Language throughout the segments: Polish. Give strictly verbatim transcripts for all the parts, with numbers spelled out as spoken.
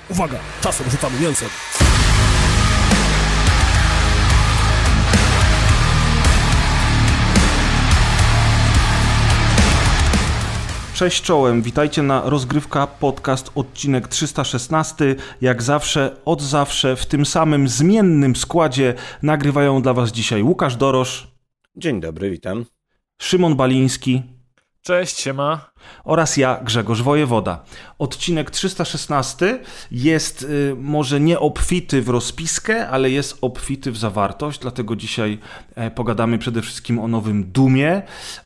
Uwaga, czasem rzucamy mięsem. Cześć czołem, witajcie na Rozgrywka Podcast, odcinek trzysta szesnasty. Jak zawsze, od zawsze, w tym samym zmiennym składzie nagrywają dla was dzisiaj Łukasz Dorosz. Dzień dobry, witam. Szymon Baliński. Cześć, siema. Oraz ja, Grzegorz Wojewoda. Odcinek trzysta szesnasty jest y, może nie obfity w rozpiskę, ale jest obfity w zawartość, dlatego dzisiaj e, pogadamy przede wszystkim o nowym Doomie,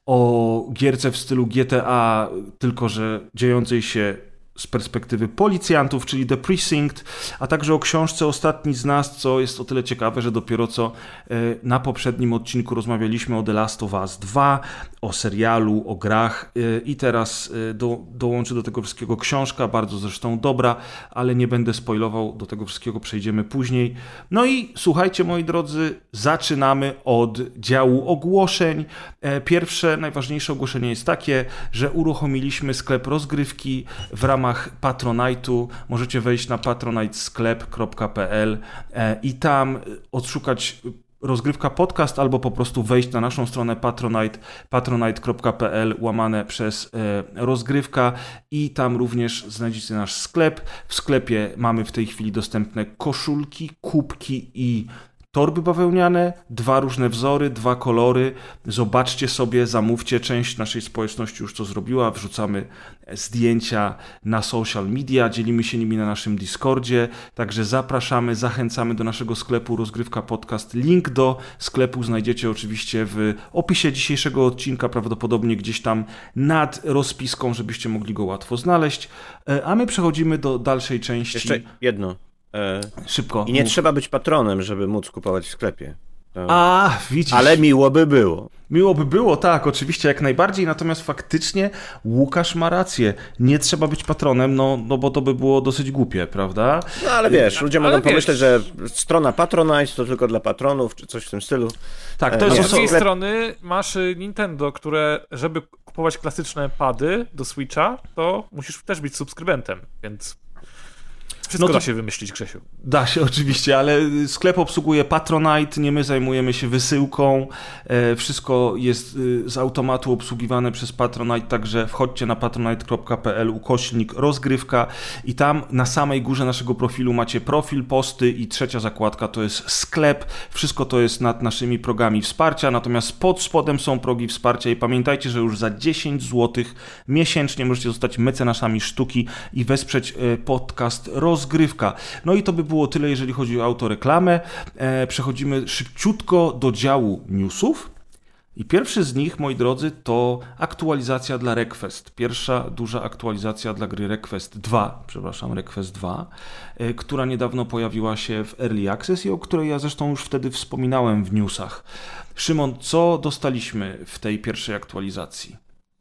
o gierce w stylu G T A, tylko że dziejącej się z perspektywy policjantów, czyli The Precinct, a także o książce Ostatni z nas, co jest o tyle ciekawe, że dopiero co na poprzednim odcinku rozmawialiśmy o The Last of Us dwa, o serialu, o grach i teraz do, dołączy do tego wszystkiego książka, bardzo zresztą dobra, ale nie będę spoilował, do tego wszystkiego przejdziemy później. No i słuchajcie, moi drodzy, zaczynamy od działu ogłoszeń. Pierwsze, najważniejsze ogłoszenie jest takie, że uruchomiliśmy sklep rozgrywki w ramach Patronite'u. Możecie wejść na patronitesklep kropka p l i tam odszukać Rozgrywka Podcast albo po prostu wejść na naszą stronę Patronite, patronite kropka p l łamane przez e, rozgrywka i tam również znajdziecie nasz sklep. W sklepie mamy w tej chwili dostępne koszulki, kubki i torby bawełniane, dwa różne wzory, dwa kolory. Zobaczcie sobie, zamówcie. Część naszej społeczności już to zrobiła. Wrzucamy zdjęcia na social media, dzielimy się nimi na naszym Discordzie. Także zapraszamy, zachęcamy do naszego sklepu Rozgrywka Podcast. Link do sklepu znajdziecie oczywiście w opisie dzisiejszego odcinka, prawdopodobnie gdzieś tam nad rozpiską, żebyście mogli go łatwo znaleźć. A my przechodzimy do dalszej części. Jeszcze jedno. E, Szybko. I nie mów. trzeba być patronem, żeby móc kupować w sklepie. To... A, widzisz. Ale miło by było. Miło by było, tak, oczywiście, jak najbardziej, natomiast faktycznie Łukasz ma rację. Nie trzeba być patronem, no, no bo to by było dosyć głupie, prawda? No ale wiesz, ludzie ale mogą wiesz. pomyśleć, że strona Patronite to tylko dla patronów, czy coś w tym stylu. Tak, to jest Nie. Z drugiej oso- strony masz y, Nintendo, które, żeby kupować klasyczne pady do Switcha, to musisz też być subskrybentem, więc wszystko No to- da się wymyślić, Grzesiu. Da się oczywiście, ale sklep obsługuje Patronite, nie my zajmujemy się wysyłką, e, wszystko jest e, z automatu obsługiwane przez Patronite, także wchodźcie na patronite kropka p l ukośnik rozgrywka i tam na samej górze naszego profilu macie profil, posty i trzecia zakładka to jest sklep, wszystko to jest nad naszymi progami wsparcia, natomiast pod spodem są progi wsparcia i pamiętajcie, że już za dziesięć złotych miesięcznie możecie zostać mecenasami sztuki i wesprzeć e, podcast Rozgrywka. No i to by było tyle, jeżeli chodzi o autoreklamę. E, przechodzimy szybciutko do działu newsów. I pierwszy z nich, moi drodzy, to aktualizacja dla Wreckfest. Pierwsza duża aktualizacja dla gry Wreckfest dwa, przepraszam, Wreckfest dwa, e, która niedawno pojawiła się w Early Access i o której ja zresztą już wtedy wspominałem w newsach. Szymon, co dostaliśmy w tej pierwszej aktualizacji?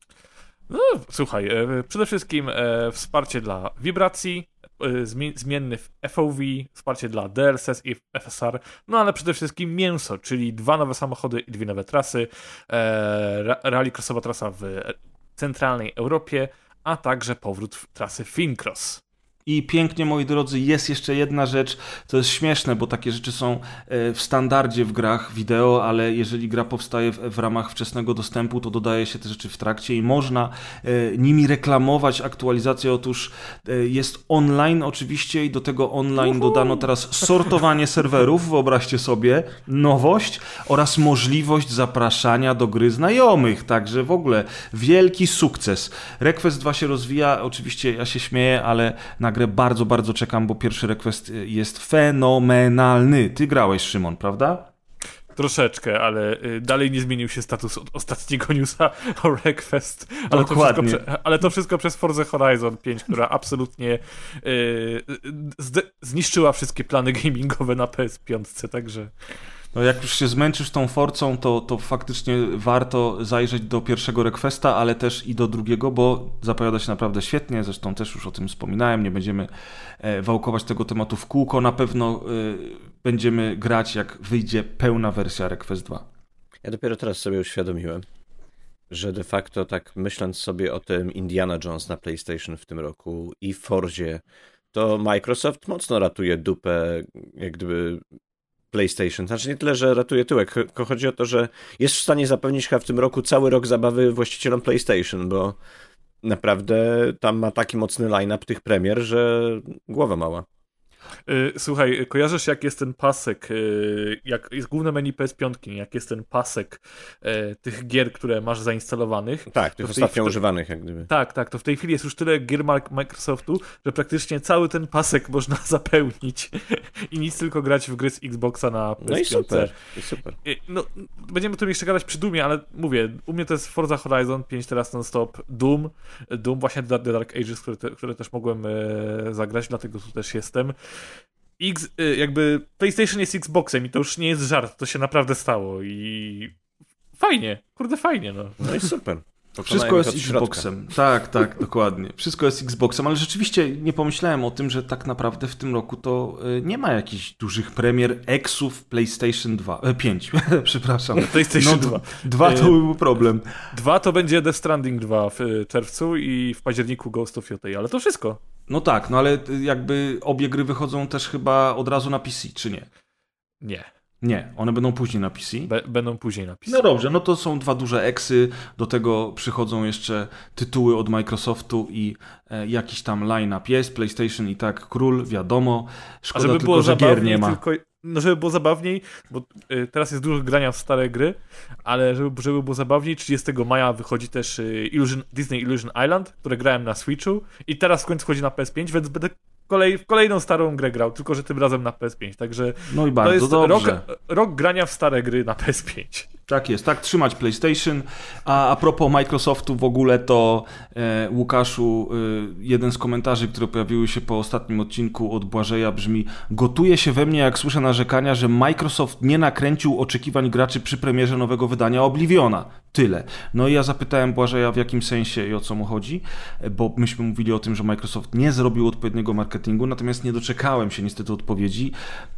No, słuchaj, e, przede wszystkim e, wsparcie dla wibracji, e, zmi- zmienny F O V, wsparcie dla D L S i F S R, no ale przede wszystkim mięso, czyli dwa nowe samochody i dwie nowe trasy, e, ra- rallycrossowa trasa w centralnej Europie, a także powrót w trasy Fincross. I pięknie, moi drodzy, jest jeszcze jedna rzecz, to jest śmieszne, bo takie rzeczy są w standardzie w grach wideo, ale jeżeli gra powstaje w, w ramach wczesnego dostępu, to dodaje się te rzeczy w trakcie i można e, nimi reklamować aktualizację. Otóż e, jest online oczywiście i do tego online Uhu. dodano teraz sortowanie serwerów, wyobraźcie sobie, nowość oraz możliwość zapraszania do gry znajomych, także w ogóle wielki sukces. Wreckfest dwa się rozwija, oczywiście ja się śmieję, ale na grę bardzo, bardzo czekam, bo pierwszy Wreckfest jest fenomenalny. Ty grałeś, Szymon, prawda? Troszeczkę, ale y, dalej nie zmienił się status od ostatniego newsa o Wreckfest. Ale to, Dokładnie. wszystko prze, ale to wszystko przez Forza Horizon pięć, która absolutnie y, zde- zniszczyła wszystkie plany gamingowe na P S pięć, także... No jak już się zmęczysz tą Forcą, to, to faktycznie warto zajrzeć do pierwszego Wreckfesta, ale też i do drugiego, bo zapowiada się naprawdę świetnie, zresztą też już o tym wspominałem, nie będziemy e, wałkować tego tematu w kółko, na pewno e, będziemy grać, jak wyjdzie pełna wersja Wreckfest dwa. Ja dopiero teraz sobie uświadomiłem, że de facto tak myśląc sobie o tym Indiana Jones na PlayStation w tym roku i Forzie, to Microsoft mocno ratuje dupę, jak gdyby PlayStation. Znaczy nie tyle, że ratuje tyłek, tylko chodzi o to, że jest w stanie zapewnić chyba w tym roku cały rok zabawy właścicielom PlayStation, bo naprawdę tam ma taki mocny line-up tych premier, że głowa mała. Słuchaj, kojarzysz jak jest ten pasek, jak jest główne menu P S pięć, jak jest ten pasek tych gier, które masz zainstalowanych? Tak, tych ostatnio tej, używanych jak gdyby. Tak, tak, to w tej chwili jest już tyle gier Microsoftu, że praktycznie cały ten pasek można zapełnić i nic, tylko grać w gry z Xboxa na P S pięć. No i super, i super. No, będziemy o tym jeszcze gadać przy Doomie, ale mówię, u mnie to jest Forza Horizon pięć teraz non-stop, Doom, Doom właśnie The Dark Ages, które, te, które też mogłem e, zagrać, dlatego tu też jestem. X, jakby PlayStation jest Xboxem i to już nie jest żart, to się naprawdę stało i fajnie, kurde fajnie, no. No i super. Wszystko jest Xboxem. Tak, tak, dokładnie. Wszystko jest Xboxem, ale rzeczywiście nie pomyślałem o tym, że tak naprawdę w tym roku to nie ma jakichś dużych premier Xów PlayStation dwa, pięć, przepraszam. PlayStation no, dwa. Dwa to był problem. Dwa to będzie Death Stranding dwa w czerwcu i w październiku Ghost of Yotei, ale to wszystko. No tak, no ale jakby obie gry wychodzą też chyba od razu na P C, czy nie? Nie. Nie, one będą później na P C. Be- będą później na P C. No dobrze, no to są dwa duże eksy, do tego przychodzą jeszcze tytuły od Microsoftu i e, jakiś tam line-up jest, PlayStation i tak król, wiadomo. Szkoda A żeby tylko, było że gier zabawniej, nie ma. tylko, no żeby było zabawniej, bo y, teraz jest dużo grania w stare gry, ale żeby, żeby było zabawniej, trzydziestego maja wychodzi też y, Illusion, Disney Illusion Island, które grałem na Switchu i teraz w końcu wchodzi na P S pięć, więc będę kolej, w kolejną starą grę grał, tylko że tym razem na P S pięć, także no i bardzo to jest dobrze. Rok, rok grania w stare gry na P S pięć. Tak jest, tak trzymać PlayStation. A a propos Microsoftu w ogóle, to e, Łukaszu, e, jeden z komentarzy, które pojawiły się po ostatnim odcinku od Błażeja brzmi: gotuje się we mnie, jak słyszę narzekania, że Microsoft nie nakręcił oczekiwań graczy przy premierze nowego wydania Obliviona. Tyle. No i ja zapytałem Błażeja, w jakim sensie i o co mu chodzi, bo myśmy mówili o tym, że Microsoft nie zrobił odpowiedniego marketingu, natomiast nie doczekałem się niestety odpowiedzi.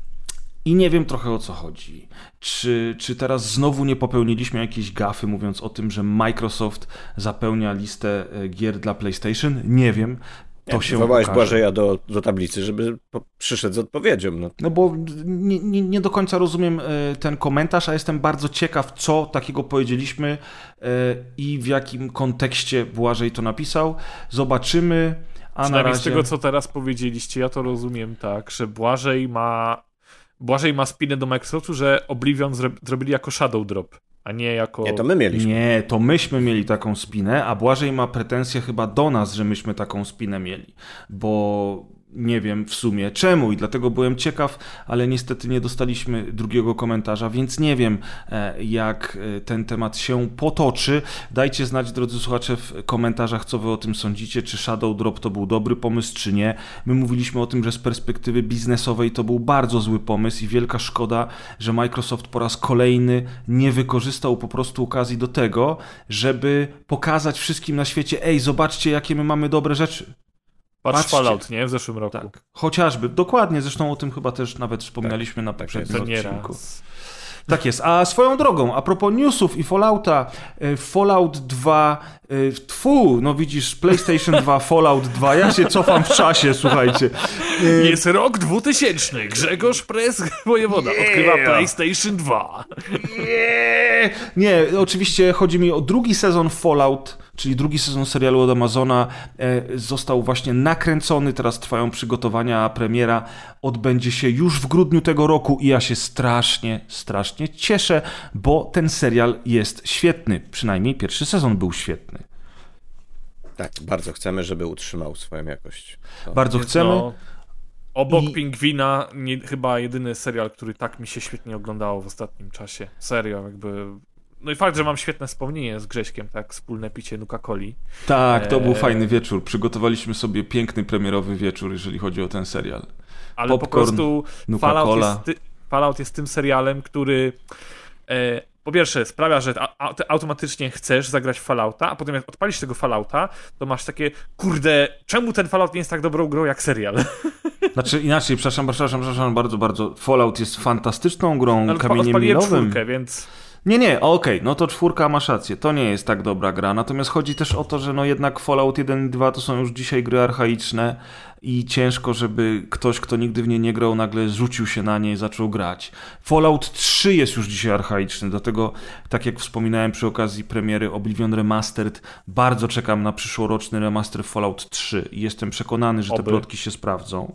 I nie wiem trochę o co chodzi. Czy, czy teraz znowu nie popełniliśmy jakiejś gafy, mówiąc o tym, że Microsoft zapełnia listę gier dla PlayStation? Nie wiem. To ja, się Wywołałeś okaże. Błażeja do, do tablicy, żeby po, przyszedł z odpowiedzią. No, no bo nie, nie, nie do końca rozumiem ten komentarz, a jestem bardzo ciekaw, co takiego powiedzieliśmy i w jakim kontekście Błażej to napisał. Zobaczymy. A Przynajmniej na razie... z tego, co teraz powiedzieliście, ja to rozumiem tak, że Błażej ma Błażej ma spinę do Microsoftu, że Oblivion zro- zrobili jako Shadow Drop, a nie jako... Nie, to my mieliśmy. Nie, to myśmy mieli taką spinę, a Błażej ma pretensje chyba do nas, że myśmy taką spinę mieli, bo nie wiem w sumie czemu i dlatego byłem ciekaw, ale niestety nie dostaliśmy drugiego komentarza, więc nie wiem, jak ten temat się potoczy. Dajcie znać, drodzy słuchacze, w komentarzach, co wy o tym sądzicie, czy Shadow Drop to był dobry pomysł, czy nie. My mówiliśmy o tym, że z perspektywy biznesowej to był bardzo zły pomysł i wielka szkoda, że Microsoft po raz kolejny nie wykorzystał po prostu okazji do tego, żeby pokazać wszystkim na świecie: ej, zobaczcie, jakie my mamy dobre rzeczy. Patrz Patrzcie. Fallout, nie? W zeszłym roku. Tak, chociażby, dokładnie, zresztą o tym chyba też nawet wspominaliśmy tak, na poprzednim tak, odcinku. Tak jest, a swoją drogą, a propos newsów i Fallouta, Fallout dwa, tfu, no widzisz, PlayStation dwa, Fallout dwa, ja się cofam w czasie, słuchajcie. Jest rok dwutysięczny, Grzegorz Press, wojewoda, yeah. odkrywa PlayStation dwa. Yeah. Nie, oczywiście chodzi mi o drugi sezon Fallout, czyli drugi sezon serialu od Amazona, został właśnie nakręcony, teraz trwają przygotowania, a premiera odbędzie się już w grudniu tego roku i ja się strasznie, strasznie cieszę, bo ten serial jest świetny, przynajmniej pierwszy sezon był świetny. Tak, bardzo chcemy, żeby utrzymał swoją jakość. To... Bardzo chcemy. No, obok I... Pingwina, nie, chyba jedyny serial, który tak mi się świetnie oglądało w ostatnim czasie. Serio, jakby... No i fakt, że mam świetne wspomnienie z Grześkiem, tak, wspólne picie Nuka-Coli. Tak, to był eee... fajny wieczór. Przygotowaliśmy sobie piękny premierowy wieczór, jeżeli chodzi o ten serial. Ale Popcorn, po prostu Fallout jest, ty, Fallout jest tym serialem, który e, po pierwsze sprawia, że a, a, automatycznie chcesz zagrać w Fallouta, a potem jak odpalisz tego Fallouta, to masz takie, kurde, czemu ten Fallout nie jest tak dobrą grą jak serial? Znaczy inaczej, przepraszam, przepraszam, przepraszam bardzo, bardzo. Fallout jest fantastyczną grą, Ale kamieniem odpaliłem milowym. czwórkę, więc... Nie, nie, okej, okay, no to czwórka, masz rację, to nie jest tak dobra gra, natomiast chodzi też o to, że no jednak Fallout jeden i dwa to są już dzisiaj gry archaiczne i ciężko, żeby ktoś, kto nigdy w nie nie grał, nagle rzucił się na nie i zaczął grać. Fallout trzy jest już dzisiaj archaiczny, dlatego, tak jak wspominałem przy okazji premiery Oblivion Remastered, bardzo czekam na przyszłoroczny remaster Fallout trzy i jestem przekonany, że te Oby. plotki się sprawdzą.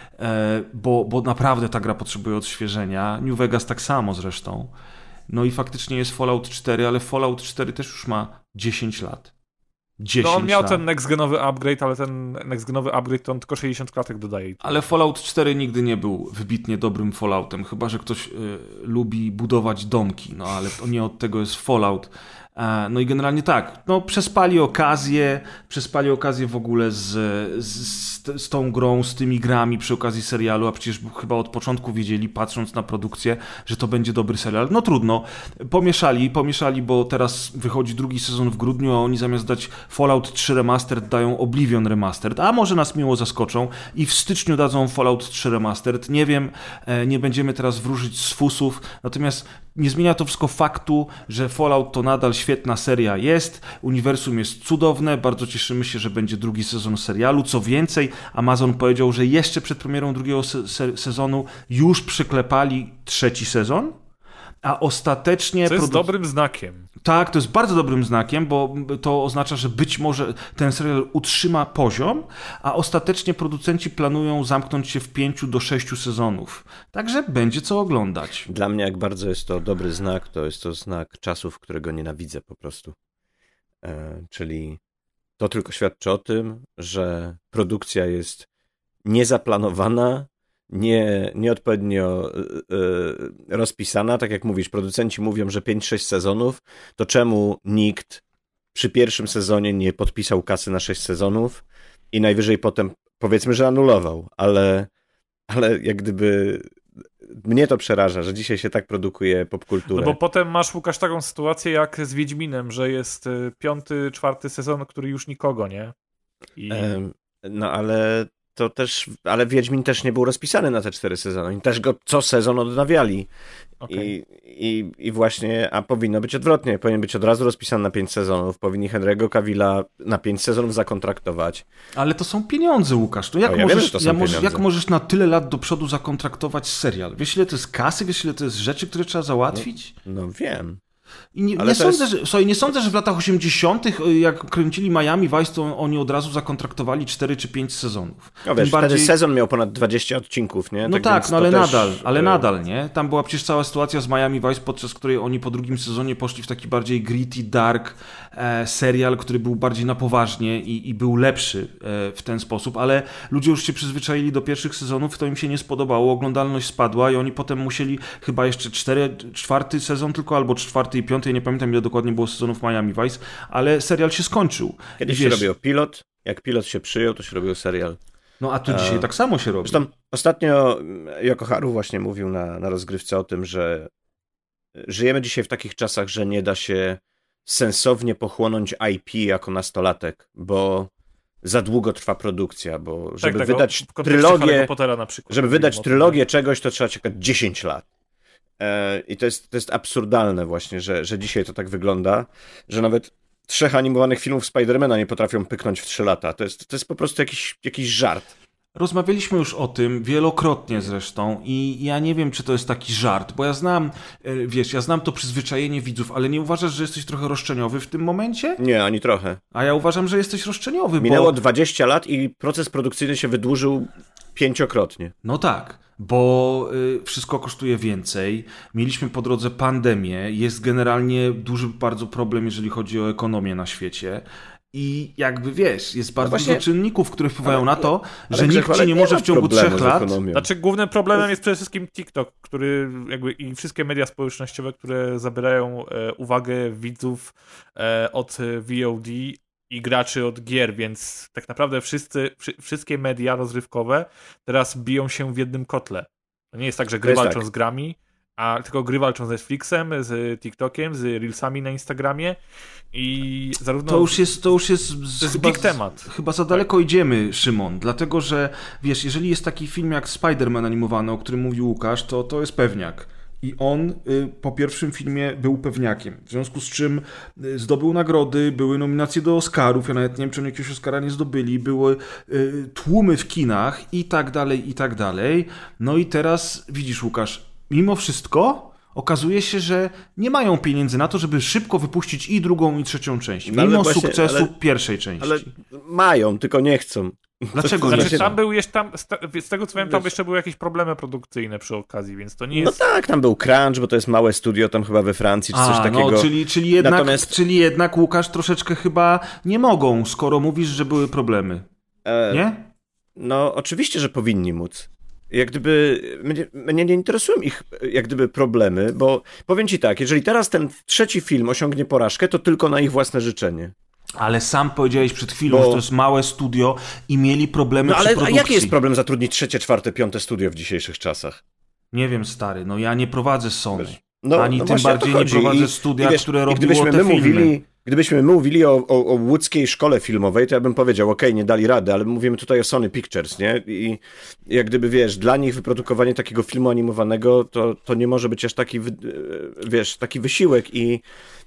Bo, bo naprawdę ta gra potrzebuje odświeżenia. New Vegas tak samo zresztą. No i faktycznie jest Fallout cztery, ale Fallout cztery też już ma dziesięć lat. dziesięć No on miał lat. ten next-genowy upgrade, ale ten next-genowy upgrade to on tylko sześćdziesiąt klatek dodaje. Ale Fallout cztery nigdy nie był wybitnie dobrym Falloutem, chyba że ktoś y, lubi budować domki, no ale to nie od tego jest Fallout. E, no i generalnie tak, no przespali okazję, przespali okazję w ogóle z, z, z tą grą, z tymi grami przy okazji serialu, a przecież chyba od początku wiedzieli, patrząc na produkcję, że to będzie dobry serial. No trudno, pomieszali, pomieszali, bo teraz wychodzi drugi sezon w grudniu, a oni zamiast dać Fallout trzy Remastered dają Oblivion Remastered, a może nas miło zaskoczą i w styczniu dadzą Fallout trzy Remastered. Nie wiem, nie będziemy teraz wróżyć z fusów, natomiast nie zmienia to wszystko faktu, że Fallout to nadal świetna seria jest, uniwersum jest cudowne, bardzo cieszymy się, że będzie drugi sezon serialu. Co więcej, Amazon powiedział, że jeszcze przed premierą drugiego se- se- sezonu już przyklepali trzeci sezon, a ostatecznie... Co jest produ- dobrym znakiem. Tak, to jest bardzo dobrym znakiem, bo to oznacza, że być może ten serial utrzyma poziom, a ostatecznie producenci planują zamknąć się w pięciu do sześciu sezonów. Także będzie co oglądać. Dla mnie jak bardzo jest to dobry znak, to jest to znak czasów, którego nienawidzę po prostu. E, czyli to tylko świadczy o tym, że produkcja jest niezaplanowana, nie, nieodpowiednio y, y, rozpisana. Tak jak mówisz, producenci mówią, że pięć sześć sezonów, to czemu nikt przy pierwszym sezonie nie podpisał kasy na sześć sezonów i najwyżej potem powiedzmy, że anulował, ale, ale jak gdyby mnie to przeraża, że dzisiaj się tak produkuje popkulturę. No bo potem masz, Łukasz, taką sytuację jak z Wiedźminem, że jest y, piąty, czwarty sezon, który już nikogo, nie? I... Ehm, no ale to też, ale Wiedźmin też nie był rozpisany na te cztery sezony. Oni też go co sezon odnawiali. Okay. I, i, I właśnie, a powinno być odwrotnie. Powinien być od razu rozpisany na pięć sezonów. Powinni Henry'ego Cavilla na pięć sezonów zakontraktować. Ale to są pieniądze, Łukasz. To jak, O, ja możesz, wiem, że to są ja może, pieniądze. jak możesz na tyle lat do przodu zakontraktować serial? Wiesz, ile to jest kasy? Wiesz, ile to jest rzeczy, które trzeba załatwić? No, no wiem. I nie, Ale nie, to sądzę, jest- że, słuchaj, nie sądzę, że w latach osiemdziesiątych, jak kręcili Miami Vice, to oni od razu zakontraktowali cztery czy pięć sezonów. No wiesz, Tym bardziej... wtedy sezon miał ponad dwadzieścia odcinków, nie? No tak, więc no to ale też, nadal, ale e, nadal, nie? Tam była przecież cała sytuacja z Miami Vice, podczas której oni po drugim sezonie poszli w taki bardziej gritty, dark e, serial, który był bardziej na poważnie i, i był lepszy e, w ten sposób, ale ludzie już się przyzwyczaili do pierwszych sezonów, to im się nie spodobało, oglądalność spadła i oni potem musieli chyba jeszcze cztery, czwarty sezon tylko, albo czwarty i piąty, ja nie pamiętam ile dokładnie było sezonów Miami Vice, ale serial się skończył. Kiedyś I się wiesz, robiło pilot, jak pilot się przyjął, to się robił serial. No a tu dzisiaj tak samo się robi. Zresztą ostatnio Yoko Haru właśnie mówił na, na rozgrywce o tym, że żyjemy dzisiaj w takich czasach, że nie da się sensownie pochłonąć I P jako nastolatek, bo za długo trwa produkcja, bo żeby tak, wydać w kontekście trylogię, Harry'ego Pottera na przykład. żeby wydać Mówimy o tym, trylogię czegoś, to trzeba czekać dziesięć lat. E, I to jest, to jest absurdalne właśnie, że, że dzisiaj to tak wygląda, że nawet trzech animowanych filmów Spidermana nie potrafią pyknąć w trzy lata. To jest, to jest po prostu jakiś, jakiś żart. Rozmawialiśmy już o tym wielokrotnie zresztą i ja nie wiem, czy to jest taki żart, bo ja znam, e, wiesz, ja znam to przyzwyczajenie widzów, ale nie uważasz, że jesteś trochę roszczeniowy w tym momencie? Nie, ani trochę. A ja uważam, że jesteś roszczeniowy, Minęło bo... dwadzieścia lat i proces produkcyjny się wydłużył pięciokrotnie. No tak, bo y, wszystko kosztuje więcej, mieliśmy po drodze pandemię, jest generalnie duży bardzo problem, jeżeli chodzi o ekonomię na świecie. I jakby wiesz, jest bardzo właśnie- dużo czynników, które wpływają ale- na to, ale że Grzechu, nikt ale ci nie nie może ma w ciągu problemu trzech z lat... ekonomią. Znaczy głównym problemem jest przede wszystkim TikTok, który jakby i wszystkie media społecznościowe, które zabierają e, uwagę widzów e, od V O D i graczy od gier, więc tak naprawdę wszyscy, wszy, wszystkie media rozrywkowe teraz biją się w jednym kotle. To nie jest tak, że gry jest walczą tak. z grami, a tylko gry walczą z Netflixem, z TikTokiem, z Reelsami na Instagramie i zarówno... To już jest, to już jest, To jest chyba, big temat. Chyba za daleko idziemy, Szymon, dlatego że wiesz, jeżeli jest taki film jak Spider-Man animowany, o którym mówił Łukasz, to to jest pewniak. I on y, po pierwszym filmie był pewniakiem, w związku z czym y, zdobył nagrody, były nominacje do Oscarów, ja nawet nie wiem, czy oni jakiegoś Oscara nie zdobyli, były y, tłumy w kinach i tak dalej, i tak dalej. No i teraz widzisz, Łukasz, mimo wszystko okazuje się, że nie mają pieniędzy na to, żeby szybko wypuścić i drugą, i trzecią część, mimo no właśnie, sukcesu ale, pierwszej części. Ale mają, tylko nie chcą. Dlaczego Znaczy, nie chcą? tam był jeszcze, tam, z tego co wiem, tam jeszcze były jakieś problemy produkcyjne przy okazji, więc to nie jest... No tak, tam był Crunch, bo to jest małe studio tam chyba we Francji, czy A, coś takiego. No, czyli, czyli, jednak, Natomiast... czyli jednak, Łukasz, troszeczkę chyba nie mogą, skoro mówisz, że były problemy. E, nie? No, oczywiście, że powinni móc. Jak gdyby, mnie, mnie nie interesują ich jak gdyby problemy, bo powiem ci tak, jeżeli teraz ten trzeci film osiągnie porażkę, to tylko na ich własne życzenie. Ale sam powiedziałeś przed chwilą, Bo... że to jest małe studio i mieli problemy no, przy ale, produkcji. A jaki jest problem zatrudnić trzecie, czwarte, piąte studio w dzisiejszych czasach? Nie wiem, stary, no ja nie prowadzę Sony. No, Ani no tym bardziej nie prowadzę I, studia, i wiesz, które i robiło gdybyśmy te my filmy. Mówili, gdybyśmy my mówili o, o, o łódzkiej szkole filmowej, to ja bym powiedział, okej, okay, nie dali rady, ale mówimy tutaj o Sony Pictures, nie? I jak gdyby, wiesz, dla nich wyprodukowanie takiego filmu animowanego, to, to nie może być aż taki, wiesz, taki wysiłek i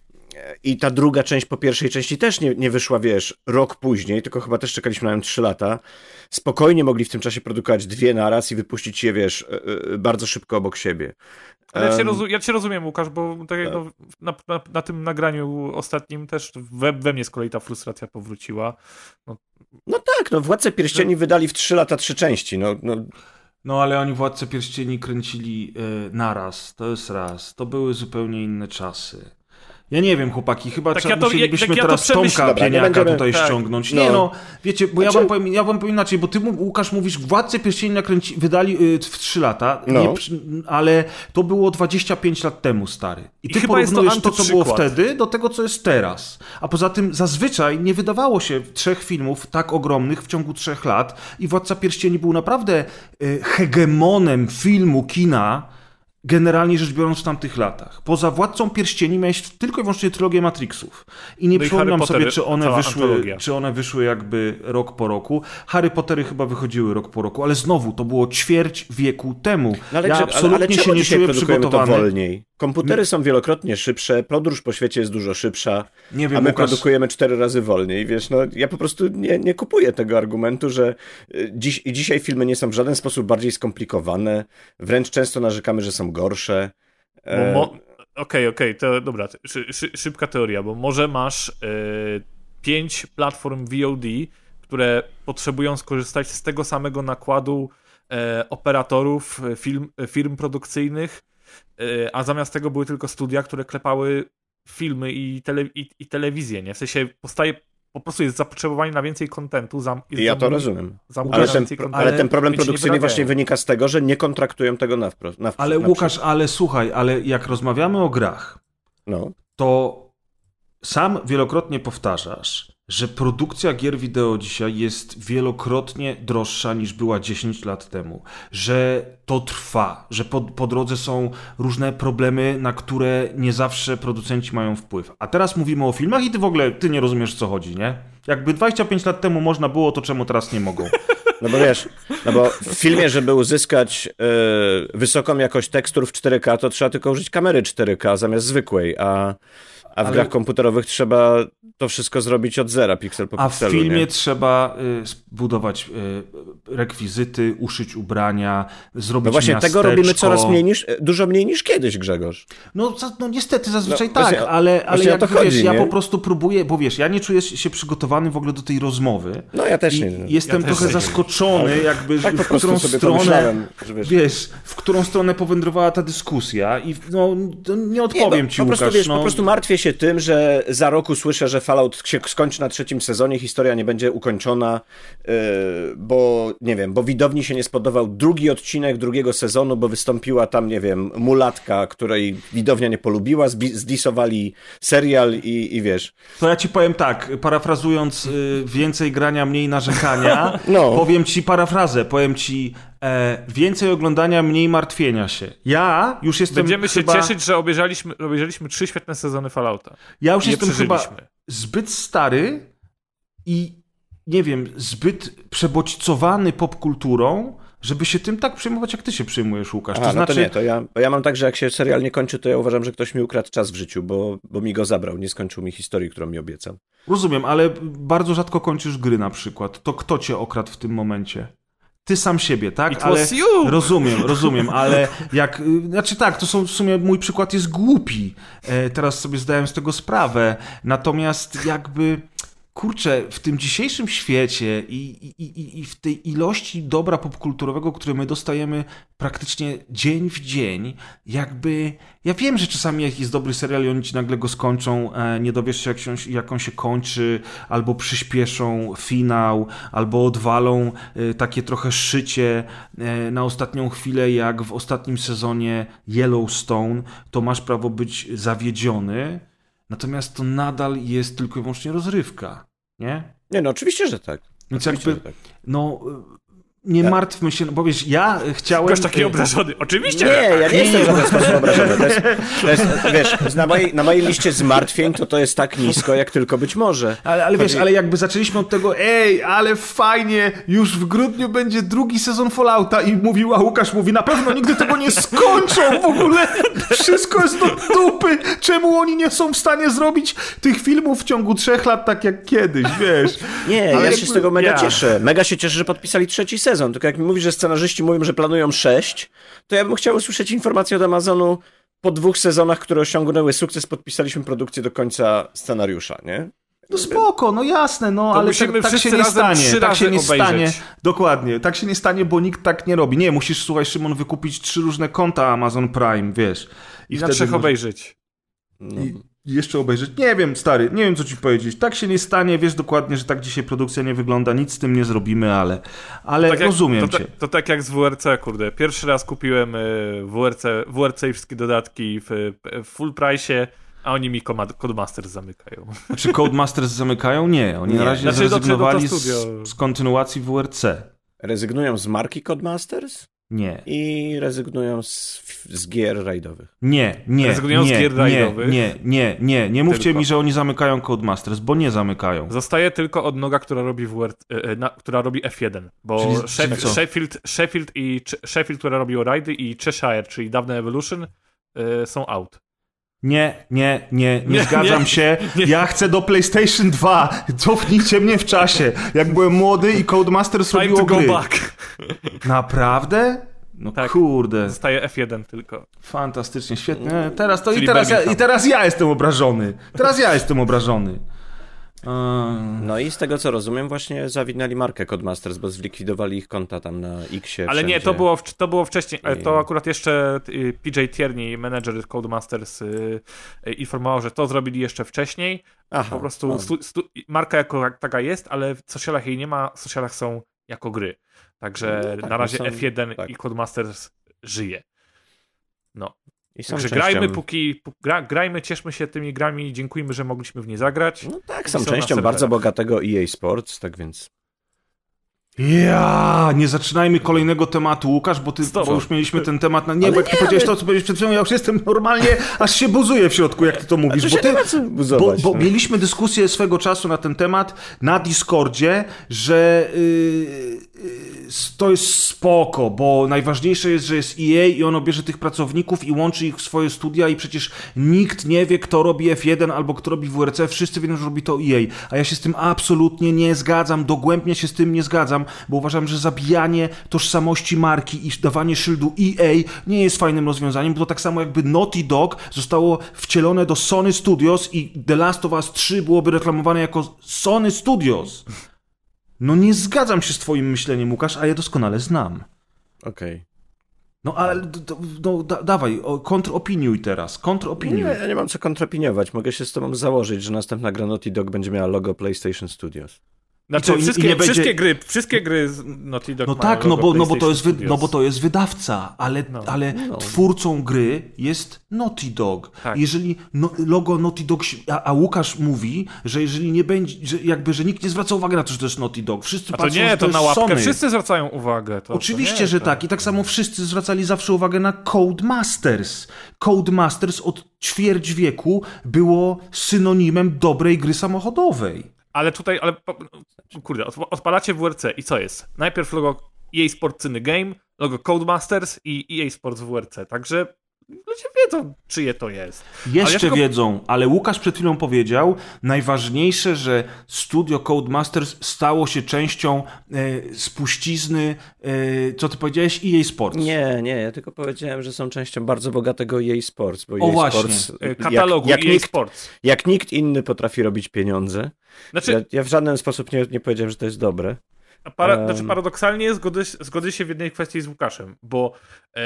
I ta druga część po pierwszej części też nie, nie wyszła, wiesz, rok później, tylko chyba też czekaliśmy na nią trzy lata. Spokojnie mogli w tym czasie produkować dwie naraz i wypuścić je, wiesz, bardzo szybko obok siebie. Ale ja cię, rozum- ja cię rozumiem, Łukasz, bo tak jak no, na, na, na tym nagraniu ostatnim też we, we mnie z kolei ta frustracja powróciła. No, no tak, no Władcę Pierścieni no. wydali w trzy lata trzy części, no... no. No ale oni Władcę Pierścieni kręcili y, naraz, to jest raz. To były zupełnie inne czasy. Ja nie wiem, chłopaki, chyba tak trzeba, ja to, musielibyśmy tak ja teraz to Tomka Dobra, Pieniaka będziemy, tutaj tak, ściągnąć. no. Nie no, wiecie, bo znaczy... ja, wam powiem, ja wam powiem inaczej, bo ty, Łukasz, mówisz, Władcę Pierścieni nakręci, wydali y, w trzy lata, no. nie, ale to było dwadzieścia pięć lat temu, stary. I ty I porównujesz to, to, co było wtedy, do tego, co jest teraz. A poza tym zazwyczaj nie wydawało się trzech filmów tak ogromnych w ciągu trzech lat i Władca Pierścieni był naprawdę y, hegemonem filmu, kina, generalnie rzecz biorąc w tamtych latach. Poza Władcą Pierścieni miałeś tylko i wyłącznie trylogię Matrixów. I nie no przypominam sobie, czy one, wyszły, czy one wyszły jakby rok po roku. Harry Pottery chyba wychodziły rok po roku, ale znowu, to było ćwierć wieku temu. No ale, ja czy, absolutnie ale, ale się nie czuję przygotowany. To wolniej? Komputery są wielokrotnie szybsze, podróż po świecie jest dużo szybsza, nie wiem, a my Łukasz... produkujemy cztery razy wolniej. Wiesz, no ja po prostu nie, nie kupuję tego argumentu, że dziś, i dzisiaj filmy nie są w żaden sposób bardziej skomplikowane, wręcz często narzekamy, że są gorsze. Okej, mo- okej, okay, okay, to dobra, szy, szy, szybka teoria, bo może masz yy, pięć platform V O D, które potrzebują skorzystać z tego samego nakładu yy, operatorów, film, firm produkcyjnych, yy, a zamiast tego były tylko studia, które klepały filmy i, tele, i, i telewizję, nie? W sensie powstaje, po prostu jest zapotrzebowanie na więcej kontentu. Zam, I ja to zamówień, rozumiem. Ale ten, ale ten problem produkcyjny właśnie wynika z tego, że nie kontraktują tego na wprost. Na ale na Łukasz, ale słuchaj, ale jak rozmawiamy o grach, no. to sam wielokrotnie powtarzasz, że produkcja gier wideo dzisiaj jest wielokrotnie droższa niż była dziesięć lat temu, że to trwa, że po, po drodze są różne problemy, na które nie zawsze producenci mają wpływ. A teraz mówimy o filmach i ty w ogóle, ty nie rozumiesz, co chodzi, nie? Jakby dwadzieścia pięć lat temu można było, to czemu teraz nie mogą? No bo wiesz, no bo w filmie, żeby uzyskać yy, wysoką jakość tekstur w cztery K, to trzeba tylko użyć kamery cztery K zamiast zwykłej, a... A w Ale... grach komputerowych trzeba to wszystko zrobić od zera, piksel po A pikselu. A w filmie nie? trzeba y, zbudować y, rekwizyty, uszyć ubrania, zrobić No właśnie, miasteczko. tego robimy coraz mniej niż, dużo mniej niż kiedyś, Grzegorz. No, za, no niestety, zazwyczaj no, tak, właśnie, ale, ale jak to wiesz, chodzi, ja nie? po prostu próbuję, bo wiesz, ja nie czuję się przygotowany w ogóle do tej rozmowy. No ja też I nie. Jestem ja trochę też zaskoczony, nie. jakby tak w którą stronę, że wiesz... wiesz, w którą stronę powędrowała ta dyskusja i no, nie odpowiem nie, ci, po prostu, Łukasz. Wiesz, no... po prostu martwię się tym, że za roku słyszę, że Fallout się skończy na trzecim sezonie, historia nie będzie ukończona, yy, bo nie wiem, bo widowni się nie spodobał drugi odcinek drugiego sezonu, bo wystąpiła tam, nie wiem, mulatka, której widownia nie polubiła, zbi- zdisowali serial i, i wiesz. To ja ci powiem tak, parafrazując yy, więcej grania, mniej narzekania, no. powiem ci parafrazę, powiem ci e, więcej oglądania, mniej martwienia się. Ja już jestem Będziemy chyba... się cieszyć, że obejrzeliśmy, obejrzeliśmy trzy świetne sezony Fallouta. Ja już jestem chyba zbyt stary i nie wiem, zbyt przebodźcowany popkulturą, żeby się tym tak przejmować, jak ty się przejmujesz, Łukasz. Aha, to znaczy... no to nie, to ja, bo ja mam tak, że jak się serial nie kończy, to ja uważam, że ktoś mi ukradł czas w życiu, bo, bo mi go zabrał, nie skończył mi historii, którą mi obiecał. Rozumiem, ale bardzo rzadko kończysz gry na przykład. To kto cię okradł w tym momencie? Ty sam siebie, tak? It ale was you! Rozumiem, rozumiem, ale jak... Znaczy tak, to są w sumie... Mój przykład jest głupi. E, teraz sobie zdałem z tego sprawę. Natomiast jakby... Kurczę, w tym dzisiejszym świecie i, i, i, i w tej ilości dobra popkulturowego, które my dostajemy praktycznie dzień w dzień, jakby... Ja wiem, że czasami jak jest dobry serial i oni ci nagle go skończą, e, nie dowiesz się jak, się jak on się kończy, albo przyspieszą finał, albo odwalą e, takie trochę szycie e, na ostatnią chwilę, jak w ostatnim sezonie Yellowstone, to masz prawo być zawiedziony. Natomiast to nadal jest tylko i wyłącznie rozrywka, nie? Nie, no oczywiście, że tak. Więc Oczywiście, jakby, że tak. no, nie Ja- martwmy się, no bo wiesz, ja chciałem... Ktoś taki obrażony. Oczywiście, Nie, że tak. ja nie jestem w żaden sposób obrażony. To jest, to jest, wiesz, na mojej, na mojej liście zmartwień to to jest tak nisko, jak tylko być może. Ale, ale wiesz, Chodzi- ale jakby zaczęliśmy od tego, ej, ale fajnie, już w grudniu będzie drugi sezon Fallouta i mówił, a Łukasz mówi, na pewno nigdy tego nie skończą w ogóle, wszystko jest do dupy, czemu oni nie są w stanie zrobić tych filmów w ciągu trzech lat tak jak kiedyś, wiesz. Nie, Ale ja jakby- się z tego mega ja. cieszę. Mega się cieszę, że podpisali trzeci sezon. Tylko jak mi mówisz, że scenarzyści mówią, że planują sześć, to ja bym chciał usłyszeć informację od Amazonu po dwóch sezonach, które osiągnęły sukces, podpisaliśmy produkcję do końca scenariusza, nie? No spoko, no jasne, no, To ale musimy tak, tak wszyscy się nie razem stanie. trzy Tak się razy nie obejrzeć. stanie. Dokładnie, tak się nie stanie, bo nikt tak nie robi. Nie, musisz, słuchaj, Szymon, wykupić trzy różne konta Amazon Prime, wiesz. I na wtedy trzech może- obejrzeć. No. I jeszcze obejrzeć. Nie wiem, stary, nie wiem, co ci powiedzieć. Tak się nie stanie, wiesz dokładnie, że tak dzisiaj produkcja nie wygląda, nic z tym nie zrobimy, ale, ale Tak jak, rozumiem to, cię. to, to tak jak z W R C, kurde. Pierwszy raz kupiłem y, W R C, W R C i wszystkie dodatki w, w full price'ie, a oni mi Coma- Codemasters zamykają. Czy Codemasters zamykają? Nie, oni Nie. na razie Znaczy, dobrze, zrezygnowali no to z, studio. z kontynuacji W R C. Rezygnują z marki Codemasters Nie. i rezygnują z, z gier rajdowych. Nie, nie, Rezygnują z nie, gier nie, rajdowych? nie, nie, nie, nie mówcie Tylko. mi, że oni zamykają Codemasters, bo nie zamykają. Zostaje tylko odnoga, która robi W R C, y, y, na, która robi F jeden, bo Czyli- Sheff- czyli co? Sheffield, Sheffield, i, Sheffield, która robi rajdy i Cheshire, czyli dawne Evolution, y, są out. Nie, nie, nie, nie, Nie, zgadzam nie, się. nie. Ja chcę do PlayStation dwa. Cofnijcie mnie w czasie. Jak byłem młody i Codemasters Time robiło to go gry. back. Naprawdę? No Tak. kurde. Zostaje F jeden tylko. Fantastycznie, świetnie. Teraz to i Czyli teraz, ja, Birmingham. i teraz ja jestem obrażony. Teraz ja jestem obrażony. Eee, No i z tego co rozumiem, właśnie zawinęli markę Codemasters, bo zlikwidowali ich konta tam na X-ie. Ale nie, to wszędzie. było, w- to było wcześniej. I- To akurat jeszcze y, P J Tierney, menedżer Codemasters, y, y, informował, że to zrobili jeszcze wcześniej. Aha, Po prostu no. stu, stu, marka jako taka jest, ale w socialach jej nie ma, w socialach są jako gry. Także No tak, na razie no są- F jeden tak. i Codemasters żyje. No. I są Także częścią... grajmy, póki. Pu, gra, grajmy, cieszmy się tymi grami, dziękujmy, że mogliśmy w nie zagrać. No tak, Są są na częścią serwerach. bardzo bogatego E A Sports, tak więc... Ja, nie zaczynajmy kolejnego tematu, Łukasz, bo, ty, Z tobą. bo już mieliśmy ten temat. Na... Nie, Ale bo jak ty nie, powiedziałeś ale- to, co powiedziałeś przed chwilą, ja już jestem normalnie, aż się buzuję w środku, jak ty to mówisz. Znaczy Bo się ty, nie ma co Bo, buzować. bo no. mieliśmy dyskusję swego czasu na ten temat na Discordzie, że yy, yy, to jest spoko, bo najważniejsze jest, że jest E A i ono bierze tych pracowników i łączy ich w swoje studia i przecież nikt nie wie, kto robi F jeden albo kto robi W R C, wszyscy wiedzą, że robi to E A, a ja się z tym absolutnie nie zgadzam, dogłębnie się z tym nie zgadzam, bo uważam, że zabijanie tożsamości marki i dawanie szyldu E A nie jest fajnym rozwiązaniem, bo to tak samo jakby Naughty Dog zostało wcielone do Sony Studios i The Last of Us trzy byłoby reklamowane jako Sony Studios. No nie zgadzam się z twoim myśleniem, Łukasz, a ja doskonale znam. Okej. No ale d- d- no, da, dawaj, o, kontropiniuj teraz, Nie, kontropiniuj. ja nie mam co kontrapiniować. Mogę się z tobą założyć, że następna gra Naughty Dog będzie miała logo PlayStation Studios. Znaczy, co, i- i wszystkie, nie będzie- wszystkie gry, wszystkie gry z Naughty Dog No mają tak, no logo bo, no, bo to jest wy, PlayStation no bo to Studios. jest wydawca, ale, No. ale No. twórcą gry jest Naughty Dog. Tak. Jeżeli no, logo Naughty Dog, się- a, a Łukasz mówi, że jeżeli nie będzie, że jakby, że nikt nie zwraca uwagi na to, że to jest Naughty Dog. Wszyscy A to patrzą, nie, że to to na jest łapkę Sony. wszyscy zwracają uwagę. To, to Oczywiście, nie, że to... tak. I tak samo wszyscy zwracali zawsze uwagę na Codemasters. Codemasters od ćwierć wieku było synonimem dobrej gry samochodowej. Ale tutaj, ale po- kurde, odp- odpalacie W R C i co jest? Najpierw logo E A Sports Cyny Game, logo Codemasters i E A Sports W R C. Także ludzie wiedzą, czyje to jest. Jeszcze ale ja tylko... wiedzą, ale Łukasz przed chwilą powiedział, najważniejsze, że studio Codemasters stało się częścią e, spuścizny, e, co ty powiedziałeś, E A Sports. Nie, nie, ja tylko powiedziałem, że są częścią bardzo bogatego E A Sports. Bo O, E A właśnie. Sports, Katalogu jak, jak E A nikt, Sports. Jak nikt inny potrafi robić pieniądze, Znaczy... ja, ja w żaden sposób nie, nie powiedziałem, że to jest dobre. Para... Um... Znaczy paradoksalnie zgodzę, zgodzę się w jednej kwestii z Łukaszem, bo e,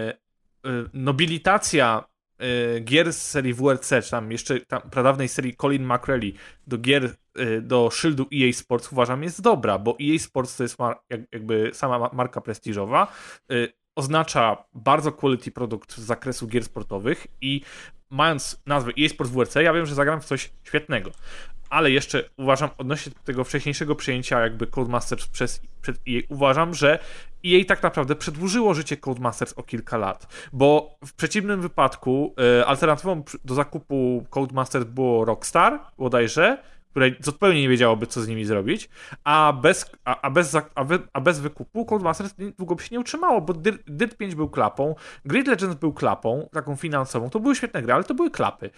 e, nobilitacja e, gier z serii W R C, czy tam jeszcze tam pradawnej serii Colin McRae do gier, e, do szyldu E A Sports uważam jest dobra, bo E A Sports to jest mar- jak, jakby sama marka prestiżowa, e, oznacza bardzo quality produkt z zakresu gier sportowych i mając nazwę E A Sports W R C, ja wiem, że zagram w coś świetnego. Ale jeszcze uważam, odnośnie tego wcześniejszego przyjęcia jakby Codemasters przez, przez E A, uważam, że E A tak naprawdę przedłużyło życie Codemasters o kilka lat, bo w przeciwnym wypadku e, alternatywą do zakupu Codemasters było Rockstar, bodajże, które zupełnie nie wiedziałoby, co z nimi zrobić, a bez, a, a bez, a wy, a bez wykupu Codemasters długo by się nie utrzymało, bo Dirt pięć był klapą, Grid Legends był klapą, taką finansową, to były świetne gry, ale to były klapy.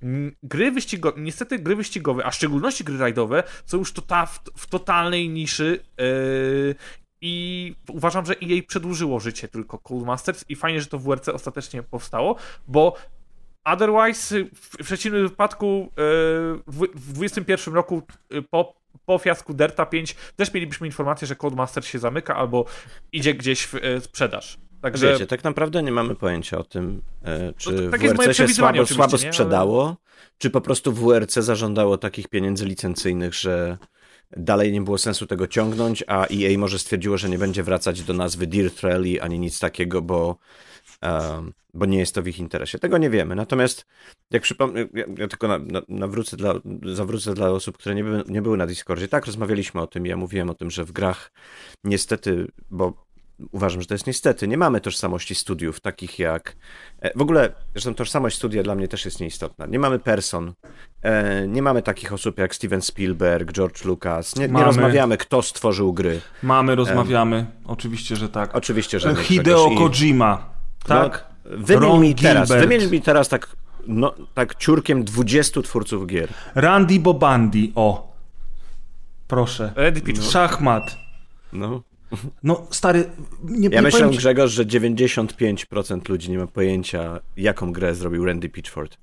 Gry wyścigowe, niestety gry wyścigowe, a w szczególności gry rajdowe, są już tota, w, w totalnej niszy yy, i uważam, że E A przedłużyło życie tylko Codemasters i fajnie, że to w W R C ostatecznie powstało, bo otherwise, w przeciwnym wypadku w dwudziestym pierwszym roku po, po fiasku Dirta pięć też mielibyśmy informację, że Codemasters się zamyka albo idzie gdzieś w sprzedaż. Także... Wiecie, tak naprawdę nie mamy pojęcia o tym, czy no tak W R C się słabo, słabo nie? sprzedało, Ale... czy po prostu W R C zażądało takich pieniędzy licencyjnych, że dalej nie było sensu tego ciągnąć, a E A może stwierdziło, że nie będzie wracać do nazwy Dirt Rally ani nic takiego, bo Um, bo nie jest to w ich interesie. Tego nie wiemy. Natomiast jak przypomnę, ja, ja tylko na, na, nawrócę dla, zawrócę dla osób, które nie były, nie były na Discordzie. Tak, rozmawialiśmy o tym. Ja mówiłem o tym, że w grach niestety, bo uważam, że to jest niestety, nie mamy tożsamości studiów takich jak... W ogóle, zresztą tożsamość studia dla mnie też jest nieistotna. Nie mamy person, nie mamy takich osób jak Steven Spielberg, George Lucas. Nie, nie rozmawiamy, kto stworzył gry. Mamy, rozmawiamy. Um, oczywiście, że tak. Oczywiście, że nie. Hideo Kojima. Tak? No, wymień mi teraz, wymień mi teraz tak, no, tak ciurkiem dwudziestu twórców gier. Randy Bobandi, o. Proszę. Randy Pitchford. Szachmat. No. No, stary, nie, Ja nie myślę, powiem ci... Grzegorz, że dziewięćdziesiąt pięć procent ludzi nie ma pojęcia, jaką grę zrobił Randy Pitchford.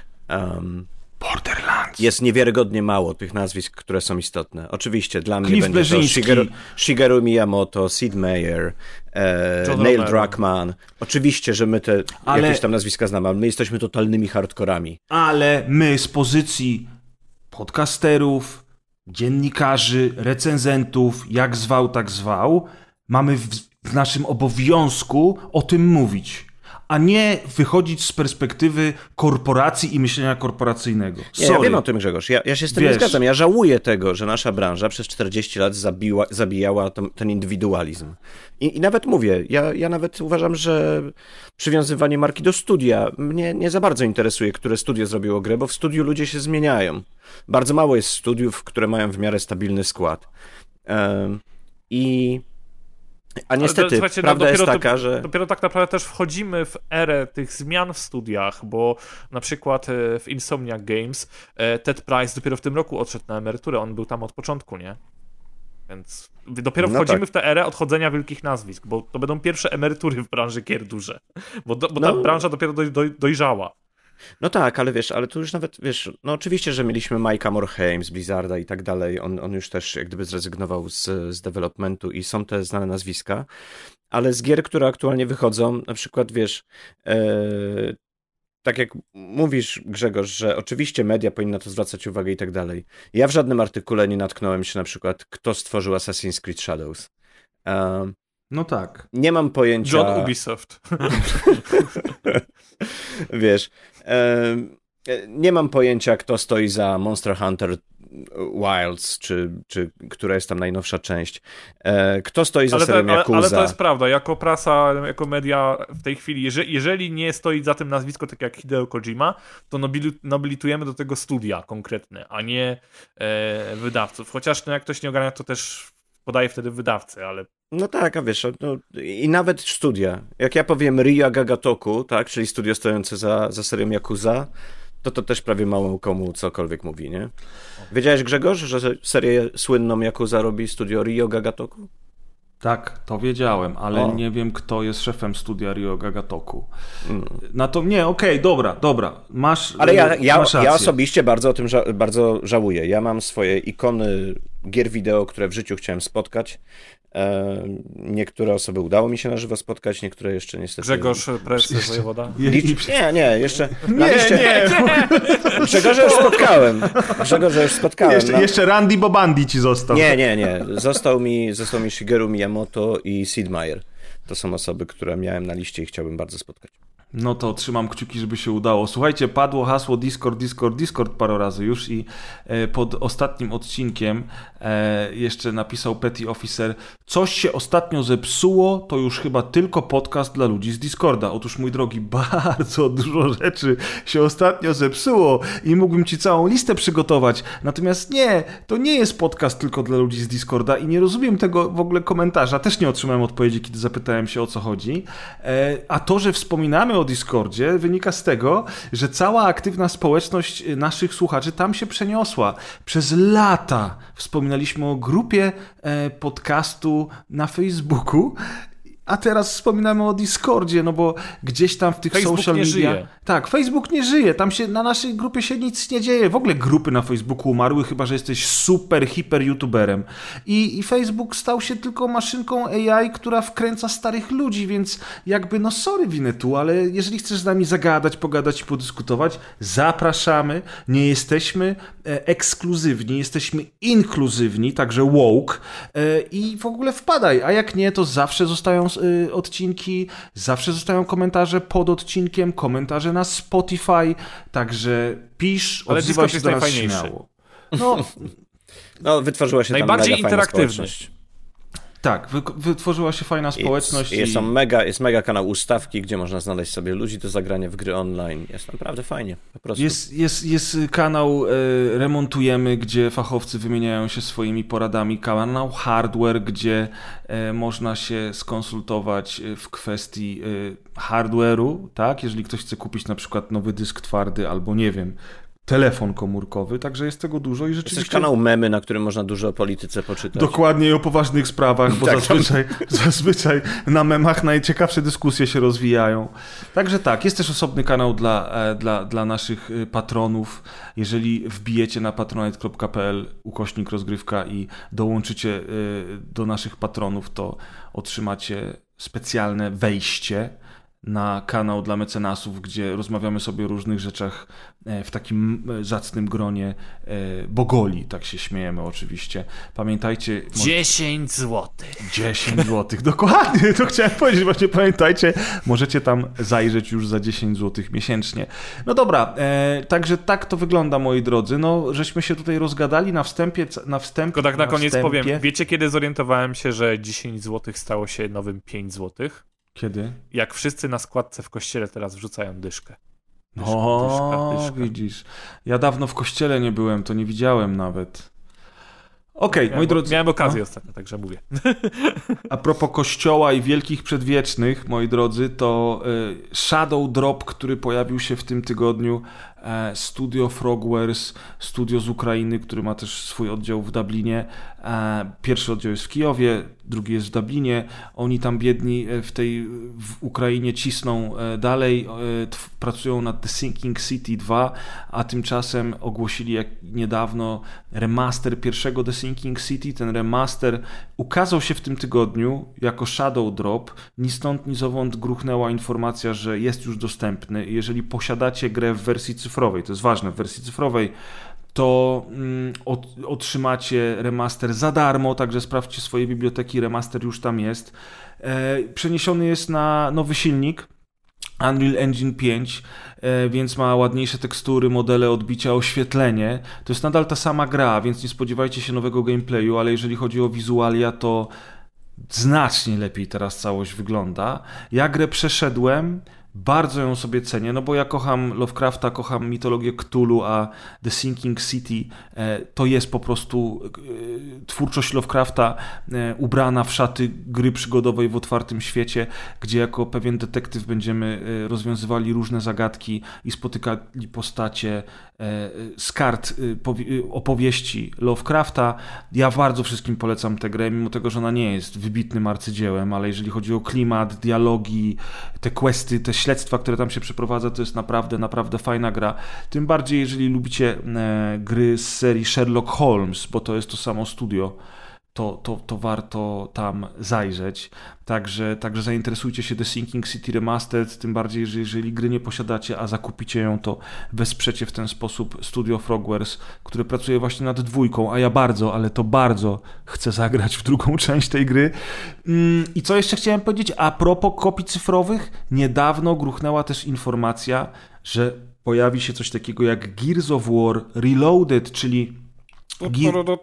Um, Borderlands. Jest niewiarygodnie mało tych nazwisk, które są istotne. Oczywiście, dla mnie Cliff będzie Bleszyński. to Shigeru, Shigeru Miyamoto, Sid Meier, e, Neil Druckmann. Oczywiście, że my te ale... jakieś tam nazwiska znamy, ale my jesteśmy totalnymi hardkorami. Ale my z pozycji podcasterów, dziennikarzy, recenzentów, jak zwał, tak zwał, mamy w, w naszym obowiązku o tym mówić, a nie wychodzić z perspektywy korporacji i myślenia korporacyjnego. Nie, ja wiem o tym, Grzegorz. Ja, ja się z tym Wiesz. nie zgadzam. Ja żałuję tego, że nasza branża przez czterdzieści lat zabiła, zabijała ten, ten indywidualizm. I, I nawet mówię, ja, ja nawet uważam, że przywiązywanie marki do studia mnie nie za bardzo interesuje, które studio zrobiło grę, bo w studiu ludzie się zmieniają. Bardzo mało jest studiów, które mają w miarę stabilny skład. Um, I... A niestety, Ale, prawda no, jest taka, to, że... Dopiero tak naprawdę też wchodzimy w erę tych zmian w studiach, bo na przykład w Insomniac Games Ted Price dopiero w tym roku odszedł na emeryturę, on był tam od początku, nie? Więc dopiero no wchodzimy tak. w tę erę odchodzenia wielkich nazwisk, bo to będą pierwsze emerytury w branży gier duże, bo, do, bo ta no. branża dopiero doj, doj, dojrzała. No tak, ale wiesz, ale tu już nawet, wiesz, no oczywiście, że mieliśmy Mike'a Morhaime z Blizzarda i tak dalej, on, on już też jak gdyby zrezygnował z, z developmentu i są te znane nazwiska, ale z gier, które aktualnie wychodzą, na przykład, wiesz, e, tak jak mówisz, Grzegorz, że oczywiście media powinny na to zwracać uwagę i tak dalej. Ja w żadnym artykule nie natknąłem się na przykład, kto stworzył Assassin's Creed Shadows. E, No tak. Nie mam pojęcia... John Ubisoft. Wiesz, e, nie mam pojęcia, kto stoi za Monster Hunter Wilds, czy, czy która jest tam najnowsza część. E, kto stoi za ale serią to, ale, Yakuza. ale to jest prawda, jako prasa, jako media w tej chwili, jeżeli, jeżeli nie stoi za tym nazwisko tak jak Hideo Kojima, to nobilitujemy do tego studia konkretne, a nie e, wydawców. Chociaż no, jak ktoś nie ogarnia, to też podaje wtedy wydawcę, ale No tak, a wiesz, no, i nawet studia. Jak ja powiem Ria Gagatoku, tak, czyli studio stojące za, za serią Yakuza, to to też prawie mało komu cokolwiek mówi, nie? Wiedziałeś, Grzegorz, że serię słynną Yakuza robi studio Rio Gagatoku? Tak, to wiedziałem, ale O. nie wiem, kto jest szefem studia Rio Gagatoku. Mm. Na to nie, okej, okay, dobra, dobra, masz Ale ja, ja, masz ja osobiście bardzo o tym ża- bardzo żałuję. Ja mam swoje ikony gier wideo, które w życiu chciałem spotkać. E, niektóre osoby udało mi się na żywo spotkać, niektóre jeszcze niestety... Grzegorz, prezes wojewoda? Licz... Nie, nie, jeszcze... Nie, liście... nie. Grzegorza już spotkałem. Grzegorza już spotkałem. Jeszcze, no. jeszcze Randy Bobandi ci został. Nie, nie, nie. Został mi, został mi Shigeru Miyamoto i Sid Meier. To są osoby, które miałem na liście i chciałbym bardzo spotkać. No to trzymam kciuki, żeby się udało. Słuchajcie, padło hasło Discord, Discord, Discord parę razy już i pod ostatnim odcinkiem jeszcze napisał Petty Officer: coś się ostatnio zepsuło, to już chyba tylko podcast dla ludzi z Discorda. Otóż, mój drogi, bardzo dużo rzeczy się ostatnio zepsuło i mógłbym ci całą listę przygotować. Natomiast nie, to nie jest podcast tylko dla ludzi z Discorda i nie rozumiem tego w ogóle komentarza. Też nie otrzymałem odpowiedzi, kiedy zapytałem się, o co chodzi. A to, że wspominamy o Discordzie, wynika z tego, że cała aktywna społeczność naszych słuchaczy tam się przeniosła. Przez lata wspominaliśmy o grupie podcastu na Facebooku, a teraz wspominamy o Discordzie, no bo gdzieś tam w tych Facebook social nie media... żyje. Tak, Facebook nie żyje, tam się na naszej grupie się nic nie dzieje. W ogóle grupy na Facebooku umarły, chyba że jesteś super, hiper youtuberem. I, i Facebook stał się tylko maszynką A I, która wkręca starych ludzi, więc jakby, no sorry Winnetu, ale jeżeli chcesz z nami zagadać, pogadać i podyskutować, zapraszamy. Nie jesteśmy e, ekskluzywni, jesteśmy inkluzywni, także woke e, i w ogóle wpadaj, a jak nie, to zawsze zostają e, odcinki, zawsze zostają komentarze pod odcinkiem, komentarze na Spotify, także pisz, ale odzywaj Discord się jest do nas najfajniejszy. śmiało. No, no, wytworzyła się najbardziej tam mega interaktywny. fajna społeczność. Tak, wy, wytworzyła się fajna społeczność. Jest, i... są mega, jest mega kanał Ustawki, gdzie można znaleźć sobie ludzi do zagrania w gry online. Jest naprawdę fajnie, po prostu. Jest, jest, jest kanał e, Remontujemy, gdzie fachowcy wymieniają się swoimi poradami. Kanał Hardware, gdzie e, można się skonsultować w kwestii e, hardware'u, tak? Jeżeli ktoś chce kupić na przykład nowy dysk twardy albo nie wiem, telefon komórkowy, także jest tego dużo i rzeczywiście... Jest też kanał Memy, na którym można dużo o polityce poczytać. Dokładnie, i o poważnych sprawach, bo tak, zazwyczaj, zazwyczaj na memach najciekawsze dyskusje się rozwijają. Także tak, jest też osobny kanał dla, dla, dla naszych patronów. Jeżeli wbijecie na patronite kropka p l ukośnik rozgrywka i dołączycie do naszych patronów, to otrzymacie specjalne wejście na kanał dla mecenasów, gdzie rozmawiamy sobie o różnych rzeczach w takim zacnym gronie bogoli, tak się śmiejemy oczywiście. Pamiętajcie... dziesięć złotych. dziesięć złotych, dokładnie, to chciałem powiedzieć, właśnie pamiętajcie, możecie tam zajrzeć już za dziesięć złotych miesięcznie. No dobra, e, także tak to wygląda, moi drodzy, no żeśmy się tutaj rozgadali na wstępie, na wstępie. Tylko tak na, na koniec wstępie. powiem, wiecie kiedy zorientowałem się, że dziesięć złotych stało się nowym pięć złotych? Kiedy? Jak wszyscy na składce w kościele teraz wrzucają dyszkę. Dyszka, o, dyszka, dyszka. widzisz. Ja dawno w kościele nie byłem, to nie widziałem nawet. Okej, okay, moi drodzy. Miałem okazję no? ostatnio, także mówię. A propos kościoła i wielkich przedwiecznych, moi drodzy, to y, Shadow Drop, który pojawił się w tym tygodniu, e, Studio Frogwares, studio z Ukrainy, który ma też swój oddział w Dublinie. E, pierwszy oddział jest w Kijowie, drugi jest w Dublinie. Oni tam biedni w tej w Ukrainie cisną e, dalej, e, t, pracują nad The Sinking City dwa, a tymczasem ogłosili jak niedawno remaster pierwszego The Sinking City. Ten remaster ukazał się w tym tygodniu jako Shadow Drop. Ni stąd, ni zowąd gruchnęła informacja, że jest już dostępny. Jeżeli posiadacie grę w wersji cyfrowej, to jest ważne, w wersji cyfrowej, to mm, od, otrzymacie remaster za darmo, także sprawdźcie swoje biblioteki, remaster już tam jest. E, przeniesiony jest na nowy silnik, Unreal Engine pięć, e, więc ma ładniejsze tekstury, modele, odbicia, oświetlenie. To jest nadal ta sama gra, więc nie spodziewajcie się nowego gameplayu, ale jeżeli chodzi o wizualia, to znacznie lepiej teraz całość wygląda. Ja grę przeszedłem, Bardzo ją sobie cenię, no bo ja kocham Lovecrafta, kocham mitologię Cthulhu, a The Sinking City to jest po prostu twórczość Lovecrafta ubrana w szaty gry przygodowej w otwartym świecie, gdzie jako pewien detektyw będziemy rozwiązywali różne zagadki i spotykali postacie z kart opowieści Lovecrafta. Ja bardzo wszystkim polecam tę grę, mimo tego, że ona nie jest wybitnym arcydziełem, ale jeżeli chodzi o klimat, dialogi, te questy, te śledztwa, które tam się przeprowadza, to jest naprawdę, naprawdę fajna gra. Tym bardziej, jeżeli lubicie gry z serii Sherlock Holmes, bo to jest to samo studio, to, to, to warto tam zajrzeć. Także, także zainteresujcie się The Sinking City Remastered, tym bardziej, że jeżeli gry nie posiadacie, a zakupicie ją, to wesprzecie w ten sposób Studio Frogwares, które pracuje właśnie nad dwójką, a ja bardzo, ale to bardzo chcę zagrać w drugą część tej gry. I co jeszcze chciałem powiedzieć? A propos kopii cyfrowych, niedawno gruchnęła też informacja, że pojawi się coś takiego jak Gears of War Reloaded, czyli Gear...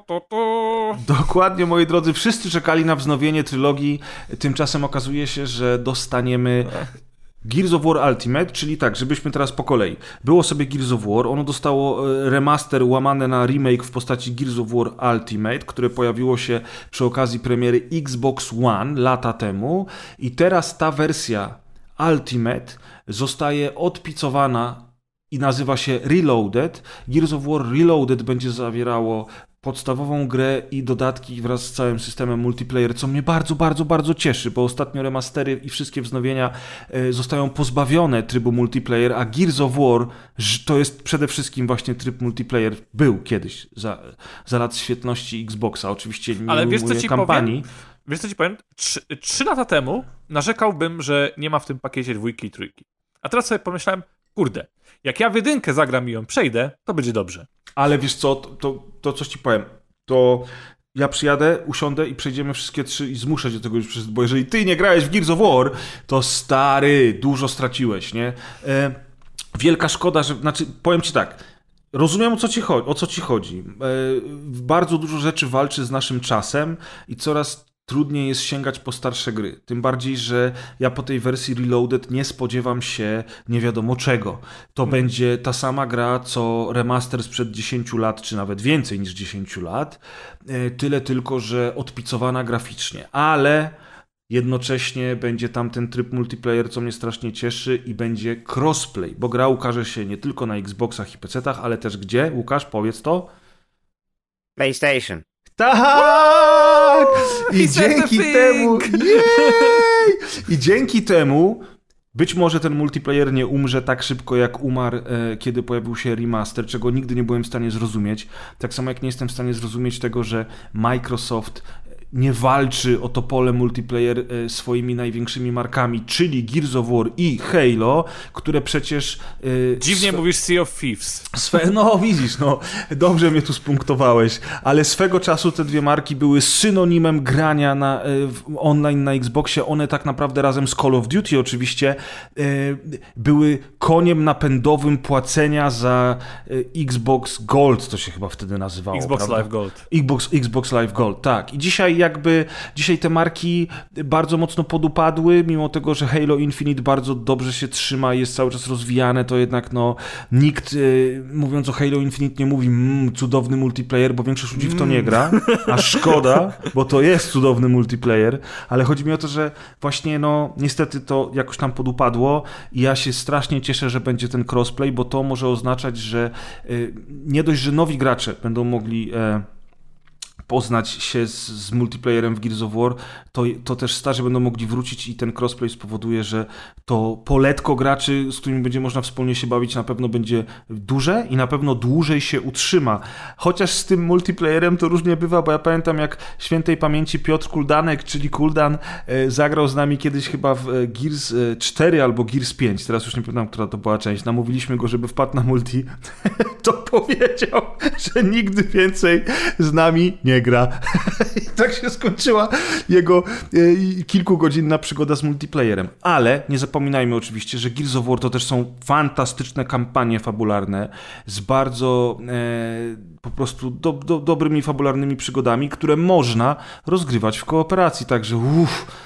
Dokładnie, moi drodzy, wszyscy czekali na wznowienie trylogii, tymczasem okazuje się, że dostaniemy Gears of War Ultimate, czyli tak, żebyśmy teraz po kolei. Było sobie Gears of War, ono dostało remaster łamane na remake w postaci Gears of War Ultimate, które pojawiło się przy okazji premiery Xbox One lata temu i teraz ta wersja Ultimate zostaje odpicowana i nazywa się Reloaded. Gears of War Reloaded będzie zawierało podstawową grę i dodatki wraz z całym systemem multiplayer, co mnie bardzo, bardzo, bardzo cieszy, bo ostatnio remastery i wszystkie wznowienia zostają pozbawione trybu multiplayer, a Gears of War to jest przede wszystkim właśnie tryb multiplayer. Był kiedyś, za, za lat świetności Xboxa. Oczywiście nie Ale wiesz, co ci kampanii. Powiem? Wiesz, co ci powiem? Trzy, trzy lata temu narzekałbym, że nie ma w tym pakiecie dwójki i trójki. A teraz sobie pomyślałem, kurde, jak ja w jedynkę zagram i ją przejdę, to będzie dobrze. Ale wiesz co, to, to, to coś ci powiem. To ja przyjadę, usiądę i przejdziemy wszystkie trzy i zmuszę cię do tego już, bo jeżeli ty nie grałeś w Gears of War, to stary, dużo straciłeś, nie? E, wielka szkoda, że, znaczy, powiem ci tak, rozumiem o co ci chodzi, o co ci chodzi. E, bardzo dużo rzeczy walczy z naszym czasem i coraz trudniej jest sięgać po starsze gry. Tym bardziej, że ja po tej wersji Reloaded nie spodziewam się nie wiadomo czego. To hmm. będzie ta sama gra, co remaster sprzed dziesięciu lat, czy nawet więcej niż dziesięciu lat. Tyle tylko, że odpicowana graficznie. Ale jednocześnie będzie tam ten tryb multiplayer, co mnie strasznie cieszy i będzie crossplay, bo gra ukaże się nie tylko na Xboxach i pecetach, ale też gdzie? Łukasz, powiedz to. PlayStation. Tak! I dzięki temu... Jej! I dzięki temu być może ten multiplayer nie umrze tak szybko, jak umarł, e, kiedy pojawił się remaster, czego nigdy nie byłem w stanie zrozumieć. Tak samo jak nie jestem w stanie zrozumieć tego, że Microsoft nie walczy o to pole multiplayer e, swoimi największymi markami, czyli Gears of War i Halo, które przecież... E, Dziwnie swe... mówisz Sea of Thieves. Swe... No widzisz, no dobrze mnie tu spunktowałeś, ale swego czasu te dwie marki były synonimem grania na, e, online na Xboxie. One tak naprawdę razem z Call of Duty oczywiście e, były koniem napędowym płacenia za e, Xbox Gold, to się chyba wtedy nazywało. Xbox prawda? Live Gold. Xbox, Xbox Live Gold, tak. I dzisiaj jakby, dzisiaj te marki bardzo mocno podupadły, mimo tego, że Halo Infinite bardzo dobrze się trzyma i jest cały czas rozwijane, to jednak no nikt, yy, mówiąc o Halo Infinite, nie mówi mmm, cudowny multiplayer, bo większość ludzi w to nie gra, a szkoda, bo to jest cudowny multiplayer, ale chodzi mi o to, że właśnie no niestety to jakoś tam podupadło i ja się strasznie cieszę, że będzie ten crossplay, bo to może oznaczać, że yy, nie dość, że nowi gracze będą mogli yy, poznać się z, z multiplayerem w Gears of War, to, to też starzy będą mogli wrócić i ten crossplay spowoduje, że to poletko graczy, z którymi będzie można wspólnie się bawić, na pewno będzie duże i na pewno dłużej się utrzyma. Chociaż z tym multiplayerem to różnie bywa, bo ja pamiętam, jak świętej pamięci Piotr Kuldanek, czyli Kuldan, e, zagrał z nami kiedyś chyba w e, Gears cztery albo Gears pięć, teraz już nie pamiętam, która to była część. Namówiliśmy go, żeby wpadł na multi. To powiedział, że nigdy więcej z nami nie gra. I tak się skończyła jego e, kilkugodzinna przygoda z multiplayerem. Ale nie zapominajmy oczywiście, że Gears of War to też są fantastyczne kampanie fabularne z bardzo e, po prostu do, do, dobrymi fabularnymi przygodami, które można rozgrywać w kooperacji. Także uff,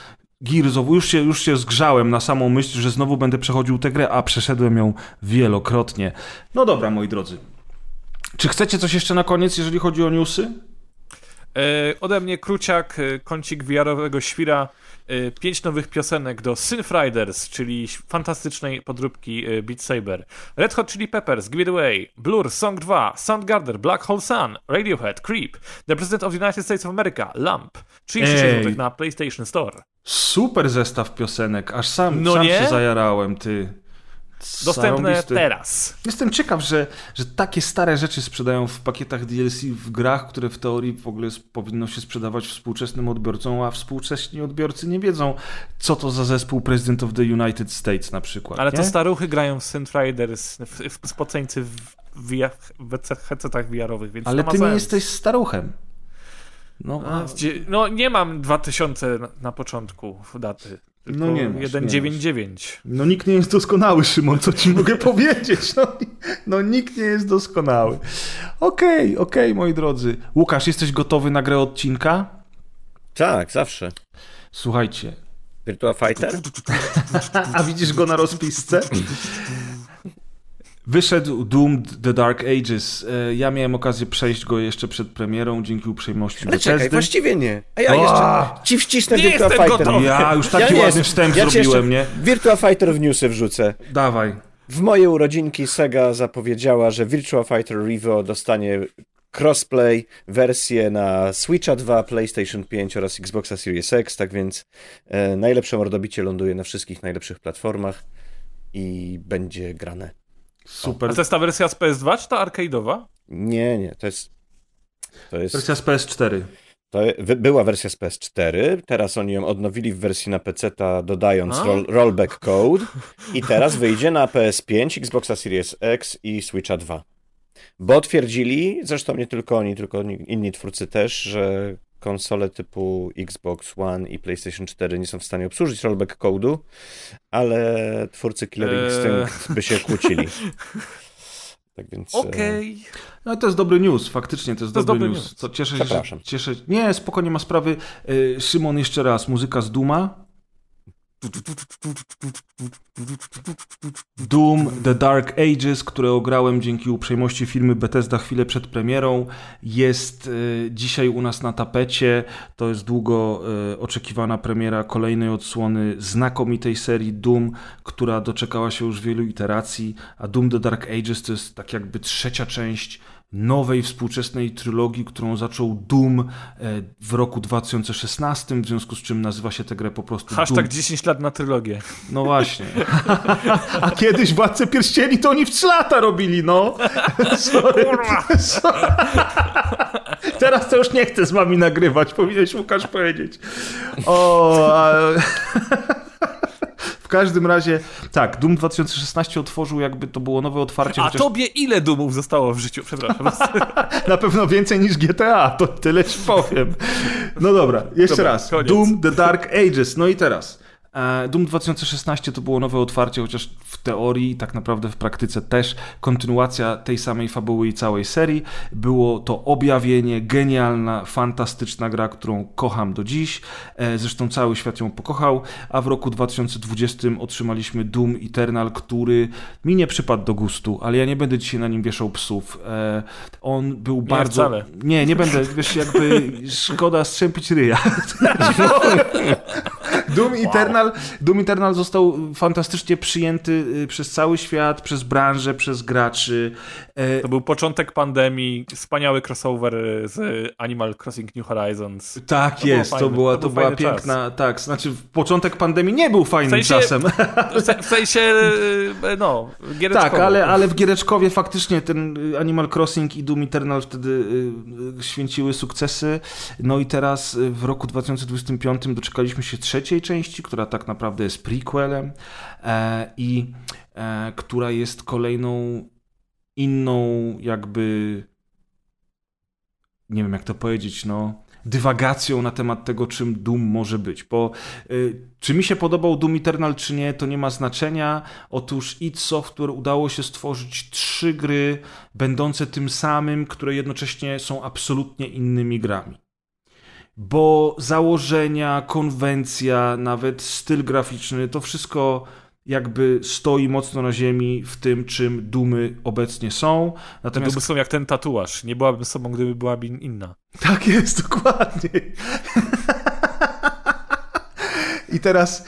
Gears of... Już się, już się zgrzałem na samą myśl, że znowu będę przechodził tę grę, a przeszedłem ją wielokrotnie. No dobra, moi drodzy. Czy chcecie coś jeszcze na koniec, jeżeli chodzi o newsy? E, ode mnie króciak, kącik V R-owego świra. E, pięć nowych piosenek do Synth Riders, czyli fantastycznej podróbki e, Beat Saber. Red Hot Chili Peppers, Give It Away, Blur, Song dwa, Soundgarden, Black Hole Sun, Radiohead, Creep, The President of the United States of America, Lamp, trzydzieści sześć złotych na PlayStation Store. Super zestaw piosenek, aż sam, no sam nie? się zajarałem, ty. Dostępne Zarąbisty. teraz. Jestem ciekaw, że, że takie stare rzeczy sprzedają w pakietach D L C w grach, które w teorii w ogóle powinno się sprzedawać współczesnym odbiorcom, a współcześni odbiorcy nie wiedzą, co to za zespół President of the United States na przykład. Ale nie? to staruchy grają w Synth Riders, w, w spoceńcy w, w, w headsetach V R-owych, więc Ale to ma ty sens. nie jesteś staruchem. No, A, gdzie, no nie mam dwa tysiące na, na początku daty. Tylko No nie masz, jeden nie dziewięć masz. dziewięć. no nikt nie jest doskonały, Szymon, co ci mogę powiedzieć? No, no nikt nie jest doskonały. Okej, okay, okej, okay, moi drodzy. Łukasz, jesteś gotowy na grę odcinka? Tak, zawsze. Słuchajcie. Virtua Fighter? A widzisz go na rozpisce? Wyszedł Doom The Dark Ages. Ja miałem okazję przejść go jeszcze przed premierą, dzięki uprzejmości Ale Bethesdy. czekaj, właściwie nie. A ja O! jeszcze ci wcisnę Nie Virtua jestem Fighter. gotowy. Ja już taki nie ładny jestem. wstęp ja ci zrobiłem, nie? jeszcze Virtua Fighter w newsy wrzucę. Dawaj. W moje urodzinki Sega zapowiedziała, że Virtua Fighter Revo dostanie crossplay, wersję na Switcha dwa, PlayStation pięć oraz Xboxa Series X, tak więc e, najlepsze mordobicie ląduje na wszystkich najlepszych platformach i będzie grane. Super. A to jest ta wersja z P S dwa, czy ta arcade'owa? Nie, nie, to jest... To jest Wersja z P S cztery. To była wersja z P S cztery, teraz oni ją odnowili w wersji na peceta, dodając A? roll, rollback code i teraz wyjdzie na P S pięć, Xboxa Series X i Switcha dwa. Bo twierdzili, zresztą nie tylko oni, tylko inni twórcy też, że konsole typu Xbox One i PlayStation cztery nie są w stanie obsłużyć rollback code'u, ale twórcy Killer Eee. Instinct by się kłócili. Tak więc... Okej. No to jest dobry news, faktycznie to jest, To jest dobry, dobry news. news. To cieszę się, że, Zapraszam. cieszę... Nie, spokojnie, ma sprawy. Yy, Szymon, jeszcze raz, muzyka z Dooma. Doom The Dark Ages, które ograłem dzięki uprzejmości firmy Bethesda chwilę przed premierą, jest y, dzisiaj u nas na tapecie. To jest długo y, oczekiwana premiera kolejnej odsłony znakomitej serii Doom, która doczekała się już wielu iteracji, a Doom The Dark Ages to jest tak jakby trzecia część nowej, współczesnej trylogii, którą zaczął Doom w roku dwa tysiące szesnastym, w związku z czym nazywa się tę grę po prostu Hashtag Doom. dziesięć lat na trylogię. No właśnie. A kiedyś Władcę Pierścieni to oni w trzy lata robili, no. Sorry. Sorry. Teraz to już nie chcę z wami nagrywać, powinieneś Łukasz powiedzieć. O, a... W każdym razie, tak, Doom dwa tysiące szesnaście otworzył, jakby to było nowe otwarcie. A chociaż... tobie ile Doomów zostało w życiu? Przepraszam. Na pewno więcej niż G T A, to tyle ci powiem. No dobra, jeszcze Dobra, raz. koniec. Doom The Dark Ages. No i teraz. Doom dwa tysiące szesnaście to było nowe otwarcie, chociaż w teorii i tak naprawdę w praktyce też kontynuacja tej samej fabuły i całej serii. Było to objawienie, genialna, fantastyczna gra, którą kocham do dziś. Zresztą cały świat ją pokochał, a w roku dwa tysiące dwudziestym otrzymaliśmy Doom Eternal, który mi nie przypadł do gustu, ale ja nie będę dzisiaj na nim wieszał psów. On był Nie, bardzo... wcale. Nie, nie będę, wiesz, jakby szkoda strzępić ryja. Doom Eternal, Doom Eternal został fantastycznie przyjęty przez cały świat, przez branżę, przez graczy. To był początek pandemii, wspaniały crossover z Animal Crossing New Horizons. Tak To jest, było to fajne, była, to to był była fajny piękna, tak, znaczy początek pandemii nie był fajnym W sensie- czasem. W se- W sensie, e, no, giereczkowo. Tak, ale, ale w Giereczkowie faktycznie ten Animal Crossing i Doom Eternal wtedy y, święciły sukcesy. No i teraz y, w roku dwa tysiące dwudziestym piątym doczekaliśmy się trzeciej części, która tak naprawdę jest prequelem e, i e, która jest kolejną inną jakby, nie wiem jak to powiedzieć, no dywagacją na temat tego, czym Doom może być, bo y, czy mi się podobał Doom Eternal, czy nie, to nie ma znaczenia. Otóż id Software udało się stworzyć trzy gry będące tym samym, które jednocześnie są absolutnie innymi grami. bo założenia, konwencja, nawet styl graficzny, to wszystko jakby stoi mocno na ziemi w tym, czym Doomy obecnie są. Natomiast... Doomy są jak ten tatuaż. Nie byłabym sobą, gdyby byłaby inna. Tak jest, dokładnie. I teraz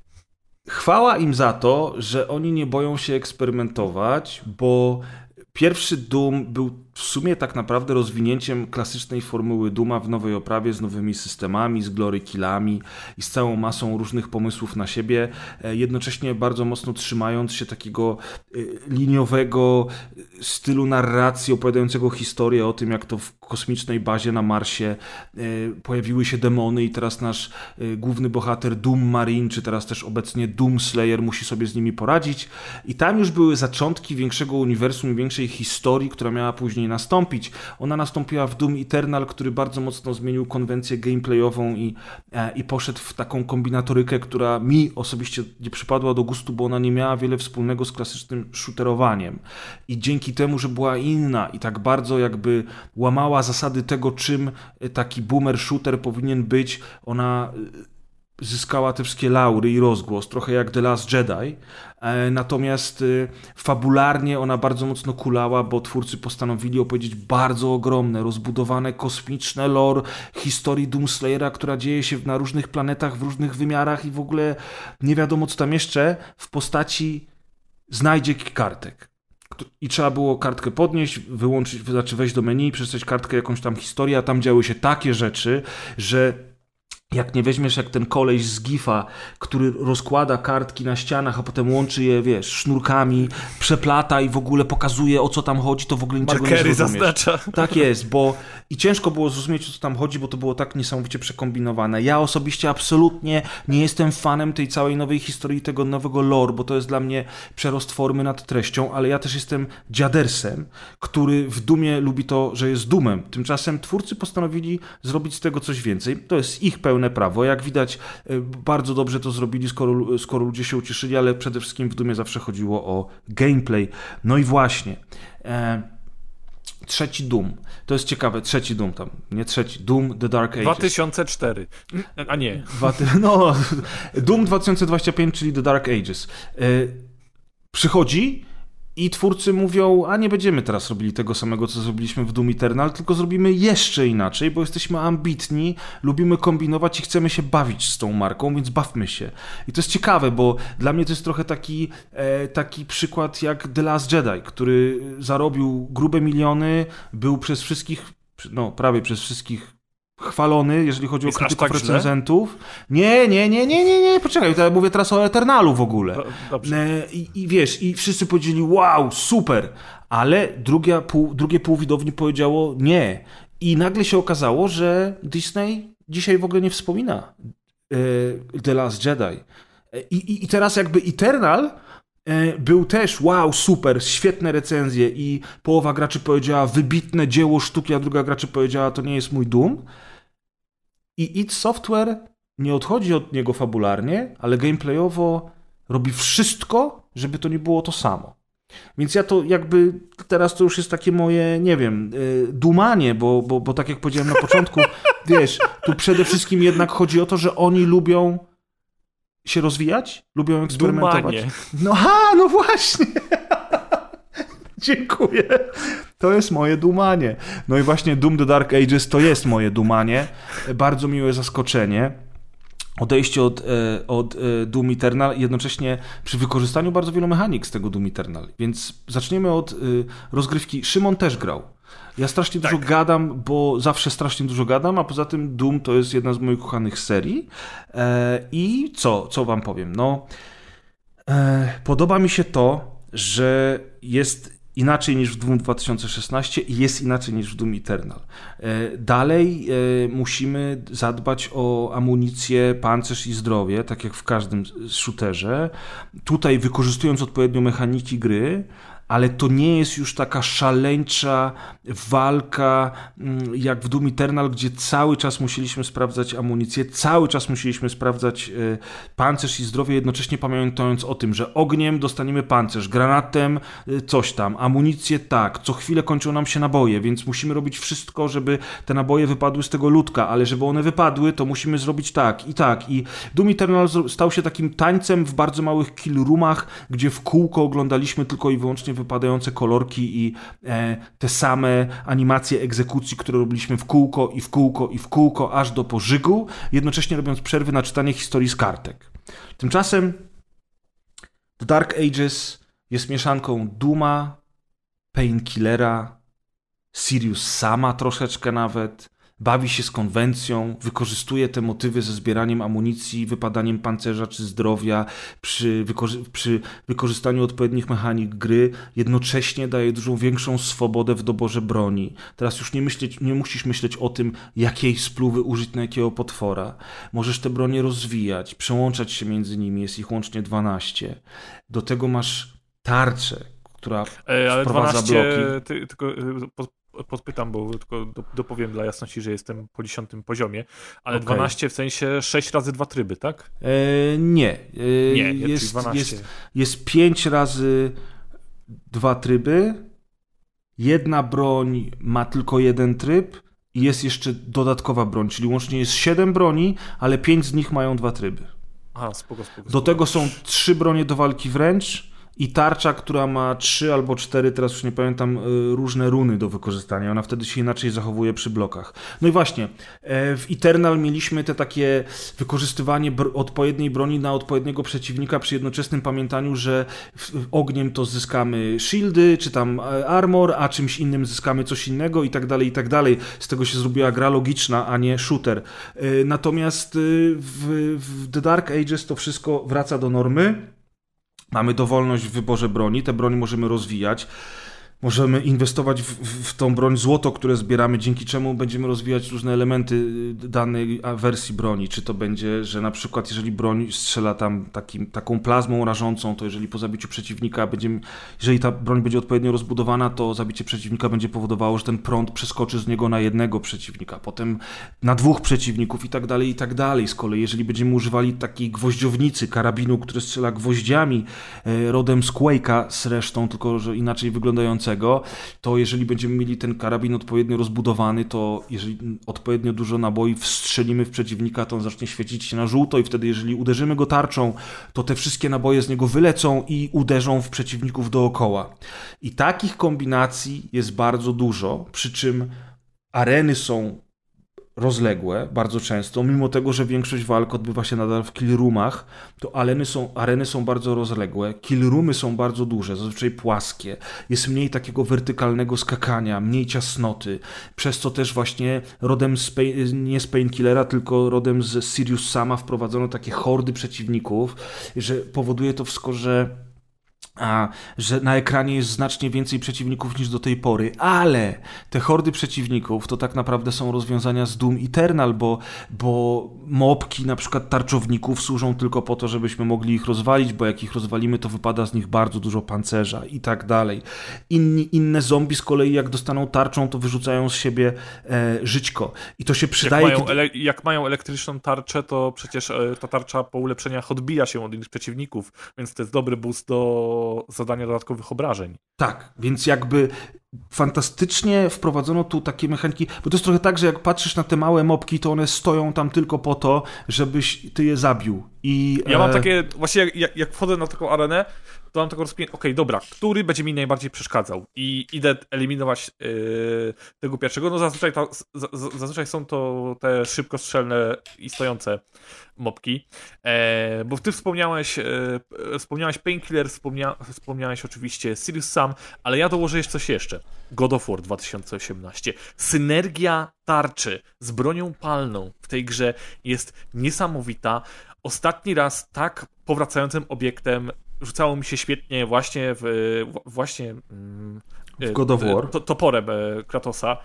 chwała im za to, że oni nie boją się eksperymentować, bo pierwszy Doom był w sumie tak naprawdę rozwinięciem klasycznej formuły Dooma w nowej oprawie, z nowymi systemami, z glory killami i z całą masą różnych pomysłów na siebie, jednocześnie bardzo mocno trzymając się takiego liniowego stylu narracji opowiadającego historię o tym, jak to w kosmicznej bazie na Marsie pojawiły się demony i teraz nasz główny bohater Doom Marine, czy teraz też obecnie Doom Slayer musi sobie z nimi poradzić. I tam już były zaczątki większego uniwersum i większej historii, która miała później nastąpić. Ona nastąpiła w Doom Eternal, który bardzo mocno zmienił konwencję gameplayową i, i poszedł w taką kombinatorykę, która mi osobiście nie przypadła do gustu, bo ona nie miała wiele wspólnego z klasycznym shooterowaniem. I dzięki temu, że była inna i tak bardzo jakby łamała zasady tego, czym taki boomer shooter powinien być, ona zyskała te wszystkie laury i rozgłos, trochę jak The Last Jedi. Natomiast fabularnie ona bardzo mocno kulała, bo twórcy postanowili opowiedzieć bardzo ogromne, rozbudowane, kosmiczne lore historii Doomslayera, która dzieje się na różnych planetach, w różnych wymiarach i w ogóle nie wiadomo, co tam jeszcze, w postaci znajdziek kartek. I trzeba było kartkę podnieść, wyłączyć, znaczy wejść do menu, przeczytać kartkę, jakąś tam historię, a tam działy się takie rzeczy, że jak nie weźmiesz jak ten koleś z gifa, który rozkłada kartki na ścianach, a potem łączy je, wiesz, sznurkami, przeplata i w ogóle pokazuje, o co tam chodzi, to w ogóle niczego Markery nie zrozumiesz. Zaznacza. Tak jest, bo i ciężko było zrozumieć, o co tam chodzi, bo to było tak niesamowicie przekombinowane. Ja osobiście absolutnie nie jestem fanem tej całej nowej historii, tego nowego lore, bo to jest dla mnie przerost formy nad treścią, ale ja też jestem dziadersem, który w Doomie lubi to, że jest Doomem. Tymczasem twórcy postanowili zrobić z tego coś więcej. To jest ich pełne prawo. Jak widać, bardzo dobrze to zrobili, skoro, skoro ludzie się ucieszyli, ale przede wszystkim w Doomie zawsze chodziło o gameplay. No i właśnie, e, trzeci Doom. To jest ciekawe, trzeci Doom tam, nie trzeci, Doom The Dark Ages. dwa tysiące cztery. A nie. Dwa, no, Doom dwa tysiące dwadzieścia pięć, czyli The Dark Ages. E, przychodzi i twórcy mówią, a nie będziemy teraz robili tego samego, co zrobiliśmy w Doom Eternal, tylko zrobimy jeszcze inaczej, bo jesteśmy ambitni, lubimy kombinować i chcemy się bawić z tą marką, więc bawmy się. I to jest ciekawe, bo dla mnie to jest trochę taki, e, taki przykład jak The Last Jedi, który zarobił grube miliony, był przez wszystkich, no prawie przez wszystkich chwalony, jeżeli chodzi jest o krytyków, tak recenzentów. Nie, nie, nie, nie, nie, nie, poczekaj, ja mówię teraz o Eternalu w ogóle. Dobrze. I, I wiesz, i wszyscy powiedzieli, wow, super, ale drugie pół, drugie pół widowni powiedziało nie. I nagle się okazało, że Disney dzisiaj w ogóle nie wspomina e, The Last Jedi. I, i, I teraz jakby Eternal e, był też, wow, super, świetne recenzje i połowa graczy powiedziała wybitne dzieło sztuki, a druga graczy powiedziała, to nie jest mój Doom. I id Software nie odchodzi od niego fabularnie, ale gameplayowo robi wszystko, żeby to nie było to samo. Więc ja to jakby, teraz to już jest takie moje, nie wiem, yy, dumanie, bo, bo, bo tak jak powiedziałem na początku, wiesz, tu przede wszystkim jednak chodzi o to, że oni lubią się rozwijać, lubią eksperymentować. Dumanie. No ha, no właśnie. Dziękuję. To jest moje dumanie. No i właśnie Doom The Dark Ages to jest moje dumanie. Bardzo miłe zaskoczenie. Odejście od, od Doom Eternal, jednocześnie przy wykorzystaniu bardzo wielu mechanik z tego Doom Eternal. Więc zaczniemy od rozgrywki. Szymon też grał. Ja strasznie tak. dużo gadam, bo zawsze strasznie dużo gadam, a poza tym Doom to jest jedna z moich kochanych serii. I co? Co wam powiem? No, podoba mi się to, że jest inaczej niż w Doom dwa tysiące szesnaście i jest inaczej niż w Doom Eternal. Dalej musimy zadbać o amunicję, pancerz i zdrowie, tak jak w każdym shooterze. Tutaj wykorzystując odpowiednio mechaniki gry, ale to nie jest już taka szaleńcza walka jak w Doom Eternal, gdzie cały czas musieliśmy sprawdzać amunicję, cały czas musieliśmy sprawdzać pancerz i zdrowie, jednocześnie pamiętając o tym, że ogniem dostaniemy pancerz, granatem coś tam, amunicję tak, co chwilę kończą nam się naboje, więc musimy robić wszystko, żeby te naboje wypadły z tego ludka, ale żeby one wypadły, to musimy zrobić tak i tak. I Doom Eternal stał się takim tańcem w bardzo małych kill roomach, gdzie w kółko oglądaliśmy tylko i wyłącznie wypadające kolorki i e, te same animacje egzekucji, które robiliśmy w kółko i w kółko i w kółko, aż do pożygu, jednocześnie robiąc przerwy na czytanie historii z kartek. Tymczasem The Dark Ages jest mieszanką Dooma, Painkillera, Sirius Sama troszeczkę nawet, bawi się z konwencją, wykorzystuje te motywy ze zbieraniem amunicji, wypadaniem pancerza czy zdrowia przy, wykorzy- przy wykorzystaniu odpowiednich mechanik gry, jednocześnie daje dużo większą swobodę w doborze broni. Teraz już nie, myśleć, nie musisz myśleć o tym, jakiej spluwy użyć na jakiego potwora. Możesz te bronie rozwijać, przełączać się między nimi, jest ich łącznie dwanaście. Do tego masz tarczę, która Ej, ale wprowadza dwanaście, bloki. ty, tylko pod, podpytam, bo tylko do, dopowiem dla jasności, że jestem po dziesiątym poziomie, ale Okay. dwanaście w sensie sześć razy dwa tryby, tak? E, nie. E, Nie, jest, czyli dwanaście. Jest, jest pięć razy dwa tryby, jedna broń ma tylko jeden tryb i jest jeszcze dodatkowa broń, czyli łącznie jest siedem broni, ale pięć z nich mają dwa tryby. Aha, spoko, spoko. Do spoko. tego są trzy bronie do walki wręcz i tarcza, która ma trzy albo cztery, teraz już nie pamiętam, różne runy do wykorzystania. Ona wtedy się inaczej zachowuje przy blokach. No i właśnie, w Eternal mieliśmy te takie wykorzystywanie br- odpowiedniej broni na odpowiedniego przeciwnika przy jednoczesnym pamiętaniu, że ogniem to zyskamy shieldy, czy tam armor, a czymś innym zyskamy coś innego i tak dalej, i tak dalej. Z tego się zrobiła gra logiczna, a nie shooter. Natomiast w, w The Dark Ages to wszystko wraca do normy. Mamy dowolność w wyborze broni, te broni możemy rozwijać. Możemy inwestować w, w, w tą broń złoto, które zbieramy, dzięki czemu będziemy rozwijać różne elementy danej wersji broni. Czy to będzie, że na przykład jeżeli broń strzela tam takim, taką plazmą rażącą, to jeżeli po zabiciu przeciwnika będziemy, jeżeli ta broń będzie odpowiednio rozbudowana, to zabicie przeciwnika będzie powodowało, że ten prąd przeskoczy z niego na jednego przeciwnika, potem na dwóch przeciwników i tak dalej, i tak dalej. Z kolei jeżeli będziemy używali takiej gwoździownicy, karabinu, który strzela gwoździami, rodem z Quake'a zresztą, tylko że inaczej wyglądającego, to jeżeli będziemy mieli ten karabin odpowiednio rozbudowany, to jeżeli odpowiednio dużo naboi wstrzelimy w przeciwnika, to on zacznie świecić się na żółto i wtedy jeżeli uderzymy go tarczą, to te wszystkie naboje z niego wylecą i uderzą w przeciwników dookoła. I takich kombinacji jest bardzo dużo, przy czym areny są rozległe bardzo często, mimo tego, że większość walk odbywa się nadal w killroomach, to areny są, areny są bardzo rozległe, killroomy są bardzo duże, zazwyczaj płaskie, jest mniej takiego wertykalnego skakania, mniej ciasnoty, przez co też właśnie rodem z Pain, nie z Painkillera, tylko rodem z Sirius Sama wprowadzono takie hordy przeciwników, że powoduje to wszystko, że A, że na ekranie jest znacznie więcej przeciwników niż do tej pory, ale te hordy przeciwników to tak naprawdę są rozwiązania z Doom Eternal, bo, bo mopki na przykład tarczowników służą tylko po to, żebyśmy mogli ich rozwalić, bo jak ich rozwalimy, to wypada z nich bardzo dużo pancerza i tak dalej. Inni, inne zombie z kolei jak dostaną tarczą, to wyrzucają z siebie e, żyćko i to się przydaje... Jak mają, kiedy... ele- jak mają elektryczną tarczę, to przecież e, ta tarcza po ulepszeniach odbija się od innych przeciwników, więc to jest dobry boost do zadania dodatkowych obrażeń. Tak, więc jakby fantastycznie wprowadzono tu takie mechaniki, bo to jest trochę tak, że jak patrzysz na te małe mopki, to one stoją tam tylko po to, żebyś ty je zabił. I, ja mam e... takie, właśnie jak, jak wchodzę na taką arenę, to mam taką rozpięcie, okej, okay, dobra, który będzie mi najbardziej przeszkadzał i idę eliminować yy, tego pierwszego. No zazwyczaj, ta, z, z, zazwyczaj są to te szybkostrzelne i stojące mopki, e, bo ty wspomniałeś, e, wspomniałeś Painkiller, wspomnia, wspomniałeś oczywiście Sirius Sam, ale ja dołożę jeszcze coś jeszcze. God of War dwa tysiące osiemnaście. Synergia tarczy z bronią palną w tej grze jest niesamowita. Ostatni raz tak powracającym obiektem rzucało mi się świetnie właśnie w właśnie w God of War. To, toporem Kratosa.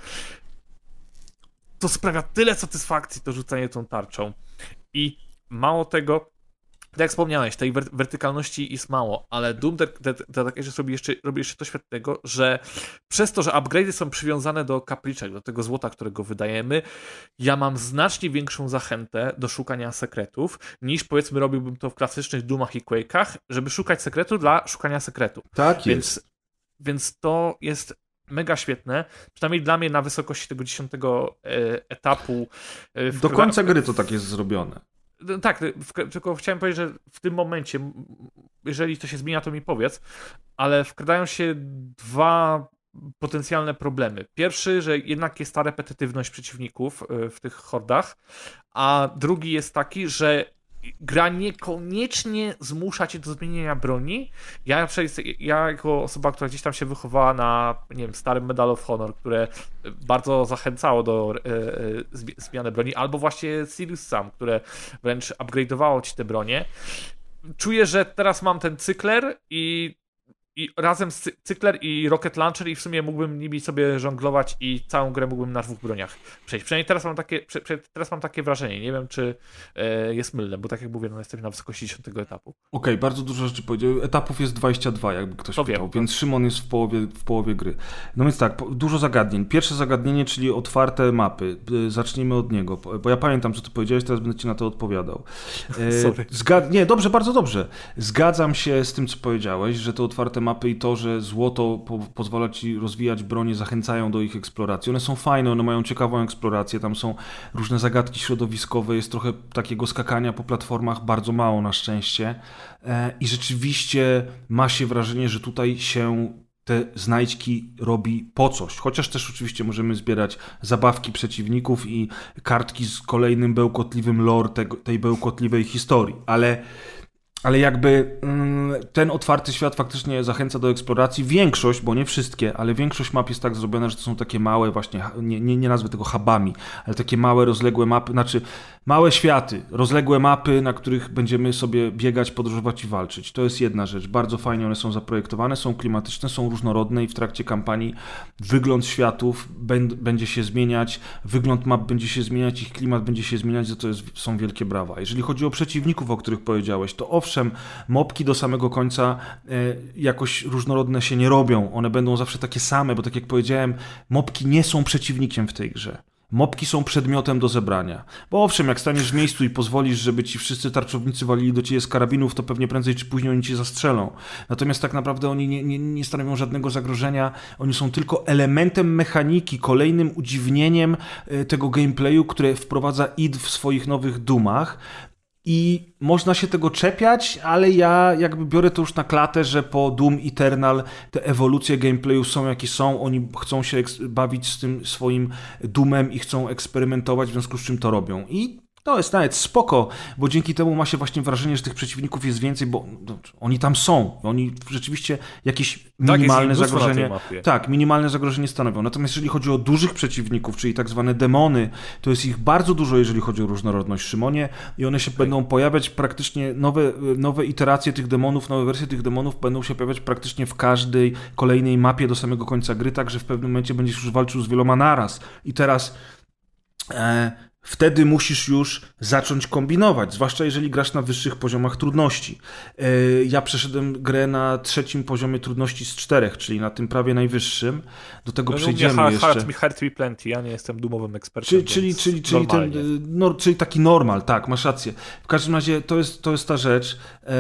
To sprawia tyle satysfakcji to rzucanie tą tarczą. I mało tego, tak jak wspomniałeś, tej wer- wertykalności jest mało, ale Doom Dark Ages robi jeszcze, robi jeszcze coś świetnego, że przez to, że upgrade'y są przywiązane do kapliczek, do tego złota, którego wydajemy, ja mam znacznie większą zachętę do szukania sekretów, niż powiedzmy robiłbym to w klasycznych Doomach i Quake'ach, żeby szukać sekretu dla szukania sekretu. Tak więc, jest. Więc to jest mega świetne, przynajmniej dla mnie na wysokości tego dziesiątego e, etapu. E, w, Do końca gry to tak jest zrobione. Tak, w, tylko chciałem powiedzieć, że w tym momencie, jeżeli to się zmienia, to mi powiedz, ale wkradają się dwa potencjalne problemy. Pierwszy, że jednak jest ta repetytywność przeciwników w tych hordach, a drugi jest taki, że gra niekoniecznie zmusza cię do zmienienia broni. Ja, ja jako osoba, która gdzieś tam się wychowała na, nie wiem, starym Medal of Honor, które bardzo zachęcało do e, e, zmiany broni, albo właśnie Sirius Sam, które wręcz upgrade'owało ci te bronie. Czuję, że teraz mam ten cykler i I razem z cykler i Rocket Launcher i w sumie mógłbym nimi sobie żonglować i całą grę mógłbym na dwóch broniach przejść. Przynajmniej teraz mam takie, prze, prze, teraz mam takie wrażenie. Nie wiem, czy e, jest mylne, bo tak jak mówię, no jesteśmy na wysokości dziesiątego etapu. Okej, okay, bardzo dużo rzeczy powiedział. Etapów jest dwadzieścia dwa, jakby ktoś to pytał, wiem, więc Szymon jest w połowie, w połowie gry. No więc tak, dużo zagadnień. Pierwsze zagadnienie, czyli otwarte mapy. Zacznijmy od niego, bo ja pamiętam, co ty powiedziałeś, teraz będę ci na to odpowiadał. E, Sorry. Zgad- nie, dobrze, bardzo dobrze. Zgadzam się z tym, co powiedziałeś, że te otwarte mapy i to, że złoto po- pozwala ci rozwijać bronie, zachęcają do ich eksploracji. One są fajne, one mają ciekawą eksplorację, tam są różne zagadki środowiskowe, jest trochę takiego skakania po platformach, bardzo mało na szczęście. E, I rzeczywiście ma się wrażenie, że tutaj się te znajdźki robi po coś. Chociaż też oczywiście możemy zbierać zabawki przeciwników i kartki z kolejnym bełkotliwym lore tego, tej bełkotliwej historii, ale Ale jakby ten otwarty świat faktycznie zachęca do eksploracji. Większość, bo nie wszystkie, ale większość map jest tak zrobiona, że to są takie małe właśnie, nie, nie, nie nazwę tego hubami, ale takie małe, rozległe mapy, znaczy małe światy, rozległe mapy, na których będziemy sobie biegać, podróżować i walczyć. To jest jedna rzecz. Bardzo fajnie one są zaprojektowane, są klimatyczne, są różnorodne i w trakcie kampanii wygląd światów b- będzie się zmieniać, wygląd map będzie się zmieniać, ich klimat będzie się zmieniać, za to jest, są wielkie brawa. Jeżeli chodzi o przeciwników, o których powiedziałeś, to owszem, Owszem, mopki do samego końca e, jakoś różnorodne się nie robią. One będą zawsze takie same, bo tak jak powiedziałem, mopki nie są przeciwnikiem w tej grze. Mopki są przedmiotem do zebrania. Bo owszem, jak staniesz w miejscu i pozwolisz, żeby ci wszyscy tarczownicy walili do ciebie z karabinów, to pewnie prędzej czy później oni cię zastrzelą. Natomiast tak naprawdę oni nie, nie, nie stanowią żadnego zagrożenia. Oni są tylko elementem mechaniki, kolejnym udziwnieniem tego gameplayu, które wprowadza id w swoich nowych Doomach. I można się tego czepiać, ale ja jakby biorę to już na klatę, że po Doom Eternal te ewolucje gameplayu są jakie są, oni chcą się eks- bawić z tym swoim Doomem i chcą eksperymentować, w związku z czym to robią. I to jest nawet spoko, bo dzięki temu ma się właśnie wrażenie, że tych przeciwników jest więcej, bo no, oni tam są. Oni rzeczywiście jakieś minimalne tak, zagrożenie. Tak, minimalne zagrożenie stanowią. Natomiast jeżeli chodzi o dużych przeciwników, czyli tak zwane demony, to jest ich bardzo dużo, jeżeli chodzi o różnorodność, Szymonie, i one się tak. będą pojawiać praktycznie, nowe, nowe iteracje tych demonów, nowe wersje tych demonów będą się pojawiać praktycznie w każdej kolejnej mapie do samego końca gry, tak że w pewnym momencie będziesz już walczył z wieloma naraz. I teraz e, wtedy musisz już zacząć kombinować, zwłaszcza jeżeli grasz na wyższych poziomach trudności. Ja przeszedłem grę na trzecim poziomie trudności z czterech, czyli na tym prawie najwyższym. Do tego no, przejdziemy hard, jeszcze. Hard, hard me plenty, ja nie jestem dumowym ekspertem. Czyli, czyli, czyli, czyli, ten, no, czyli taki normal, tak, masz rację. W każdym razie to jest, to jest ta rzecz.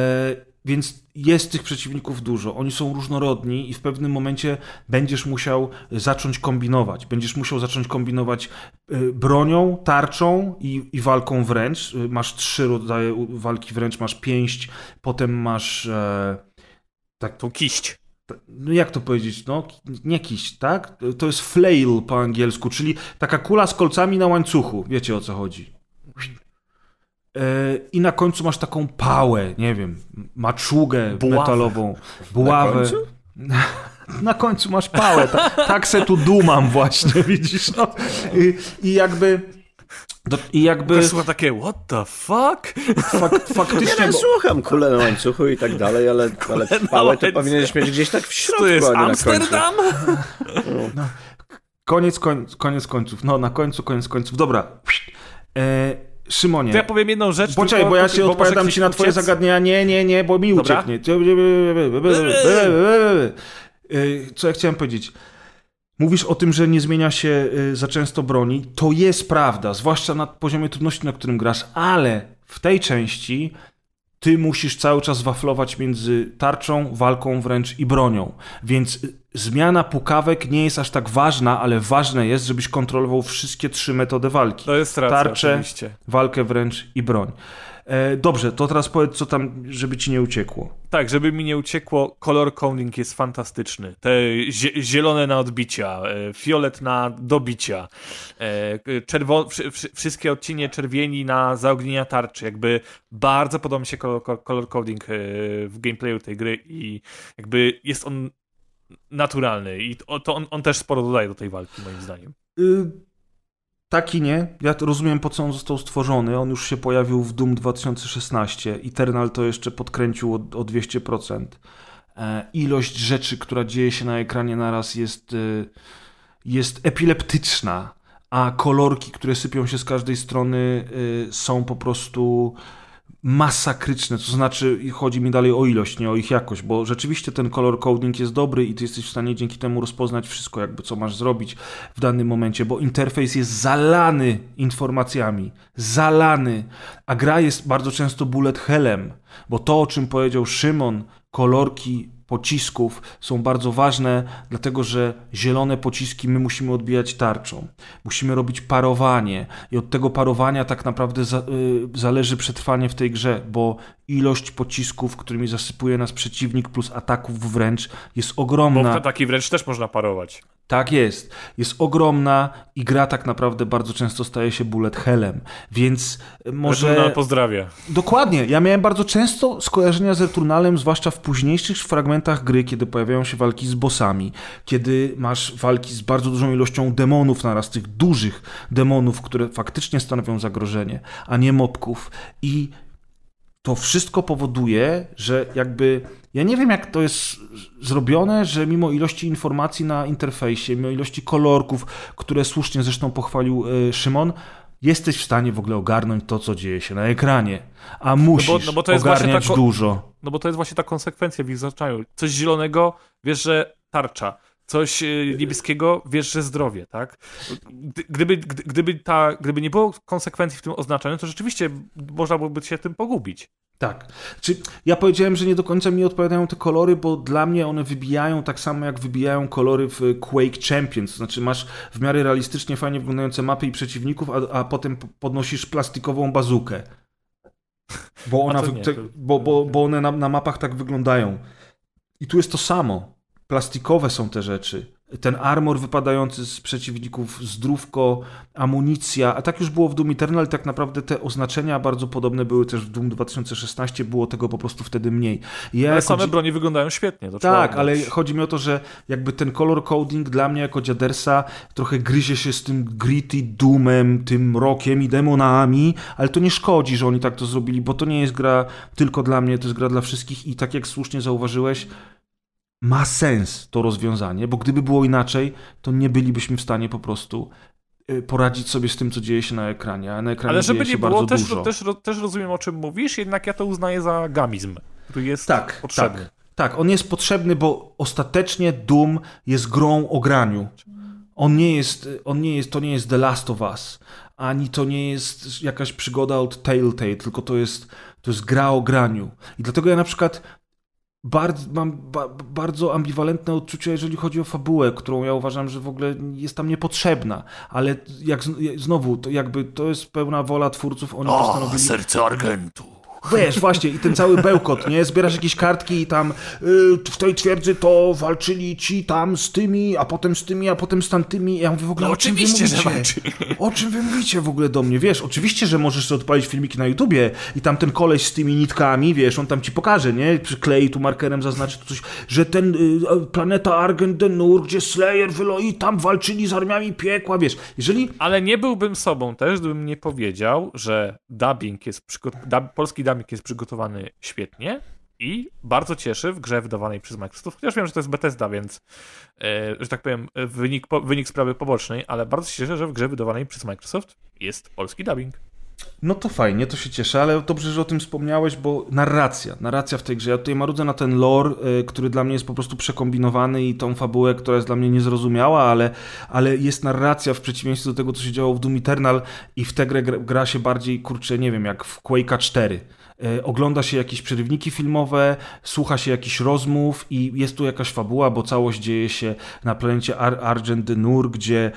Więc jest tych przeciwników dużo, oni są różnorodni i w pewnym momencie będziesz musiał zacząć kombinować. Będziesz musiał zacząć kombinować bronią, tarczą i, i walką wręcz. Masz trzy rodzaje walki wręcz, masz pięść, potem masz... E, tak, tą kiść. No jak to powiedzieć? No, nie kiść, tak? To jest flail po angielsku, czyli taka kula z kolcami na łańcuchu. Wiecie, o co chodzi. I na końcu masz taką pałę, nie wiem, maczugę Buławę. metalową, buławę. Na końcu? Na końcu masz pałę, Ta, tak se tu dumam właśnie, widzisz? No. I, I jakby... Do, I jakby... To słucha takie, what the fuck? Fak, faktycznie... Ja bo... słucham kulę na łańcuchu i tak dalej, ale, ale pałę to powinieneś mieć gdzieś tak w środku, to jest a nie Amsterdam? Na końcu. No. Koniec, koń, koniec końców. No, na końcu, koniec końców. Dobra. E, Szymonie. To ja powiem jedną rzecz. Poczekaj, tylko, bo ja się bo odpowiadam ci na twoje uciec. zagadnienia. Nie, nie, nie, bo mi Dobra. ucieknie. Co ja chciałem powiedzieć? Mówisz o tym, że nie zmienia się za często broni. To jest prawda, zwłaszcza na poziomie trudności, na którym grasz, ale w tej części ty musisz cały czas waflować między tarczą, walką wręcz i bronią. Więc zmiana pukawek nie jest aż tak ważna, ale ważne jest, żebyś kontrolował wszystkie trzy metody walki. To jest racja, tarczę, oczywiście. walkę wręcz i broń. E, dobrze, to teraz powiedz, co tam, żeby ci nie uciekło. Tak, żeby mi nie uciekło, color coding jest fantastyczny. Te zie- zielone na odbicia, e, fiolet na dobicia, e, czerwo- wszy- wszy- wszystkie odcienie czerwieni na zaognienia tarczy. Jakby bardzo podoba mi się color, color coding e, w gameplayu tej gry i jakby jest on naturalny i to, to on, on też sporo dodaje do tej walki, moim zdaniem. Y- Tak i nie. Ja to rozumiem, po co on został stworzony. On już się pojawił w Doom dwa tysiące szesnaście. Eternal to jeszcze podkręcił o, o dwieście procent. E, ilość rzeczy, która dzieje się na ekranie naraz jest, y, jest epileptyczna, a kolorki, które sypią się z każdej strony y, są po prostu masakryczne, to znaczy chodzi mi dalej o ilość, nie o ich jakość, bo rzeczywiście ten color coding jest dobry i ty jesteś w stanie dzięki temu rozpoznać wszystko, jakby co masz zrobić w danym momencie, bo interfejs jest zalany informacjami, zalany, a gra jest bardzo często bullet hellem, bo to, o czym powiedział Szymon, kolorki pocisków są bardzo ważne, dlatego że zielone pociski my musimy odbijać tarczą. Musimy robić parowanie i od tego parowania tak naprawdę za, y, zależy przetrwanie w tej grze, bo ilość pocisków, którymi zasypuje nas przeciwnik plus ataków wręcz jest ogromna. Bo w taki wręcz też można parować. Tak jest. Jest ogromna i gra tak naprawdę bardzo często staje się bullet hellem, więc może... Returnal pozdrawia. Dokładnie. Ja miałem bardzo często skojarzenia z Returnalem, zwłaszcza w późniejszych fragmentach gry, kiedy pojawiają się walki z bossami, kiedy masz walki z bardzo dużą ilością demonów naraz, tych dużych demonów, które faktycznie stanowią zagrożenie, a nie mobków. I to wszystko powoduje, że jakby... Ja nie wiem, jak to jest zrobione, że mimo ilości informacji na interfejsie, mimo ilości kolorków, które słusznie zresztą pochwalił y, Szymon, jesteś w stanie w ogóle ogarnąć to, co dzieje się na ekranie. A musisz no bo, no bo to jest ogarniać ta ko- dużo. No bo to jest właśnie ta konsekwencja w ich znaczeniu. Coś zielonego, wiesz, że tarcza. Coś niebieskiego, wiesz, że zdrowie, tak? Gdyby, gdyby, ta, gdyby nie było konsekwencji w tym oznaczeniu, to rzeczywiście można byłoby się tym pogubić. Tak. Czy ja powiedziałem, że nie do końca mi odpowiadają te kolory, bo dla mnie one wybijają tak samo, jak wybijają kolory w Quake Champions. To znaczy masz w miarę realistycznie fajnie wyglądające mapy i przeciwników, a, a potem podnosisz plastikową bazukę. Bo, ona, nie, te, to... bo, bo, bo one na, na mapach tak wyglądają. I tu jest to samo. Plastikowe są te rzeczy. Ten armor wypadający z przeciwników, zdrówko, amunicja, a tak już było w Doom Eternal, tak naprawdę te oznaczenia bardzo podobne były też w Doom dwa tysiące szesnaście, było tego po prostu wtedy mniej. Ja ale same jako... broni wyglądają świetnie. To tak, ale chodzi mi o to, że jakby ten color coding dla mnie jako dziadersa trochę gryzie się z tym gritty Doomem, tym rokiem i demonami, ale to nie szkodzi, że oni tak to zrobili, bo to nie jest gra tylko dla mnie, to jest gra dla wszystkich i tak jak słusznie zauważyłeś, ma sens to rozwiązanie, bo gdyby było inaczej, to nie bylibyśmy w stanie po prostu poradzić sobie z tym, co dzieje się na ekranie, a na ekranie ale żeby dzieje się nie było, bardzo też, dużo. też, też rozumiem, o czym mówisz, jednak ja to uznaję za gamizm, który jest tak, potrzebny. Tak, tak, on jest potrzebny, bo ostatecznie Doom jest grą o graniu. On nie jest, on nie jest, to nie jest The Last of Us, ani to nie jest jakaś przygoda od Telltale, tylko to jest, to jest gra o graniu. I dlatego ja na przykład Bardzo, mam ba, bardzo ambiwalentne odczucia, jeżeli chodzi o fabułę, którą ja uważam, że w ogóle jest tam niepotrzebna, ale jak znowu, to jakby to jest pełna wola twórców, oni O, postanowili... serce Argentu. Wiesz, właśnie, i ten cały bełkot, nie? Zbierasz jakieś kartki i tam y, w tej twierdzy to walczyli ci tam z tymi, a potem z tymi, a potem z tamtymi. Ja mówię w ogóle, No o czym wy oczywiście, że mówicie? O czym wy mówicie w ogóle do mnie? Wiesz, oczywiście, że możesz sobie odpalić filmiki na YouTubie i tam ten koleś z tymi nitkami, wiesz, on tam ci pokaże, nie? Przyklei tu markerem, zaznaczy tu coś, że ten y, planeta Argent Denur, gdzie Slayer wylo i tam walczyli z armiami piekła, wiesz. Jeżeli... Ale nie byłbym sobą też, gdybym nie powiedział, że dubbing jest przygo- dub- polski dubbing jest przygotowany świetnie i bardzo cieszy w grze wydawanej przez Microsoft, chociaż wiem, że to jest Bethesda, więc e, że tak powiem, wynik, po, wynik sprawy pobocznej, ale bardzo się cieszę, że w grze wydawanej przez Microsoft jest polski dubbing. No to fajnie, to się cieszę, ale dobrze, że o tym wspomniałeś, bo narracja, narracja w tej grze, ja tutaj marudzę na ten lore, y, który dla mnie jest po prostu przekombinowany i tą fabułę, która jest dla mnie niezrozumiała, ale, ale jest narracja w przeciwieństwie do tego, co się działo w Doom Eternal i w tę grę gra, gra się bardziej, kurczę, nie wiem, jak w Quake'a cztery. Y, ogląda się jakieś przerywniki filmowe, słucha się jakichś rozmów i jest tu jakaś fabuła, bo całość dzieje się na planecie Ar- Argent de Nur, gdzie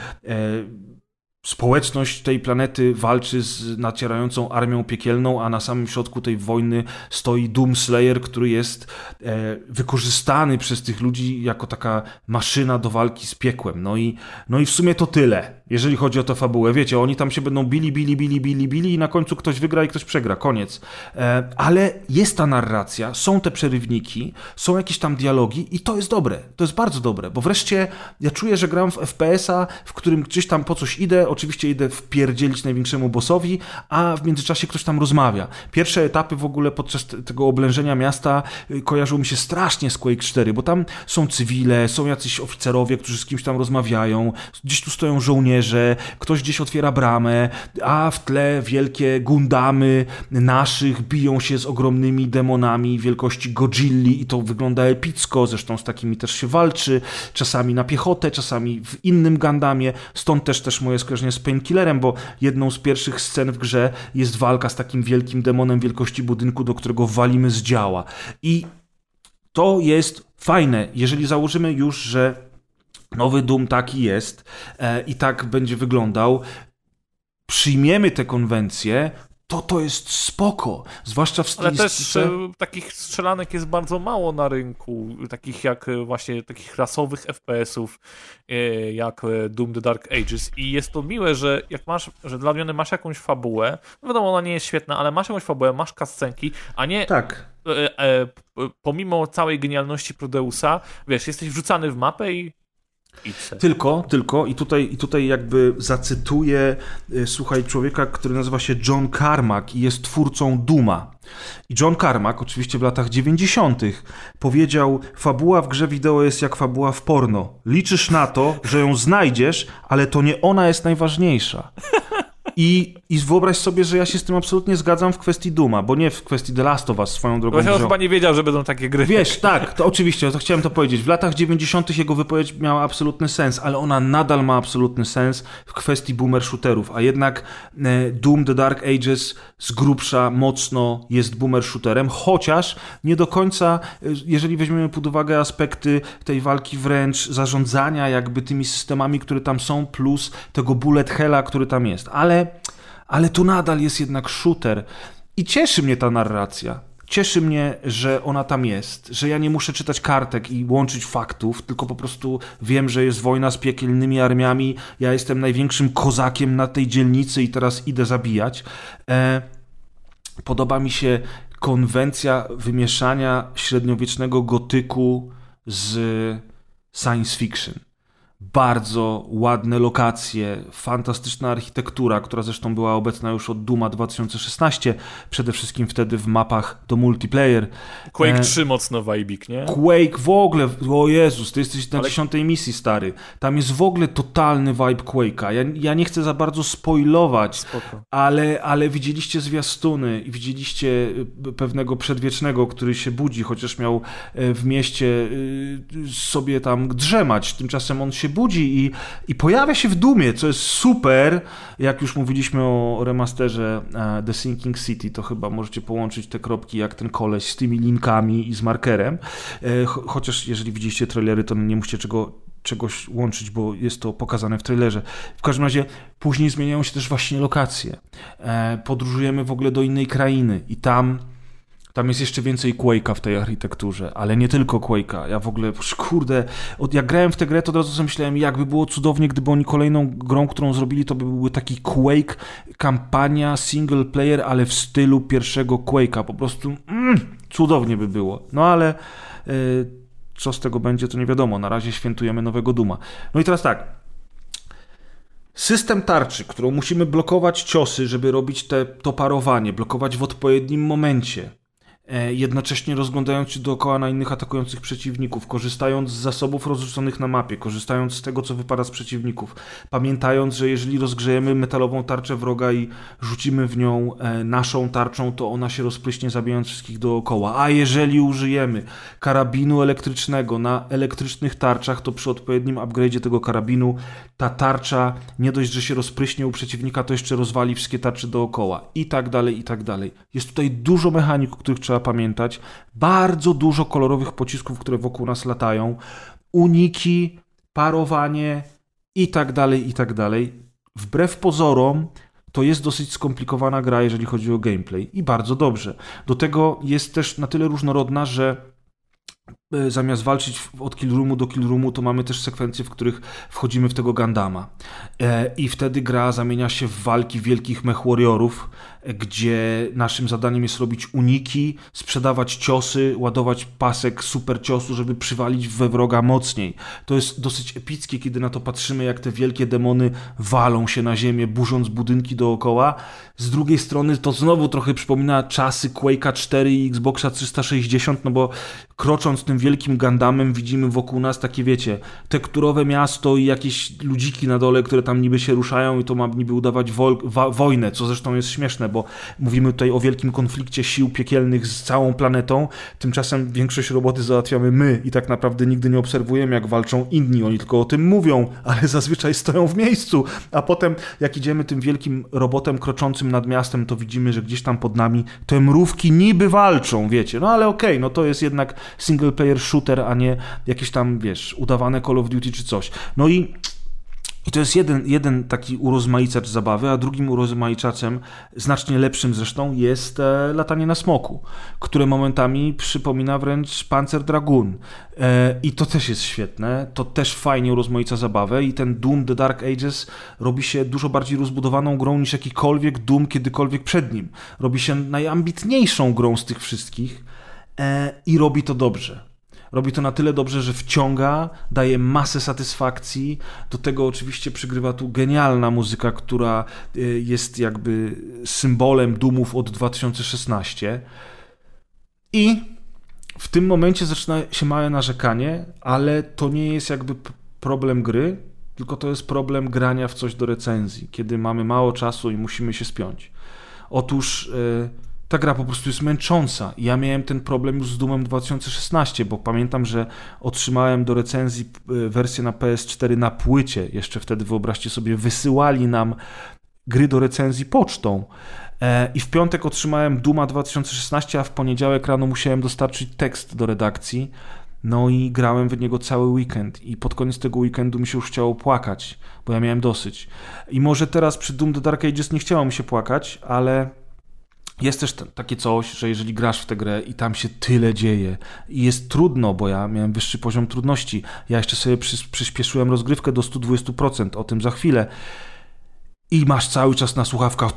y, społeczność tej planety walczy z nacierającą armią piekielną, a na samym środku tej wojny stoi Doomslayer, który jest e, wykorzystany przez tych ludzi jako taka maszyna do walki z piekłem. No i, no i w sumie to tyle, jeżeli chodzi o tę fabułę. Wiecie, oni tam się będą bili, bili, bili, bili, bili i na końcu ktoś wygra i ktoś przegra. Koniec. E, ale jest ta narracja, są te przerywniki, są jakieś tam dialogi i to jest dobre. To jest bardzo dobre, bo wreszcie ja czuję, że gram w F P S-a, w którym gdzieś tam po coś idę, oczywiście idę wpierdzielić największemu bossowi, a w międzyczasie ktoś tam rozmawia. Pierwsze etapy w ogóle podczas tego oblężenia miasta kojarzyły mi się strasznie z Quake cztery, bo tam są cywile, są jacyś oficerowie, którzy z kimś tam rozmawiają, gdzieś tu stoją żołnierze, ktoś gdzieś otwiera bramę, a w tle wielkie Gundamy naszych biją się z ogromnymi demonami wielkości Godzilli i to wygląda epicko, zresztą z takimi też się walczy, czasami na piechotę, czasami w innym Gundamie, stąd też też moje skojarzenie z Painkillerem, bo jedną z pierwszych scen w grze jest walka z takim wielkim demonem wielkości budynku, do którego walimy z działa. I to jest fajne, jeżeli założymy już, że nowy Doom taki jest e, i tak będzie wyglądał, przyjmiemy tę konwencję, to to jest spoko, zwłaszcza w stylistyce. Ale też e, takich strzelanek jest bardzo mało na rynku, takich jak e, właśnie takich klasowych F P S-ów, e, jak e, Doom The Dark Ages i jest to miłe, że jak masz, że dla mnie masz jakąś fabułę, no wiadomo, ona nie jest świetna, ale masz jakąś fabułę, masz cutscenki, a nie tak. e, e, pomimo całej genialności Prodeusa, wiesz, jesteś wrzucany w mapę i Tylko, tylko i tutaj, i tutaj jakby zacytuję, słuchaj, człowieka, który nazywa się John Carmack i jest twórcą Dooma. I John Carmack, oczywiście w latach dziewięćdziesiątych, powiedział: fabuła w grze wideo jest jak fabuła w porno. Liczysz na to, że ją znajdziesz, ale to nie ona jest najważniejsza. I, I wyobraź sobie, że ja się z tym absolutnie zgadzam w kwestii Dooma, bo nie w kwestii The Last of Us swoją drogą. Właśnie on chyba nie wiedział, że będą takie gry. Wiesz, tak, to oczywiście, to chciałem to powiedzieć. W latach dziewięćdziesiątych jego wypowiedź miała absolutny sens, ale ona nadal ma absolutny sens w kwestii boomer shooterów, a jednak e, Doom The Dark Ages z grubsza mocno jest boomer shooterem, chociaż nie do końca, e, jeżeli weźmiemy pod uwagę aspekty tej walki wręcz, zarządzania jakby tymi systemami, które tam są, plus tego bullet hella, który tam jest. Ale Ale to nadal jest jednak shooter. I cieszy mnie ta narracja. Cieszy mnie, że ona tam jest, że ja nie muszę czytać kartek i łączyć faktów, tylko po prostu wiem, że jest wojna z piekielnymi armiami, ja jestem największym kozakiem na tej dzielnicy i teraz idę zabijać. E, podoba mi się konwencja wymieszania średniowiecznego gotyku z science fiction. Bardzo ładne lokacje, fantastyczna architektura, która zresztą była obecna już od Dooma dwa tysiące szesnaście, przede wszystkim wtedy w mapach do multiplayer. Quake trzy mocno wajbik, nie? Quake w ogóle, o Jezus, ty jesteś na Ale... dziesiątej misji, stary. Tam jest w ogóle totalny vibe Quake'a. Ja, ja nie chcę za bardzo spoilować, ale, ale widzieliście zwiastuny i widzieliście pewnego przedwiecznego, który się budzi, chociaż miał w mieście sobie tam drzemać. Tymczasem on się budzi i, i pojawia się w Doomie, co jest super. Jak już mówiliśmy o remasterze uh, The Sinking City, to chyba możecie połączyć te kropki jak ten koleś z tymi linkami i z markerem. E, cho- chociaż jeżeli widzieliście trailery, to nie musicie czego, czegoś łączyć, bo jest to pokazane w trailerze. W każdym razie później zmieniają się też właśnie lokacje. E, podróżujemy w ogóle do innej krainy i tam Tam jest jeszcze więcej Quake'a w tej architekturze, ale nie tylko Quake'a. Ja w ogóle, kurde, od, jak grałem w tę grę, to od razu sobie myślałem, jakby było cudownie, gdyby oni kolejną grą, którą zrobili, to by był taki Quake, kampania, single player, ale w stylu pierwszego Quake'a. Po prostu mm, cudownie by było. No ale yy, co z tego będzie, to nie wiadomo. Na razie świętujemy nowego Dooma. No i teraz tak. System tarczy, którą musimy blokować ciosy, żeby robić te, to parowanie, blokować w odpowiednim momencie. jednocześnie rozglądając się dookoła na innych atakujących przeciwników, korzystając z zasobów rozrzuconych na mapie, korzystając z tego, co wypada z przeciwników, pamiętając, że jeżeli rozgrzejemy metalową tarczę wroga i rzucimy w nią naszą tarczą, to ona się rozpryśnie, zabijając wszystkich dookoła. A jeżeli użyjemy karabinu elektrycznego na elektrycznych tarczach, to przy odpowiednim upgrade'zie tego karabinu ta tarcza nie dość, że się rozpryśnie u przeciwnika, to jeszcze rozwali wszystkie tarcze dookoła i tak dalej, i tak dalej. Jest tutaj dużo mechanik, o których trzeba pamiętać, bardzo dużo kolorowych pocisków, które wokół nas latają, uniki, parowanie i tak dalej, i tak dalej. Wbrew pozorom to jest dosyć skomplikowana gra, jeżeli chodzi o gameplay i bardzo dobrze. Do tego jest też na tyle różnorodna, że zamiast walczyć od kill roomu do kill roomu, to mamy też sekwencje, w których wchodzimy w tego Gundama. I wtedy gra zamienia się w walki wielkich mech warriorów, gdzie naszym zadaniem jest robić uniki, sprzedawać ciosy, ładować pasek super ciosu, żeby przywalić we wroga mocniej. To jest dosyć epickie, kiedy na to patrzymy, jak te wielkie demony walą się na ziemię, burząc budynki dookoła. Z drugiej strony to znowu trochę przypomina czasy Quake'a cztery i Xboxa trzysta sześćdziesiąt, no bo krocząc tym wielkim Gundamem widzimy wokół nas takie, wiecie, tekturowe miasto i jakieś ludziki na dole, które tam niby się ruszają i to ma niby udawać wo- wa- wojnę, co zresztą jest śmieszne, bo mówimy tutaj o wielkim konflikcie sił piekielnych z całą planetą, tymczasem większość roboty załatwiamy my i tak naprawdę nigdy nie obserwujemy, jak walczą inni, oni tylko o tym mówią, ale zazwyczaj stoją w miejscu, a potem jak idziemy tym wielkim robotem kroczącym nad miastem, to widzimy, że gdzieś tam pod nami te mrówki niby walczą, wiecie, no ale okej, okay, no to jest jednak single player shooter, a nie jakieś tam, wiesz, udawane Call of Duty czy coś. No i I to jest jeden, jeden taki urozmaizacz zabawy, a drugim urozmaicaczem, znacznie lepszym zresztą, jest e, latanie na smoku, które momentami przypomina wręcz Panzer Dragoon. E, I to też jest świetne, to też fajnie urozmaica zabawę i ten Doom The Dark Ages robi się dużo bardziej rozbudowaną grą niż jakikolwiek Doom kiedykolwiek przed nim. Robi się najambitniejszą grą z tych wszystkich e, i robi to dobrze. Robi to na tyle dobrze, że wciąga, daje masę satysfakcji. Do tego oczywiście przygrywa tu genialna muzyka, która jest jakby symbolem Doomów od dwa tysiące szesnastego. I w tym momencie zaczyna się małe narzekanie, ale to nie jest jakby problem gry, tylko to jest problem grania w coś do recenzji, kiedy mamy mało czasu i musimy się spiąć. Otóż Yy, ta gra po prostu jest męcząca. Ja miałem ten problem już z Doomem dwa tysiące szesnastego, bo pamiętam, że otrzymałem do recenzji wersję na P S cztery na płycie. Jeszcze wtedy, wyobraźcie sobie, wysyłali nam gry do recenzji pocztą. I w piątek otrzymałem Dooma dwa tysiące szesnaście, a w poniedziałek rano musiałem dostarczyć tekst do redakcji. No i grałem w niego cały weekend i pod koniec tego weekendu mi się już chciało płakać, bo ja miałem dosyć. I może teraz przy Doom The Dark Ages nie chciało mi się płakać, ale jest też t- takie coś, że jeżeli grasz w tę grę i tam się tyle dzieje i jest trudno, bo ja miałem wyższy poziom trudności, ja jeszcze sobie przy- przyspieszyłem rozgrywkę do sto dwadzieścia procent, o tym za chwilę, i masz cały czas na słuchawkach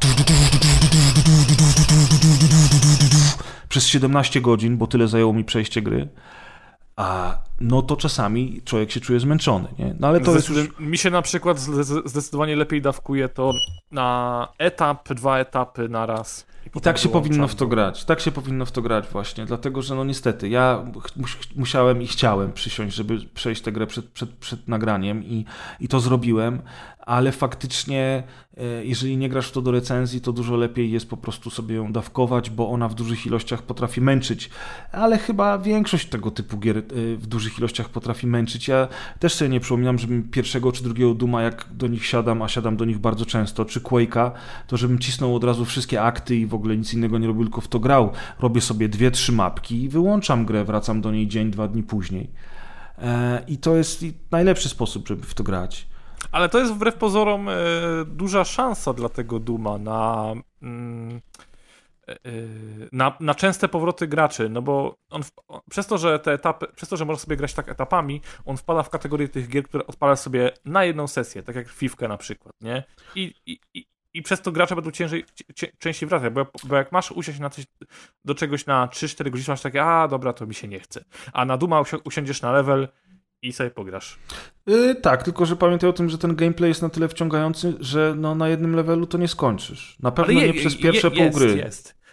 przez siedemnaście godzin, bo tyle zajęło mi przejście gry, a no to czasami człowiek się czuje zmęczony, nie? No ale to jest już... Mi się na przykład zdecydowanie lepiej dawkuje to na etap, dwa etapy na raz. I tak się powinno w to grać. Tak się powinno w to grać właśnie, dlatego że no niestety ja musiałem i chciałem przysiąść, żeby przejść tę grę przed, przed, przed nagraniem i, i to zrobiłem, ale faktycznie jeżeli nie grasz w to do recenzji, to dużo lepiej jest po prostu sobie ją dawkować, bo ona w dużych ilościach potrafi męczyć, ale chyba większość tego typu gier w dużych ilościach potrafi męczyć. Ja też sobie nie przypominam, żebym pierwszego czy drugiego Dooma, jak do nich siadam, a siadam do nich bardzo często, czy Quake'a, to żebym cisnął od razu wszystkie akty i w ogóle nic innego nie robił, tylko w to grał. Robię sobie dwie, trzy mapki i wyłączam grę, wracam do niej dzień, dwa dni później. I to jest najlepszy sposób, żeby w to grać. Ale to jest wbrew pozorom e, duża szansa dla tego Dooma na, mm, e, na, na częste powroty graczy, no bo on, w, przez to, że te etapy, przez to, że można sobie grać tak etapami, on wpada w kategorię tych gier, które odpalasz sobie na jedną sesję, tak jak Fifkę na przykład, nie? I, i, i, i przez to gracze będą ciężej, cię, częściej wracać, bo, bo jak masz usiąść na coś, do czegoś na trzy cztery godziny, masz takie, a dobra, to mi się nie chce. A na Dooma usi- usiądziesz na level i sobie pograsz. Yy, tak, tylko że pamiętaj o tym, że ten gameplay jest na tyle wciągający, że no, na jednym levelu to nie skończysz. Na pewno je, nie przez pierwsze je, pół gry. Jest,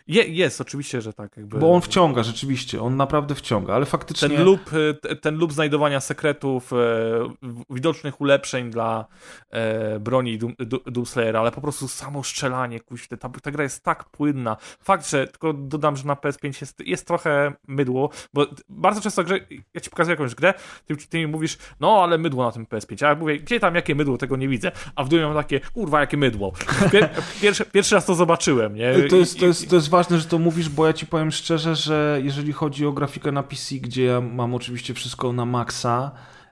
Je, jest, oczywiście, że tak. Jakby... Bo on wciąga, rzeczywiście, on naprawdę wciąga, ale faktycznie... Ten loop, ten loop znajdowania sekretów, e, widocznych ulepszeń dla e, broni Doom, Doomslayera, ale po prostu samo strzelanie, kuźwa, ta, ta gra jest tak płynna. Fakt, że tylko dodam, że na P S pięć jest, jest trochę mydło, bo bardzo często grze, ja ci pokazuję jakąś grę, ty, ty mi mówisz, no ale mydło na tym P S pięć, a ja mówię, gdzie tam jakie mydło, tego nie widzę, a w Doomie mam takie, kurwa, jakie mydło. Pier, pierwszy, pierwszy raz to zobaczyłem, nie? To jest, to, jest, to jest ważne, że to mówisz, bo ja ci powiem szczerze, że jeżeli chodzi o grafikę na P C, gdzie ja mam oczywiście wszystko na maksa,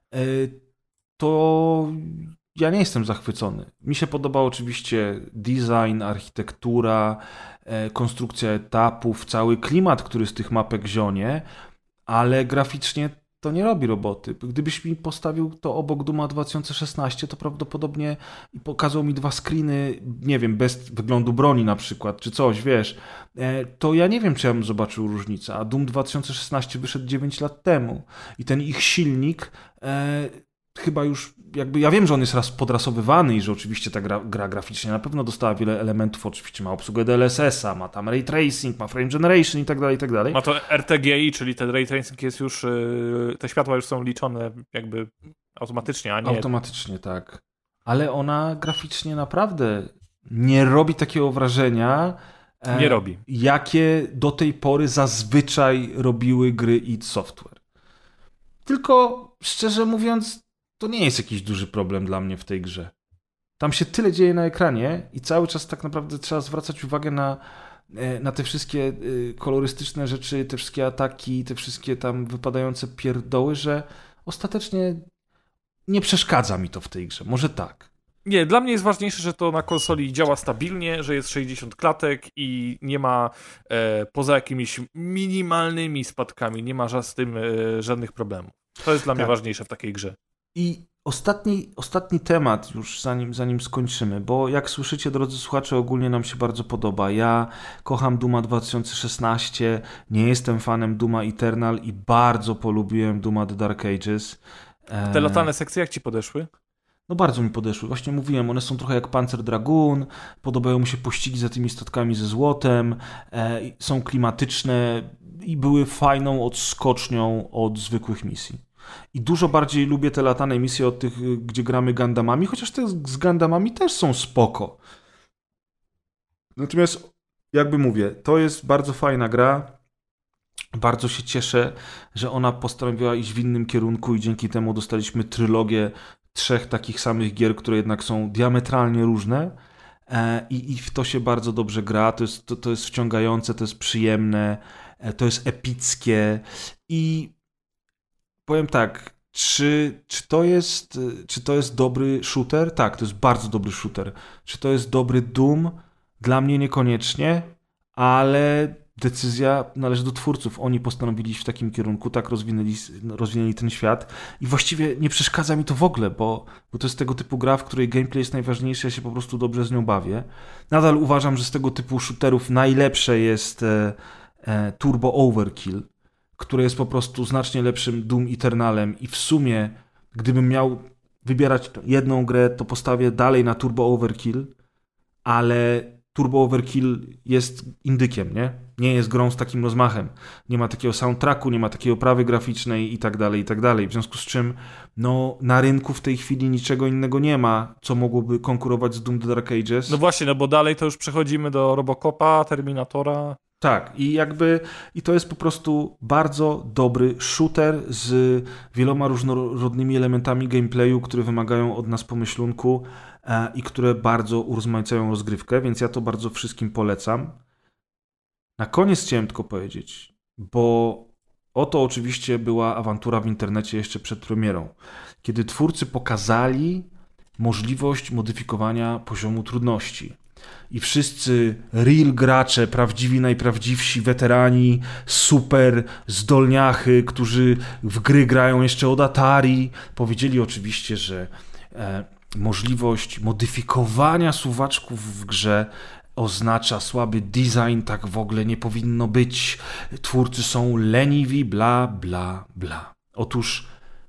to ja nie jestem zachwycony. Mi się podoba oczywiście design, architektura, konstrukcja etapów, cały klimat, który z tych mapek zionie, ale graficznie to nie robi roboty. Gdybyś mi postawił to obok Duma dwa tysiące szesnaście, to prawdopodobnie pokazał mi dwa screeny, nie wiem, bez wyglądu broni na przykład, czy coś, wiesz, to ja nie wiem, czy ja bym zobaczył różnicę. A Doom dwa tysiące szesnaście wyszedł dziewięć lat temu i ten ich silnik e, chyba już jakby, ja wiem, że on jest raz podrasowywany i że oczywiście ta gra, gra graficznie na pewno dostała wiele elementów, oczywiście ma obsługę D L S S a, ma tam ray tracing, ma frame generation i tak dalej, i tak dalej. Ma to R T G I, czyli ten ray tracing jest już, te światła już są liczone jakby automatycznie, a nie... Automatycznie, tak. Ale ona graficznie naprawdę nie robi takiego wrażenia, nie robi. jakie do tej pory zazwyczaj robiły gry id Software. Tylko, szczerze mówiąc, to nie jest jakiś duży problem dla mnie w tej grze. Tam się tyle dzieje na ekranie i cały czas tak naprawdę trzeba zwracać uwagę na, na te wszystkie kolorystyczne rzeczy, te wszystkie ataki, te wszystkie tam wypadające pierdoły, że ostatecznie nie przeszkadza mi to w tej grze. Może tak. Nie, dla mnie jest ważniejsze, że to na konsoli działa stabilnie, że jest sześćdziesiąt klatek i nie ma e, poza jakimiś minimalnymi spadkami, nie ma z tym e, żadnych problemów. To jest dla mnie tak. ważniejsze w takiej grze. I ostatni, ostatni temat już, zanim, zanim skończymy, bo jak słyszycie, drodzy słuchacze, ogólnie nam się bardzo podoba. Ja kocham Duma dwa tysiące szesnaście, nie jestem fanem Duma Eternal i bardzo polubiłem Duma The Dark Ages. Te lokalne sekcje jak ci podeszły? No bardzo mi podeszły. Właśnie mówiłem, one są trochę jak Panzer Dragoon, podobają mi się pościgi za tymi statkami ze złotem, e, są klimatyczne i były fajną odskocznią od zwykłych misji. I dużo bardziej lubię te latane misje od tych, gdzie gramy Gundamami, chociaż te z Gundamami też są spoko. Natomiast, jakby mówię, to jest bardzo fajna gra. Bardzo się cieszę, że ona postanowiła iść w innym kierunku i dzięki temu dostaliśmy trylogię trzech takich samych gier, które jednak są diametralnie różne i, i w to się bardzo dobrze gra. To jest, to, to jest wciągające, to jest przyjemne, to jest epickie i powiem tak, czy, czy, to jest, czy to jest dobry shooter? Tak, to jest bardzo dobry shooter. Czy to jest dobry Doom? Dla mnie niekoniecznie, ale decyzja należy do twórców. Oni postanowili iść w takim kierunku, tak rozwinęli, rozwinęli ten świat i właściwie nie przeszkadza mi to w ogóle, bo, bo to jest tego typu gra, w której gameplay jest najważniejszy, ja się po prostu dobrze z nią bawię. Nadal uważam, że z tego typu shooterów najlepsze jest e, e, Turbo Overkill, które jest po prostu znacznie lepszym Doom Eternalem i w sumie, gdybym miał wybierać jedną grę, to postawię dalej na Turbo Overkill, ale Turbo Overkill jest indykiem, nie? Nie jest grą z takim rozmachem. Nie ma takiego soundtracku, nie ma takiej oprawy graficznej i tak dalej, i tak dalej. W związku z czym no, na rynku w tej chwili niczego innego nie ma, co mogłoby konkurować z Doom The Dark Ages. No właśnie, no bo dalej to już przechodzimy do Robocopa, Terminatora. Tak, i jakby i to jest po prostu bardzo dobry shooter z wieloma różnorodnymi elementami gameplayu, które wymagają od nas pomyślunku e, i które bardzo urozmaicają rozgrywkę, więc ja to bardzo wszystkim polecam. Na koniec chciałem tylko powiedzieć, bo oto oczywiście była awantura w internecie jeszcze przed premierą, kiedy twórcy pokazali możliwość modyfikowania poziomu trudności. I wszyscy real gracze, prawdziwi, najprawdziwsi weterani, super zdolniachy, którzy w gry grają jeszcze od Atari, powiedzieli oczywiście, że e, możliwość modyfikowania suwaczków w grze oznacza słaby design, tak w ogóle nie powinno być. Twórcy są leniwi, bla, bla, bla. Otóż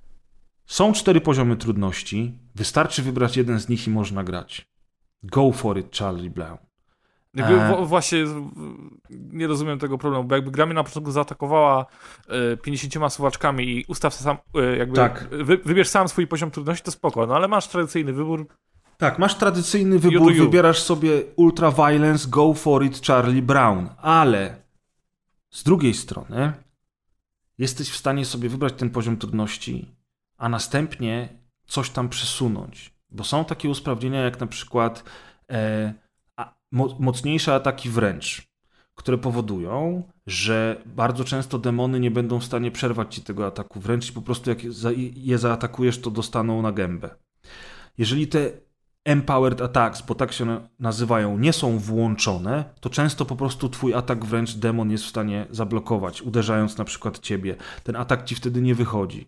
są cztery poziomy trudności, wystarczy wybrać jeden z nich i można grać. Go for it, Charlie Brown. Jakby w, właśnie nie rozumiem tego problemu, bo jakby gra mnie na początku zaatakowała y, pięćdziesięcioma suwaczkami i ustaw sam, y, jakby tak. wy, wybierz sam swój poziom trudności, to spoko, no ale masz tradycyjny wybór. Tak, masz tradycyjny wybór, you you. wybierasz sobie Ultra Violence, Go For It, Charlie Brown, ale z drugiej strony jesteś w stanie sobie wybrać ten poziom trudności, a następnie coś tam przesunąć, bo są takie usprawnienia jak na przykład e, a, mo, mocniejsze ataki wręcz, które powodują, że bardzo często demony nie będą w stanie przerwać ci tego ataku wręcz i po prostu jak je zaatakujesz, to dostaną na gębę. Jeżeli te Empowered Attacks, bo tak się nazywają, nie są włączone, to często po prostu twój atak wręcz demon jest w stanie zablokować, uderzając na przykład ciebie. Ten atak ci wtedy nie wychodzi.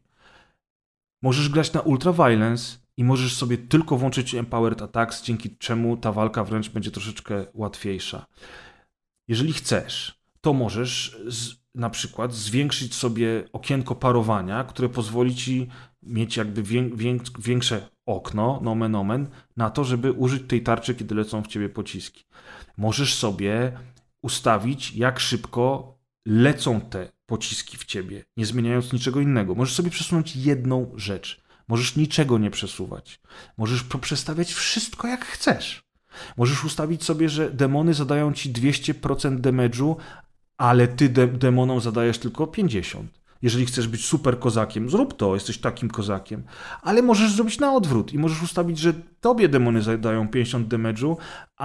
Możesz grać na Ultra Violence i możesz sobie tylko włączyć Empowered Attacks, dzięki czemu ta walka wręcz będzie troszeczkę łatwiejsza. Jeżeli chcesz, to możesz z, na przykład zwiększyć sobie okienko parowania, które pozwoli ci mieć jakby wię, wię, większe okno, nomen omen, na to, żeby użyć tej tarczy, kiedy lecą w ciebie pociski. Możesz sobie ustawić, jak szybko lecą te pociski w ciebie, nie zmieniając niczego innego. Możesz sobie przesunąć jedną rzecz. Możesz niczego nie przesuwać. Możesz poprzestawiać wszystko, jak chcesz. Możesz ustawić sobie, że demony zadają ci dwieście procent damage'u, ale ty de- demonom zadajesz tylko pięćdziesiąt procent. Jeżeli chcesz być super kozakiem, zrób to, jesteś takim kozakiem. Ale możesz zrobić na odwrót i możesz ustawić, że tobie demony zadają pięćdziesiąt damage'u,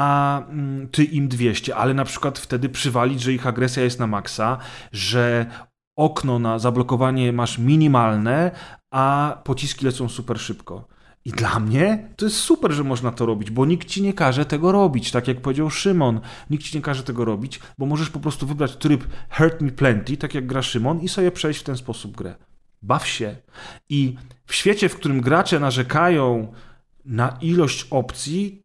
a mm, ty im dwieście, ale na przykład wtedy przywalić, że ich agresja jest na maksa, że okno na zablokowanie masz minimalne, a pociski lecą super szybko. I dla mnie to jest super, że można to robić, bo nikt ci nie każe tego robić, tak jak powiedział Szymon. Nikt ci nie każe tego robić, bo możesz po prostu wybrać tryb Hurt Me Plenty, tak jak gra Szymon, i sobie przejść w ten sposób grę. Baw się. I w świecie, w którym gracze narzekają na ilość opcji,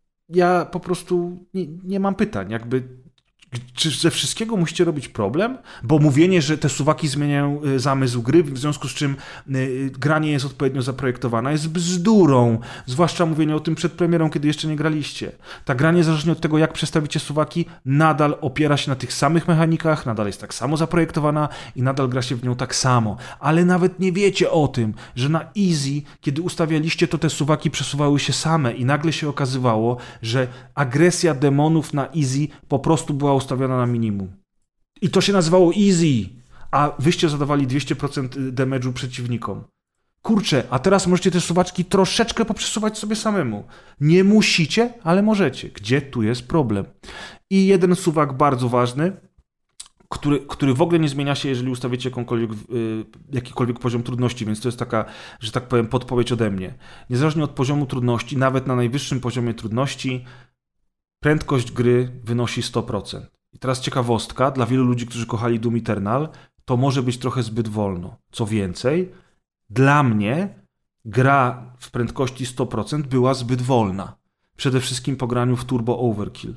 ja po prostu nie, nie mam pytań. Jakby czy ze wszystkiego musicie robić problem? Bo mówienie, że te suwaki zmieniają zamysł gry, w związku z czym gra nie jest odpowiednio zaprojektowana, jest bzdurą. Zwłaszcza mówienie o tym przed premierą, kiedy jeszcze nie graliście. Ta gra, niezależnie od tego, jak przestawicie suwaki, nadal opiera się na tych samych mechanikach, nadal jest tak samo zaprojektowana i nadal gra się w nią tak samo. Ale nawet nie wiecie o tym, że na easy, kiedy ustawialiście, to te suwaki przesuwały się same i nagle się okazywało, że agresja demonów na easy po prostu była ustawiona na minimum. I to się nazywało easy, a wyście zadawali dwieście procent damage'u przeciwnikom. Kurczę, a teraz możecie te suwaczki troszeczkę poprzesuwać sobie samemu. Nie musicie, ale możecie. Gdzie tu jest problem? I jeden suwak bardzo ważny, który, który w ogóle nie zmienia się, jeżeli ustawicie jakąkolwiek, yy, jakikolwiek poziom trudności, więc to jest taka, że tak powiem, podpowiedź ode mnie. Niezależnie od poziomu trudności, nawet na najwyższym poziomie trudności, prędkość gry wynosi sto procent. I teraz ciekawostka, dla wielu ludzi, którzy kochali Doom Eternal, to może być trochę zbyt wolno. Co więcej, dla mnie gra w prędkości sto procent była zbyt wolna. Przede wszystkim po graniu w Turbo Overkill.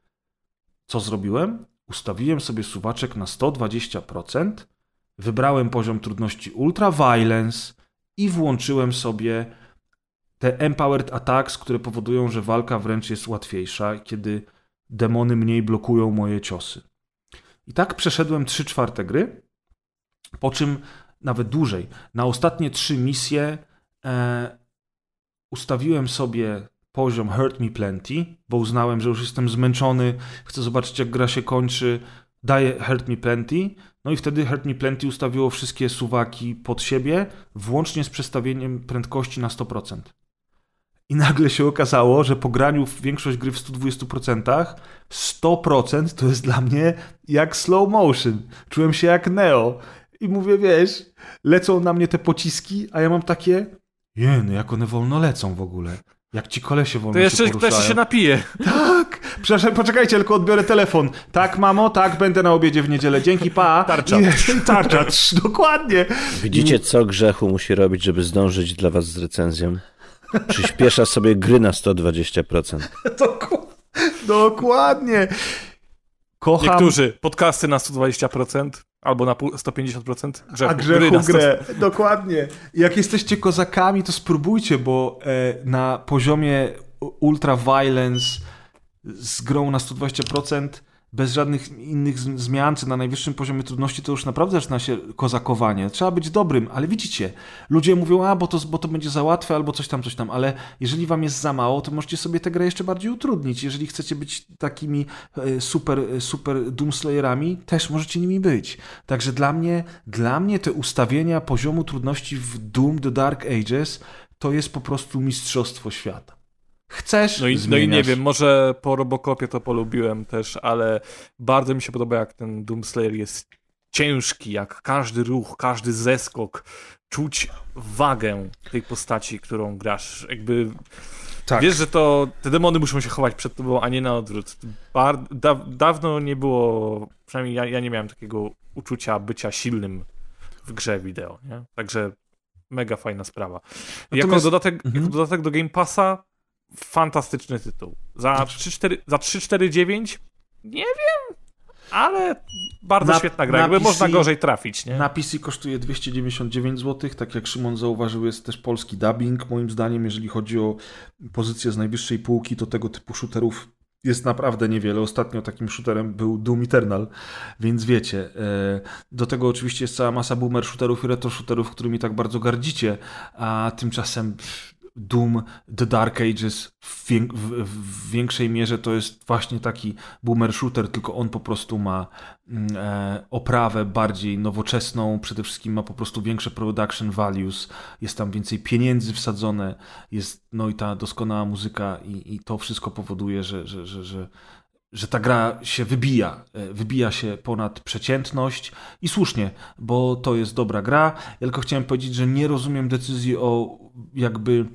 Co zrobiłem? Ustawiłem sobie suwaczek na sto dwadzieścia procent, wybrałem poziom trudności Ultra Violence i włączyłem sobie te Empowered Attacks, które powodują, że walka wręcz jest łatwiejsza, kiedy demony mniej blokują moje ciosy. I tak przeszedłem trzy czwarte gry, po czym nawet dłużej. Na ostatnie trzy misje e, ustawiłem sobie poziom Hurt Me Plenty, bo uznałem, że już jestem zmęczony, chcę zobaczyć, jak gra się kończy, daję Hurt Me Plenty, no i wtedy Hurt Me Plenty ustawiło wszystkie suwaki pod siebie, włącznie z przestawieniem prędkości na sto procent. I nagle się okazało, że po graniu w większość gry w sto dwadzieścia procent, sto procent to jest dla mnie jak slow motion. Czułem się jak Neo. I mówię, wiesz, lecą na mnie te pociski, a ja mam takie, jeny, jak one wolno lecą w ogóle. Jak ci kolesie wolno to jeszcze, się poruszają. To jeszcze się napije. Tak! Przepraszam, poczekajcie, tylko odbiorę telefon. Tak, mamo, tak, będę na obiedzie w niedzielę. Dzięki, pa. Tarcza. I, tarcza, dokładnie. Widzicie, co Grzechu musi robić, żeby zdążyć dla was z recenzją? Przyspiesza sobie gry na sto dwadzieścia procent. Doku- dokładnie. Kocham... Niektórzy podcasty na sto dwadzieścia procent albo na sto pięćdziesiąt procent. Grzechu, A Grzechu gry na sto... grę. Dokładnie. Jak jesteście kozakami, to spróbujcie, bo e, na poziomie Ultra Violence z grą na sto dwadzieścia procent, bez żadnych innych zmian, czy na najwyższym poziomie trudności, to już naprawdę zaczyna się kozakowanie. Trzeba być dobrym, ale widzicie, ludzie mówią, a bo to, bo to będzie za łatwe, albo coś tam, coś tam, ale jeżeli wam jest za mało, to możecie sobie tę grę jeszcze bardziej utrudnić. Jeżeli chcecie być takimi super, super Doomslayerami, też możecie nimi być. Także dla mnie, dla mnie te ustawienia poziomu trudności w Doom The Dark Ages to jest po prostu mistrzostwo świata. Chcesz, no i, zmieniasz. no i nie wiem, może po Robocopie to polubiłem też, ale bardzo mi się podoba, jak ten Doomslayer jest ciężki, jak każdy ruch, każdy zeskok, czuć wagę tej postaci, którą grasz. Jakby tak. Wiesz, że to te demony muszą się chować przed tobą, a nie na odwrót. Bar, da, dawno nie było, przynajmniej ja, ja nie miałem takiego uczucia bycia silnym w grze wideo, nie? Także mega fajna sprawa. Natomiast... Jako dodatek, mhm. jako dodatek do Game Passa fantastyczny tytuł. Za trzy cztery dziewięć? Nie wiem, ale bardzo na, świetna gra. Jakby P C, można gorzej trafić, nie? Na P C kosztuje dwieście dziewięćdziesiąt dziewięć złotych. Tak jak Szymon zauważył, jest też polski dubbing. Moim zdaniem, jeżeli chodzi o pozycję z najwyższej półki, to tego typu shooterów jest naprawdę niewiele. Ostatnio takim shooterem był Doom Eternal, więc wiecie, do tego oczywiście jest cała masa boomer shooterów i retro shooterów, którymi tak bardzo gardzicie, a tymczasem Doom The Dark Ages w, wiek- w, w większej mierze to jest właśnie taki boomer shooter, tylko on po prostu ma e, oprawę bardziej nowoczesną, przede wszystkim ma po prostu większe production values, jest tam więcej pieniędzy wsadzone, jest no i ta doskonała muzyka i, i to wszystko powoduje, że, że, że, że że ta gra się wybija, wybija się ponad przeciętność i słusznie, bo to jest dobra gra. Ja tylko chciałem powiedzieć, że nie rozumiem decyzji o jakby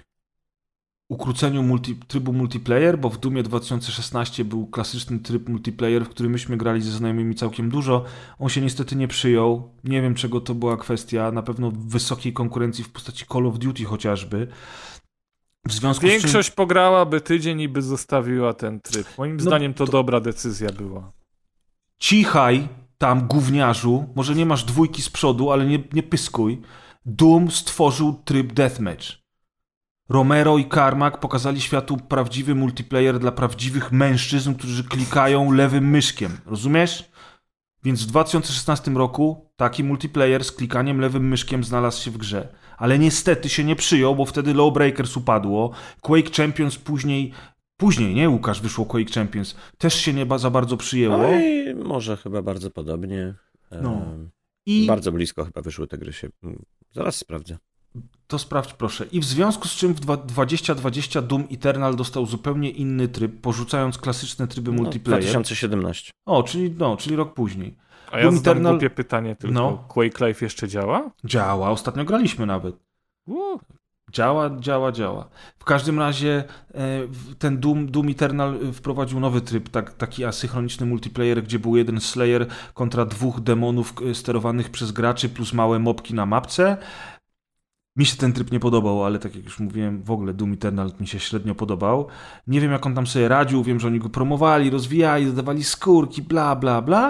ukróceniu multi, trybu multiplayer, bo w Doomie dwa tysiące szesnaście był klasyczny tryb multiplayer, w którym myśmy grali ze znajomymi całkiem dużo. On się niestety nie przyjął. Nie wiem, czego to była kwestia. Na pewno wysokiej konkurencji w postaci Call of Duty chociażby. W związku Większość z czym... pograłaby tydzień i by zostawiła ten tryb. Moim no, zdaniem to, to dobra decyzja była. Cichaj tam, gówniarzu. Może nie masz dwójki z przodu, ale nie, nie pyskuj. Doom stworzył tryb Deathmatch. Romero i Carmack pokazali światu prawdziwy multiplayer dla prawdziwych mężczyzn, którzy klikają lewym myszkiem. Rozumiesz? Więc w dwa tysiące szesnastym roku taki multiplayer z klikaniem lewym myszkiem znalazł się w grze. Ale niestety się nie przyjął, bo wtedy Lawbreakers upadło. Quake Champions później... Później, nie Łukasz, wyszło Quake Champions. Też się nie za bardzo przyjęło. No i może chyba bardzo podobnie. No. I... Bardzo blisko chyba wyszły te gry się. Zaraz sprawdzę. To sprawdź proszę. I w związku z czym w dwadzieścia dwadzieścia Doom Eternal dostał zupełnie inny tryb, porzucając klasyczne tryby no, multiplayer. dwa tysiące siedemnaście. O, czyli, no, czyli rok później. A ja Doom zadam Eternal... głupie pytanie tylko. No. Quake Live jeszcze działa? Działa, ostatnio graliśmy nawet. Uh. Działa, działa, działa. W każdym razie ten Doom, Doom Eternal wprowadził nowy tryb, tak, taki asynchroniczny multiplayer, gdzie był jeden Slayer kontra dwóch demonów sterowanych przez graczy plus małe mopki na mapce. Mi się ten tryb nie podobał, ale tak jak już mówiłem, w ogóle Doom Eternal mi się średnio podobał. Nie wiem, jak on tam sobie radził, wiem, że oni go promowali, rozwijali, dodawali skórki, bla, bla, bla.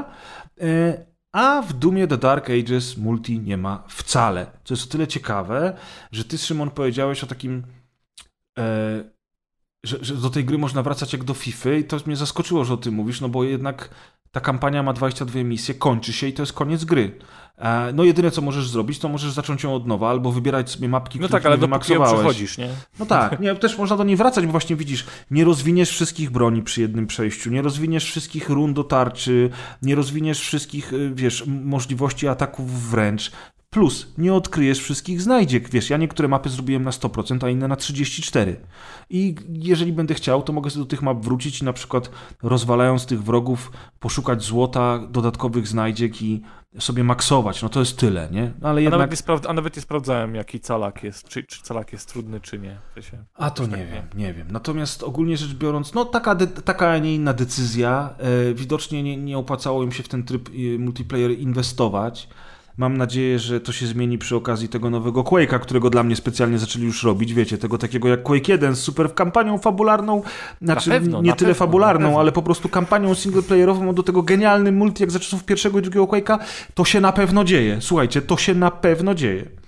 A w Doomie The Dark Ages multi nie ma wcale. Co jest o tyle ciekawe, że ty, Szymon, powiedziałeś o takim... E, że, że do tej gry można wracać jak do Fify i to mnie zaskoczyło, że o tym mówisz, no bo jednak ta kampania ma dwadzieścia dwie misje, kończy się i to jest koniec gry. E, no jedyne, co możesz zrobić, to możesz zacząć ją od nowa, albo wybierać sobie mapki, no które tak, ale nie dopóki ją przechodzisz, nie? No tak, nie, też można do niej wracać, bo właśnie widzisz, nie rozwiniesz wszystkich broni przy jednym przejściu, nie rozwiniesz wszystkich run do tarczy, nie rozwiniesz wszystkich, wiesz, możliwości ataków wręcz. Plus, nie odkryjesz wszystkich znajdziek. Wiesz, ja niektóre mapy zrobiłem na sto procent, a inne na trzydzieści cztery procent. I jeżeli będę chciał, to mogę sobie do tych map wrócić i na przykład rozwalając tych wrogów, poszukać złota, dodatkowych znajdziek i sobie maksować. No to jest tyle, nie? Ale jednak... a, nawet nie sprawdza- a nawet nie sprawdzałem, jaki calak jest, czy, czy calak jest trudny, czy nie. To się... A to nie tak wiem, nie. nie wiem. Natomiast ogólnie rzecz biorąc, no taka, de- taka a nie inna decyzja. E, widocznie nie, nie opłacało im się w ten tryb e, multiplayer inwestować. Mam nadzieję, że to się zmieni przy okazji tego nowego Quake'a, którego dla mnie specjalnie zaczęli już robić. Wiecie, tego takiego jak Quake jeden z super kampanią fabularną, znaczy pewno, nie tyle pewno, fabularną, ale po prostu kampanią singleplayerową, do tego genialnym multi jak za czasów pierwszego i drugiego Quake'a, to się na pewno dzieje. Słuchajcie, to się na pewno dzieje.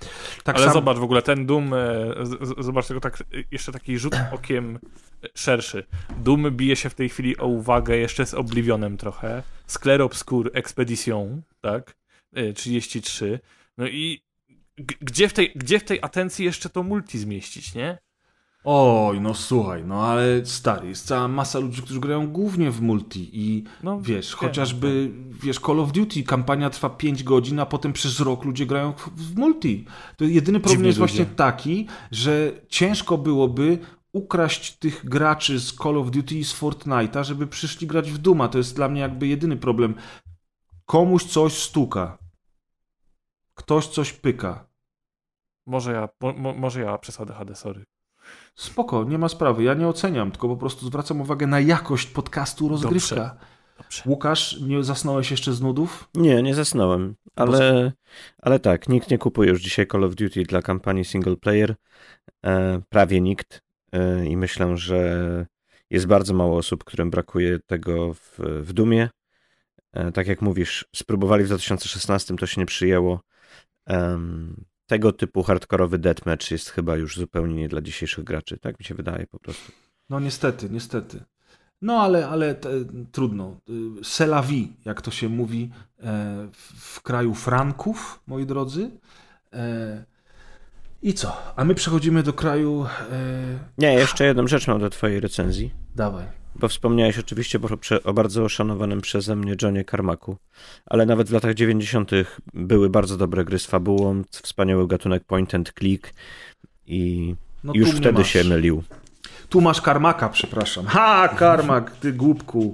Tak Ale sam... zobacz w ogóle ten Doom, z, z, zobacz tylko tak, jeszcze taki rzut okiem szerszy. Doom bije się w tej chwili o uwagę jeszcze z Oblivionem trochę. Sclare Obscure Expedition, tak? trzydzieści trzy. No i g- gdzie, w tej, gdzie w tej atencji jeszcze to multi zmieścić, nie? Oj, no słuchaj, no ale stary, jest cała masa ludzi, którzy grają głównie w multi i No, wiesz, wiem, chociażby, wiesz, Call of Duty, kampania trwa pięć godzin, a potem przez rok ludzie grają w, w multi. To jedyny problem Dziwni jest ludzie. właśnie taki, że ciężko byłoby ukraść tych graczy z Call of Duty i z Fortnite'a, żeby przyszli grać w Duma. To jest dla mnie jakby jedyny problem. Komuś coś stuka. Ktoś coś pyka. Może ja, mo, mo- może ja przesadę H D, sorry. Spoko, nie ma sprawy. Ja nie oceniam, tylko po prostu zwracam uwagę na jakość podcastu Rozgrywka. Dobrze. Dobrze. Łukasz, nie zasnąłeś jeszcze z nudów? Nie, nie zasnąłem, ale, ale tak, nikt nie kupuje już dzisiaj Call of Duty dla kampanii single player, e, prawie nikt e, i myślę, że jest bardzo mało osób, którym brakuje tego w, w Dumie. E, tak jak mówisz, spróbowali w dwa tysiące szesnastym, to się nie przyjęło. E, tego typu hardkorowy deathmatch jest chyba już zupełnie nie dla dzisiejszych graczy, tak mi się wydaje po prostu. No niestety, niestety. No ale, ale te, trudno. C'est la vie, jak to się mówi e, w, w kraju Franków, moi drodzy. E, I co? A my przechodzimy do kraju... E, Nie, jeszcze jedną rzecz mam do twojej recenzji. dawaj. Bo wspomniałeś oczywiście o, o bardzo szanowanym przeze mnie Johnie Carmacku, ale nawet w latach dziewięćdziesiątych były bardzo dobre gry z fabułą, wspaniały gatunek point and click i No, już tu mnie wtedy masz. się mylił. Tu masz Karmaka, przepraszam. Ha, Karmak, ty głupku.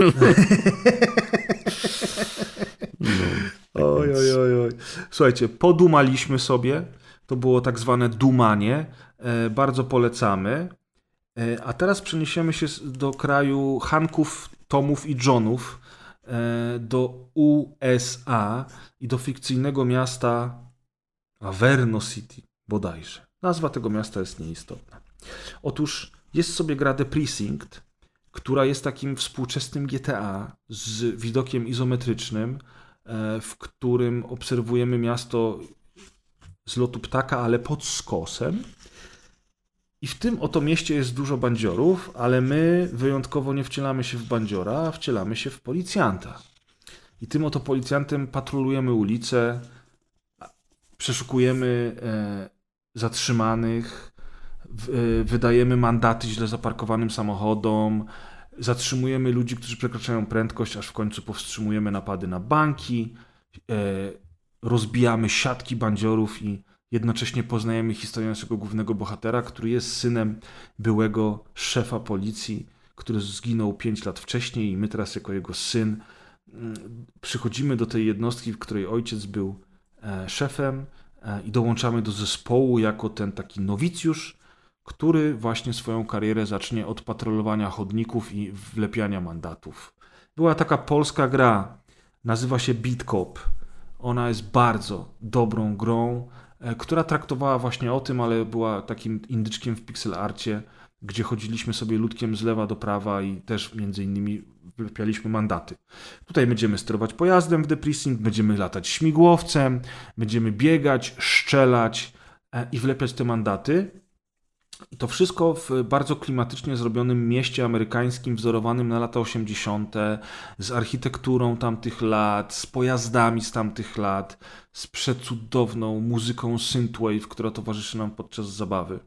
Oj, oj, oj, oj. Słuchajcie, podumaliśmy sobie. To było tak zwane dumanie. E, bardzo polecamy. E, a teraz przeniesiemy się do kraju Hanków, Tomów i Johnów. E, do U S A i do fikcyjnego miasta Averno City bodajże. Nazwa tego miasta jest nieistotna. Otóż jest sobie gra The Precinct, która jest takim współczesnym G T A z widokiem izometrycznym, w którym obserwujemy miasto z lotu ptaka, ale pod skosem. I w tym oto mieście jest dużo bandziorów, ale my wyjątkowo nie wcielamy się w bandziora, a wcielamy się w policjanta. I tym oto policjantem patrolujemy ulice, przeszukujemy e, zatrzymanych, wydajemy mandaty źle zaparkowanym samochodom, zatrzymujemy ludzi, którzy przekraczają prędkość, aż w końcu powstrzymujemy napady na banki, rozbijamy siatki bandziorów i jednocześnie poznajemy historię naszego głównego bohatera, który jest synem byłego szefa policji, który zginął pięć lat wcześniej i my teraz jako jego syn przychodzimy do tej jednostki, w której ojciec był szefem i dołączamy do zespołu jako ten taki nowicjusz, który właśnie swoją karierę zacznie od patrolowania chodników i wlepiania mandatów. Była taka polska gra, nazywa się Beat Cop. Ona jest bardzo dobrą grą, która traktowała właśnie o tym, ale była takim indyczkiem w pixel arcie, gdzie chodziliśmy sobie ludkiem z lewa do prawa i też między innymi wlepialiśmy mandaty. Tutaj będziemy sterować pojazdem w The Precinct, będziemy latać śmigłowcem, będziemy biegać, szczelać i wlepiać te mandaty. I to wszystko w bardzo klimatycznie zrobionym mieście amerykańskim, wzorowanym na lata osiemdziesiąte, z architekturą tamtych lat, z pojazdami z tamtych lat, z przecudowną muzyką synthwave, która towarzyszy nam podczas zabawy.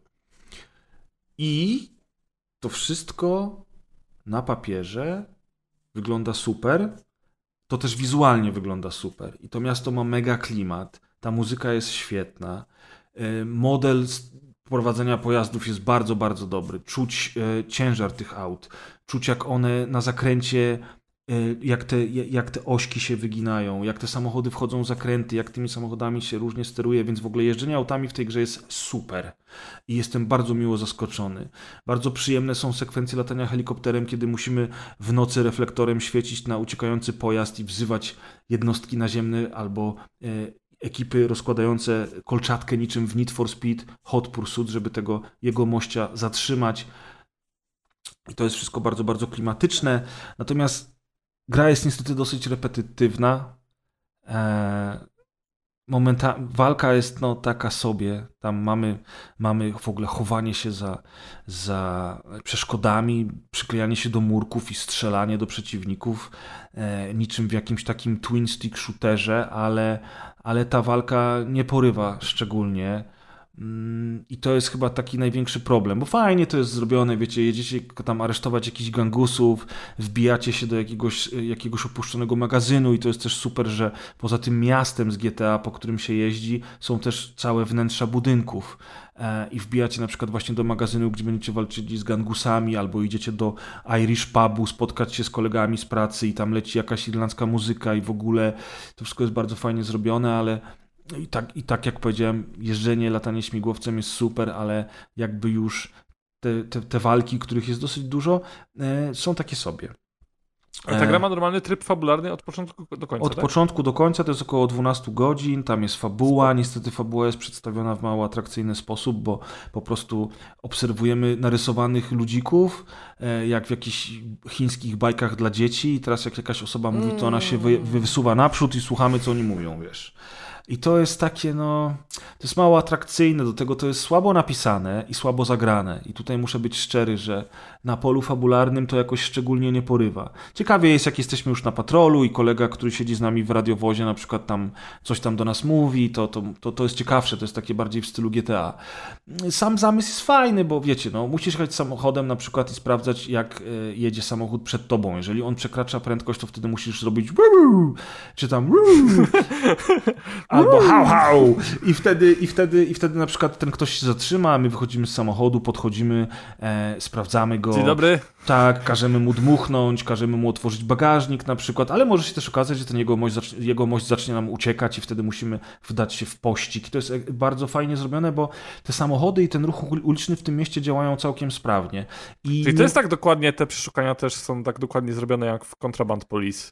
I to wszystko na papierze wygląda super, to też wizualnie wygląda super. I to miasto ma mega klimat, ta muzyka jest świetna, model prowadzenia pojazdów jest bardzo, bardzo dobry. Czuć e, ciężar tych aut. Czuć jak one na zakręcie, e, jak, te, jak te ośki się wyginają, jak te samochody wchodzą w zakręty, jak tymi samochodami się różnie steruje, więc w ogóle jeżdżenie autami w tej grze jest super. I jestem bardzo miło zaskoczony. Bardzo przyjemne są sekwencje latania helikopterem, kiedy musimy w nocy reflektorem świecić na uciekający pojazd i wzywać jednostki naziemne albo e, ekipy rozkładające kolczatkę niczym w Need for Speed Hot Pursuit, żeby tego jego mościa zatrzymać. I to jest wszystko bardzo, bardzo klimatyczne. Natomiast gra jest niestety dosyć repetytywna. Eee, momenta... walka jest no taka sobie, tam mamy, mamy w ogóle chowanie się za, za przeszkodami, przyklejanie się do murków i strzelanie do przeciwników, e, niczym w jakimś takim twin stick shooterze, ale, ale ta walka nie porywa szczególnie. I to jest chyba taki największy problem, bo fajnie to jest zrobione, wiecie, jedziecie tam aresztować jakichś gangusów, wbijacie się do jakiegoś, jakiegoś opuszczonego magazynu i to jest też super, że poza tym miastem z G T A, po którym się jeździ, są też całe wnętrza budynków i wbijacie na przykład właśnie do magazynu, gdzie będziecie walczyli z gangusami, albo idziecie do Irish pubu spotkać się z kolegami z pracy i tam leci jakaś irlandzka muzyka i w ogóle to wszystko jest bardzo fajnie zrobione, ale I tak, I tak jak powiedziałem, jeżdżenie, latanie śmigłowcem jest super, ale jakby już te, te, te walki, których jest dosyć dużo, e, są takie sobie. Ale ta gra ma normalny tryb fabularny od początku do końca, Od tak? początku do końca to jest około dwanaście godzin, tam jest fabuła, niestety fabuła jest przedstawiona w mało atrakcyjny sposób, bo po prostu obserwujemy narysowanych ludzików, jak w jakichś chińskich bajkach dla dzieci i teraz jak jakaś osoba mówi, to ona się wy, wysuwa naprzód i słuchamy, co oni mówią, wiesz. I to jest takie, no, to jest mało atrakcyjne, do tego to jest słabo napisane i słabo zagrane. I tutaj muszę być szczery, że na polu fabularnym to jakoś szczególnie nie porywa. Ciekawie jest, jak jesteśmy już na patrolu i kolega, który siedzi z nami w radiowozie, na przykład tam coś tam do nas mówi, to, to, to, to jest ciekawsze, to jest takie bardziej w stylu G T A. Sam zamysł jest fajny, bo wiecie, no, musisz jechać samochodem na przykład i sprawdzać, jak y, jedzie samochód przed tobą. Jeżeli on przekracza prędkość, to wtedy musisz zrobić wuu, czy tam wuu, albo hał, hał. I wtedy, i, wtedy, I wtedy na przykład ten ktoś się zatrzyma, my wychodzimy z samochodu, podchodzimy, e, sprawdzamy go. Dzień dobry. Tak, każemy mu dmuchnąć, każemy mu otworzyć bagażnik na przykład, ale może się też okazać, że ten jego mość, zacznie, jego mość zacznie nam uciekać i wtedy musimy wdać się w pościg. I to jest bardzo fajnie zrobione, bo te samochody i ten ruch uliczny w tym mieście działają całkiem sprawnie. I Czyli to jest tak dokładnie, te przeszukania też są tak dokładnie zrobione jak w Contraband Police.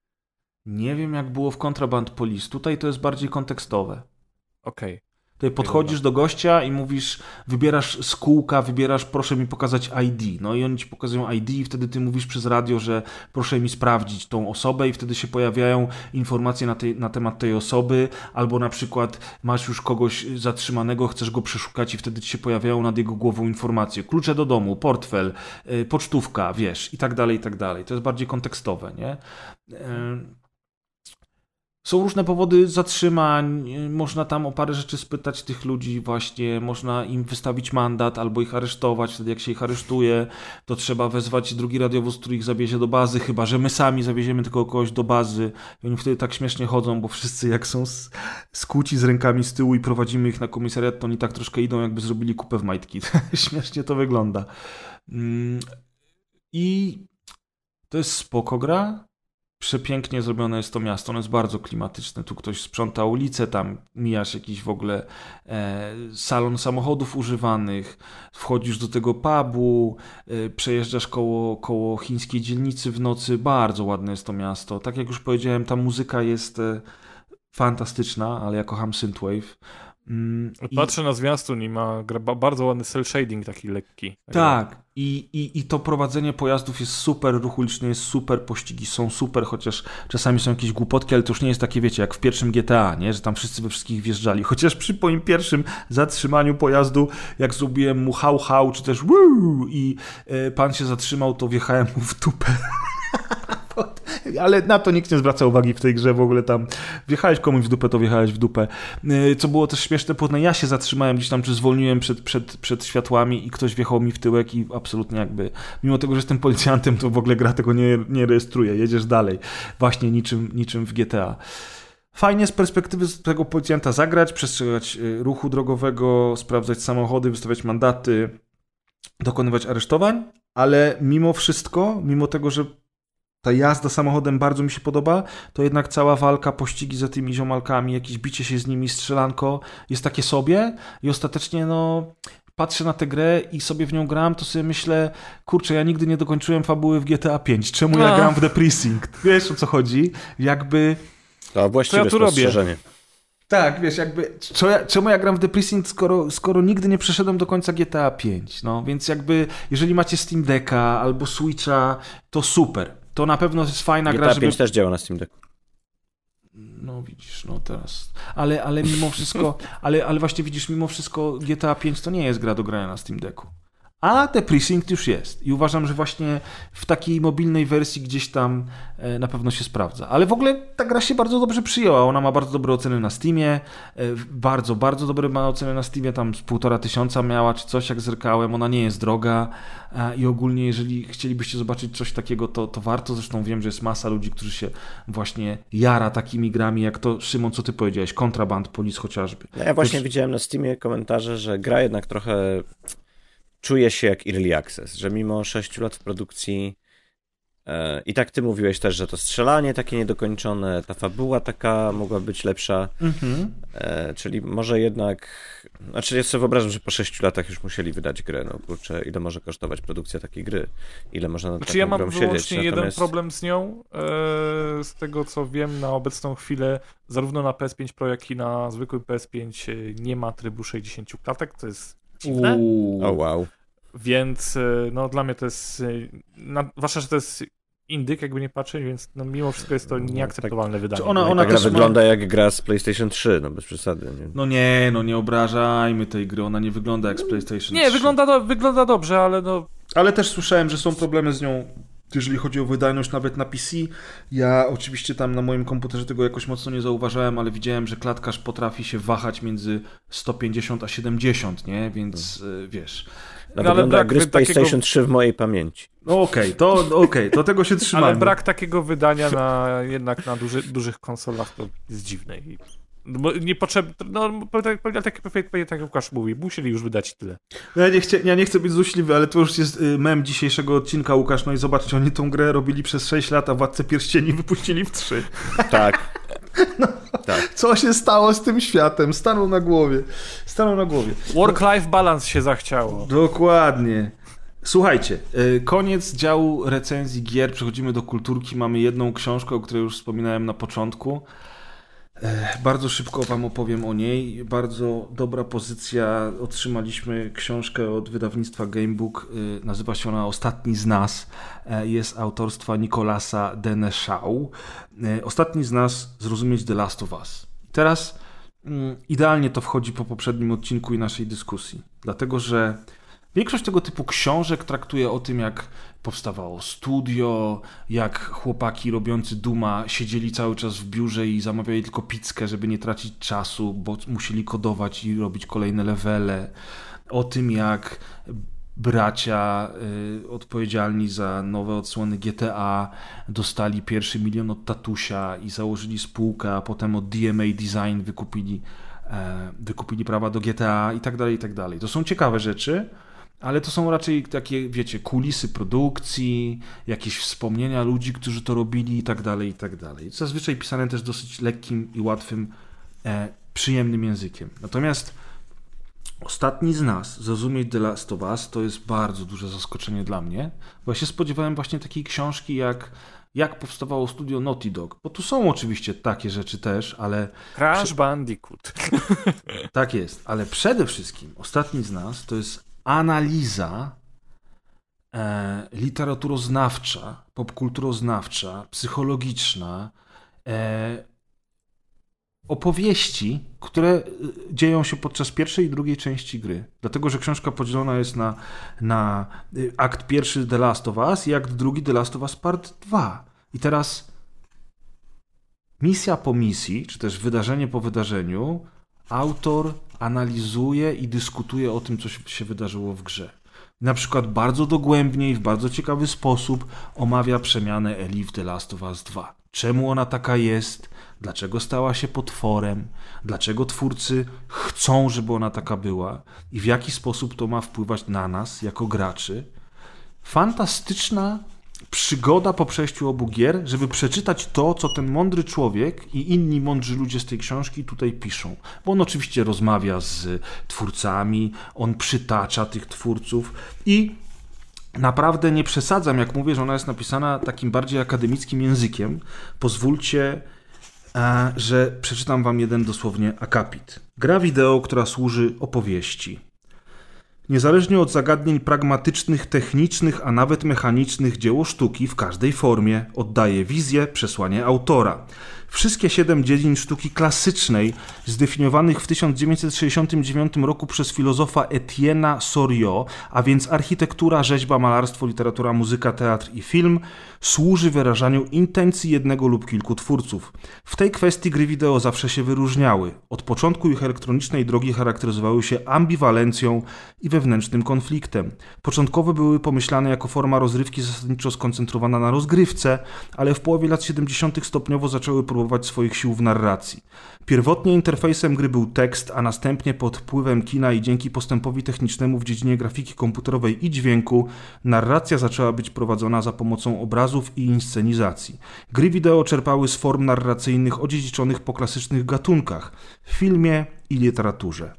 Nie wiem, jak było w Contraband Police. Tutaj to jest bardziej kontekstowe. Okej. Okay. Tutaj podchodzisz do gościa i mówisz, wybierasz z kółka, wybierasz, proszę mi pokazać I D. No i oni ci pokazują I D i wtedy ty mówisz przez radio, że proszę mi sprawdzić tą osobę i wtedy się pojawiają informacje na, tej, na temat tej osoby, albo na przykład masz już kogoś zatrzymanego, chcesz go przeszukać i wtedy ci się pojawiają nad jego głową informacje. Klucze do domu, portfel, yy, pocztówka, wiesz, i tak dalej, i tak dalej. To jest bardziej kontekstowe, nie? Yy. Są różne powody zatrzymań, można tam o parę rzeczy spytać tych ludzi właśnie, można im wystawić mandat albo ich aresztować, wtedy jak się ich aresztuje, to trzeba wezwać drugi radiowóz, który ich zawiezie do bazy, chyba że my sami zawieziemy tylko kogoś do bazy i oni wtedy tak śmiesznie chodzą, bo wszyscy jak są skłuci z rękami z tyłu i prowadzimy ich na komisariat, to oni tak troszkę idą, jakby zrobili kupę w majtki. Śmiesznie to wygląda. I to jest spoko gra. Przepięknie zrobione jest to miasto, ono jest bardzo klimatyczne, tu ktoś sprząta ulicę, tam mijasz jakiś w ogóle e, salon samochodów używanych, wchodzisz do tego pubu, e, przejeżdżasz koło, koło chińskiej dzielnicy w nocy, bardzo ładne jest to miasto. Tak jak już powiedziałem, ta muzyka jest e, fantastyczna, ale ja kocham synthwave. Mm, Patrzę i... na zwiastun i ma bardzo ładny cel shading taki lekki. Tak, i, i, i to prowadzenie pojazdów jest super, ruch uliczny jest super, pościgi są super, chociaż czasami są jakieś głupotki, ale to już nie jest takie, wiecie, jak w pierwszym G T A, nie? Że tam wszyscy we wszystkich wjeżdżali. Chociaż przy moim pierwszym zatrzymaniu pojazdu, jak zrobiłem mu hał, hał, czy też wuu, i y, pan się zatrzymał, to wjechałem mu w dupę. Ale na to nikt nie zwraca uwagi w tej grze, w ogóle tam wjechałeś komuś w dupę, to wjechałeś w dupę. Co było też śmieszne, bo ja się zatrzymałem gdzieś tam, czy zwolniłem przed, przed, przed światłami i ktoś wjechał mi w tyłek i absolutnie jakby, mimo tego, że jestem policjantem, to w ogóle gra tego nie, nie rejestruje, jedziesz dalej. Właśnie niczym, niczym w G T A. Fajnie z perspektywy tego policjanta zagrać, przestrzegać ruchu drogowego, sprawdzać samochody, wystawiać mandaty, dokonywać aresztowań, ale mimo wszystko, mimo tego, że ta jazda samochodem bardzo mi się podoba, to jednak cała walka, pościgi za tymi ziomalkami, jakieś bicie się z nimi, strzelanko jest takie sobie i ostatecznie no patrzę na tę grę i sobie w nią gram, to sobie myślę, kurczę, ja nigdy nie dokończyłem fabuły w G T A pięć, czemu no. ja gram w The Precinct? Wiesz, o co chodzi? Jakby... To właściwe ja tu spostrzeżenie. robię? Tak, wiesz, jakby, co ja, czemu ja gram w The Precinct, skoro, skoro nigdy nie przeszedłem do końca G T A pięć, no, więc jakby, jeżeli macie Steam Decka albo Switcha, to super. To na pewno jest fajna G T A gra, żeby... pięć też działa na Steam Decku. No widzisz, no teraz. Ale, ale mimo wszystko, ale, ale właśnie widzisz, mimo wszystko G T A pięć to nie jest gra do grania na Steam Decku. A The Precinct już jest. I uważam, że właśnie w takiej mobilnej wersji gdzieś tam na pewno się sprawdza. Ale w ogóle ta gra się bardzo dobrze przyjęła. Ona ma bardzo dobre oceny na Steamie. Bardzo, bardzo dobre ma oceny na Steamie. Tam z półtora tysiąca miała, czy coś, jak zerkałem. Ona nie jest droga. I ogólnie, jeżeli chcielibyście zobaczyć coś takiego, to, to warto. Zresztą wiem, że jest masa ludzi, którzy się właśnie jara takimi grami, jak to, Szymon, co ty powiedziałeś, Contraband Police chociażby. No ja właśnie to... widziałem na Steamie komentarze, że gra jednak trochę czuje się jak Early Access, że mimo sześciu lat w produkcji e, i tak ty mówiłeś też, że to strzelanie takie niedokończone, ta fabuła taka mogła być lepsza, mm-hmm. e, czyli może jednak, znaczy ja sobie wyobrażam, że po sześciu latach już musieli wydać grę, no kurczę, ile może kosztować produkcja takiej gry, ile można nad znaczy, taką ja mam grą wyłącznie siedzieć. jeden Natomiast... problem z nią, e, z tego co wiem na obecną chwilę, zarówno na P S pięć Pro, jak i na zwykłym P S pięć nie ma trybu sześćdziesięciu klatek, to jest dziwne. O oh, wow. Więc no dla mnie to jest, na, zwłaszcza, że to jest indyk, jakby nie patrzeć, więc no, mimo wszystko jest to nieakceptowalne tak, wydanie. Ona, no ona ta gra też wygląda ma... jak gra z PlayStation trzy, no bez przesady. Nie? No nie, no nie obrażajmy tej gry, ona nie wygląda jak z PlayStation nie, trzy. Wygląda, do, wygląda dobrze, ale no... Ale też słyszałem, że są problemy z nią, jeżeli chodzi o wydajność nawet na P C. Ja oczywiście tam na moim komputerze tego jakoś mocno nie zauważyłem, ale widziałem, że klatkarz potrafi się wahać między sto pięćdziesiąt a siedemdziesiąt, nie? Więc hmm. wiesz... No, ale wygląda jak gry z PlayStation takiego... trzy w mojej pamięci. No okej, okay, to okej, okay, to tego się trzymamy. Ale brak takiego wydania na, jednak na duży, dużych konsolach to jest dziwne. Bo nie potrzeb... No, tak, tak, tak jak Łukasz mówi, musieli już wydać tyle. No ja, nie chcę, ja nie chcę być złośliwy, ale to już jest mem dzisiejszego odcinka, Łukasz. No i zobaczcie, oni tą grę robili przez sześć lat, a Władcę Pierścieni wypuścili w trzy. Tak. No, tak. Co się stało z tym światem? Stanął na głowie. Stanął na głowie. Work-life balance się zachciało. Dokładnie. Słuchajcie, koniec działu recenzji gier. Przechodzimy do kulturki. Mamy jedną książkę, o której już wspominałem na początku. Bardzo szybko wam opowiem o niej. Bardzo dobra pozycja. Otrzymaliśmy książkę od wydawnictwa Gamebook. Nazywa się ona Ostatni z nas. Jest autorstwa Nicolasa Deneszau. Ostatni z nas zrozumieć The Last of Us. Teraz idealnie to wchodzi po poprzednim odcinku i naszej dyskusji. Dlatego, że większość tego typu książek traktuje o tym, jak powstawało studio, jak chłopaki robiący Duma siedzieli cały czas w biurze i zamawiali tylko pizzkę, żeby nie tracić czasu, bo musieli kodować i robić kolejne levele. O tym, jak bracia y, odpowiedzialni za nowe odsłony G T A dostali pierwszy milion od tatusia i założyli spółkę, a potem od D M A Design wykupili, e, wykupili prawa do G T A i tak dalej, i tak dalej. To są ciekawe rzeczy. Ale to są raczej takie, wiecie, kulisy produkcji, jakieś wspomnienia ludzi, którzy to robili i tak dalej, i tak dalej. Zazwyczaj pisane też dosyć lekkim i łatwym, e, przyjemnym językiem. Natomiast Ostatni z nas, zrozumieć The Last of Us, to jest bardzo duże zaskoczenie dla mnie, bo ja się spodziewałem właśnie takiej książki jak jak powstawało studio Naughty Dog, bo tu są oczywiście takie rzeczy też, ale... Crash Prze- Bandicoot. Tak jest, ale przede wszystkim Ostatni z nas to jest analiza e, literaturoznawcza, popkulturoznawcza, psychologiczna, e, opowieści, które dzieją się podczas pierwszej i drugiej części gry. Dlatego, że książka podzielona jest na, na akt pierwszy The Last of Us i akt drugi The Last of Us Part dwa. I teraz misja po misji, czy też wydarzenie po wydarzeniu, autor analizuje i dyskutuje o tym, co się wydarzyło w grze. Na przykład bardzo dogłębnie i w bardzo ciekawy sposób omawia przemianę Ellie w The Last of Us dwa. Czemu ona taka jest? Dlaczego stała się potworem? Dlaczego twórcy chcą, żeby ona taka była? I w jaki sposób to ma wpływać na nas, jako graczy? Fantastyczna przygoda po przejściu obu gier, żeby przeczytać to, co ten mądry człowiek i inni mądrzy ludzie z tej książki tutaj piszą. Bo on oczywiście rozmawia z twórcami, on przytacza tych twórców i naprawdę nie przesadzam, jak mówię, że ona jest napisana takim bardziej akademickim językiem. Pozwólcie, że przeczytam wam jeden dosłownie akapit. Gra wideo, która służy opowieści. Niezależnie od zagadnień pragmatycznych, technicznych, a nawet mechanicznych, dzieło sztuki w każdej formie oddaje wizję, przesłanie autora. Wszystkie siedem dziedzin sztuki klasycznej, zdefiniowanych w tysiąc dziewięćset sześćdziesiątym dziewiątym roku przez filozofa Etienne'a Soriot, a więc architektura, rzeźba, malarstwo, literatura, muzyka, teatr i film, służy wyrażaniu intencji jednego lub kilku twórców. W tej kwestii gry wideo zawsze się wyróżniały. Od początku ich elektronicznej drogi charakteryzowały się ambiwalencją i wewnętrznym konfliktem. Początkowo były pomyślane jako forma rozrywki zasadniczo skoncentrowana na rozgrywce, ale w połowie lat siedemdziesiątych stopniowo zaczęły próbować swoich sił w narracji. Pierwotnie interfejsem gry był tekst, a następnie pod wpływem kina i dzięki postępowi technicznemu w dziedzinie grafiki komputerowej i dźwięku narracja zaczęła być prowadzona za pomocą obrazów i inscenizacji. Gry wideo czerpały z form narracyjnych odziedziczonych po klasycznych gatunkach, w filmie i literaturze.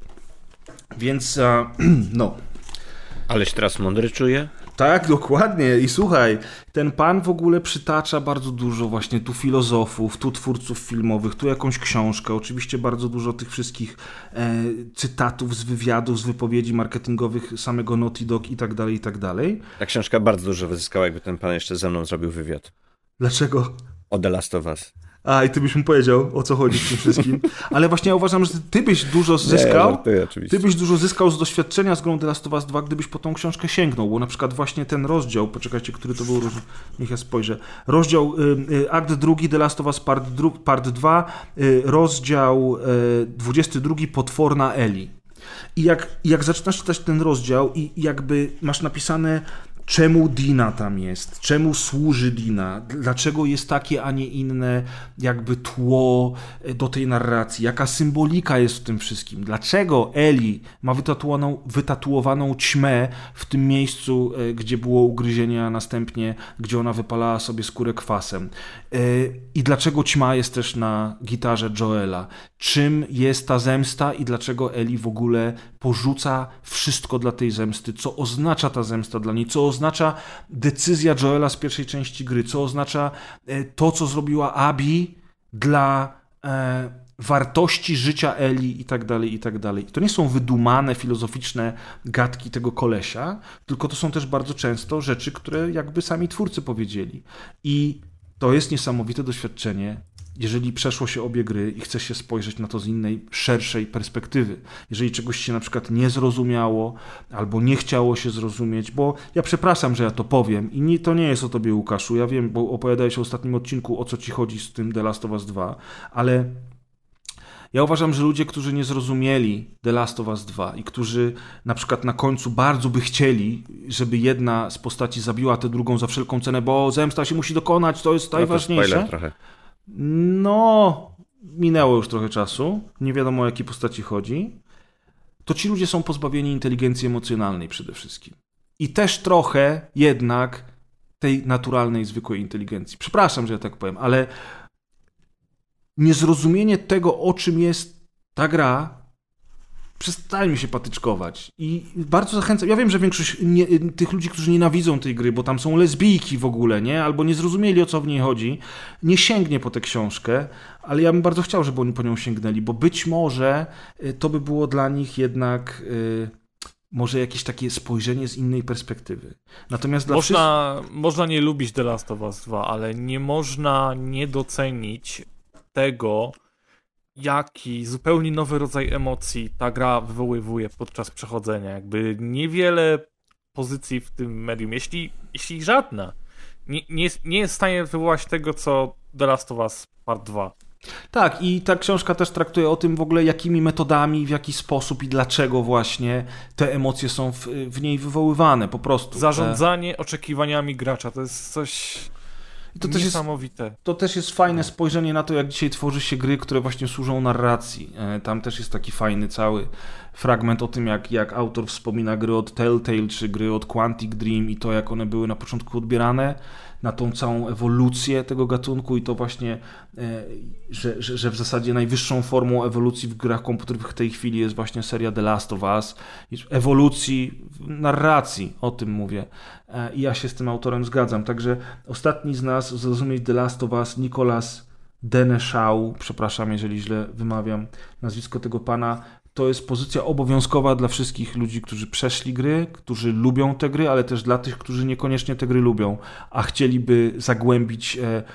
Więc, no... Ale się teraz mądry czuję? Tak, dokładnie. I słuchaj, ten pan w ogóle przytacza bardzo dużo właśnie tu filozofów, tu twórców filmowych, tu jakąś książkę. Oczywiście bardzo dużo tych wszystkich e, cytatów z wywiadów, z wypowiedzi marketingowych samego Naughty Dog i tak dalej, i tak dalej. Ta książka bardzo dużo wyzyskała, jakby ten pan jeszcze ze mną zrobił wywiad. Dlaczego? O The Last of Us. A, i ty byś mu powiedział, o co chodzi w tym wszystkim. Ale właśnie ja uważam, że ty byś dużo zyskał, Nie, żartuję, oczywiście. ty byś dużo zyskał z doświadczenia z grą The Last of Us dwa, gdybyś po tą książkę sięgnął, bo na przykład właśnie ten rozdział, poczekajcie, który to był, niech ja spojrzę, rozdział, y, y, akt drugi, The Last of Us part, dru, part dwa, y, rozdział y, dwudziesty drugi, Potworna Eli. I jak, jak zaczynasz czytać ten rozdział i jakby masz napisane, czemu Dina tam jest, czemu służy Dina, dlaczego jest takie, a nie inne jakby tło do tej narracji, jaka symbolika jest w tym wszystkim, dlaczego Eli ma wytatuowaną, wytatuowaną ćmę w tym miejscu, gdzie było ugryzienie, a następnie gdzie ona wypalała sobie skórę kwasem. I dlaczego ćma jest też na gitarze Joela. Czym jest ta zemsta i dlaczego Eli w ogóle porzuca wszystko dla tej zemsty, co oznacza ta zemsta dla niej, co oznacza decyzja Joela z pierwszej części gry, co oznacza to, co zrobiła Abby dla e, wartości życia Eli i tak dalej, i tak dalej. To nie są wydumane, filozoficzne gadki tego kolesia, tylko to są też bardzo często rzeczy, które jakby sami twórcy powiedzieli. I to jest niesamowite doświadczenie, jeżeli przeszło się obie gry i chce się spojrzeć na to z innej, szerszej perspektywy. Jeżeli czegoś się na przykład nie zrozumiało, albo nie chciało się zrozumieć, bo ja przepraszam, że ja to powiem i nie, to nie jest o tobie, Łukaszu, ja wiem, bo opowiadałeś w ostatnim odcinku, o co ci chodzi z tym The Last of Us dwa, ale ja uważam, że ludzie, którzy nie zrozumieli The Last of Us dwa i którzy na przykład na końcu bardzo by chcieli, żeby jedna z postaci zabiła tę drugą za wszelką cenę, bo zemsta się musi dokonać, to jest najważniejsze. No to spoiler trochę. No, minęło już trochę czasu, nie wiadomo o jakiej postaci chodzi, to ci ludzie są pozbawieni inteligencji emocjonalnej przede wszystkim. I też trochę jednak tej naturalnej, zwykłej inteligencji. Przepraszam, że ja tak powiem, ale niezrozumienie tego, o czym jest ta gra, przestańmy się patyczkować. I bardzo zachęcam. Ja wiem, że większość nie, tych ludzi, którzy nienawidzą tej gry, bo tam są lesbijki w ogóle, nie? Albo nie zrozumieli, o co w niej chodzi, nie sięgnie po tę książkę, ale ja bym bardzo chciał, żeby oni po nią sięgnęli, bo być może to by było dla nich jednak yy, może jakieś takie spojrzenie z innej perspektywy. Natomiast dla można, wszystkich... można nie lubić The Last of Us dwa, ale nie można nie docenić tego, jaki zupełnie nowy rodzaj emocji ta gra wywoływuje podczas przechodzenia. Jakby niewiele pozycji w tym medium, jeśli, jeśli żadna, nie, nie, jest, nie jest w stanie wywołać tego, co The Last of Us Part dwa. Tak, i ta książka też traktuje o tym w ogóle, jakimi metodami, w jaki sposób i dlaczego właśnie te emocje są w, w niej wywoływane, po prostu. Zarządzanie oczekiwaniami gracza, to jest coś... I to też niesamowite. Jest, to też jest fajne spojrzenie na to, jak dzisiaj tworzy się gry, które właśnie służą narracji. Tam też jest taki fajny cały fragment o tym, jak, jak autor wspomina gry od Telltale, czy gry od Quantic Dream i to, jak one były na początku odbierane, na tą całą ewolucję tego gatunku i to właśnie, że, że, że w zasadzie najwyższą formą ewolucji w grach komputerowych w tej chwili jest właśnie seria The Last of Us. Ewolucji narracji, o tym mówię. I ja się z tym autorem zgadzam. Także ostatni z nas zrozumieć The Last of Us, Nicolas Deneshau, przepraszam, jeżeli źle wymawiam nazwisko tego pana, to jest pozycja obowiązkowa dla wszystkich ludzi, którzy przeszli gry, którzy lubią te gry, ale też dla tych, którzy niekoniecznie te gry lubią, a chcieliby zagłębić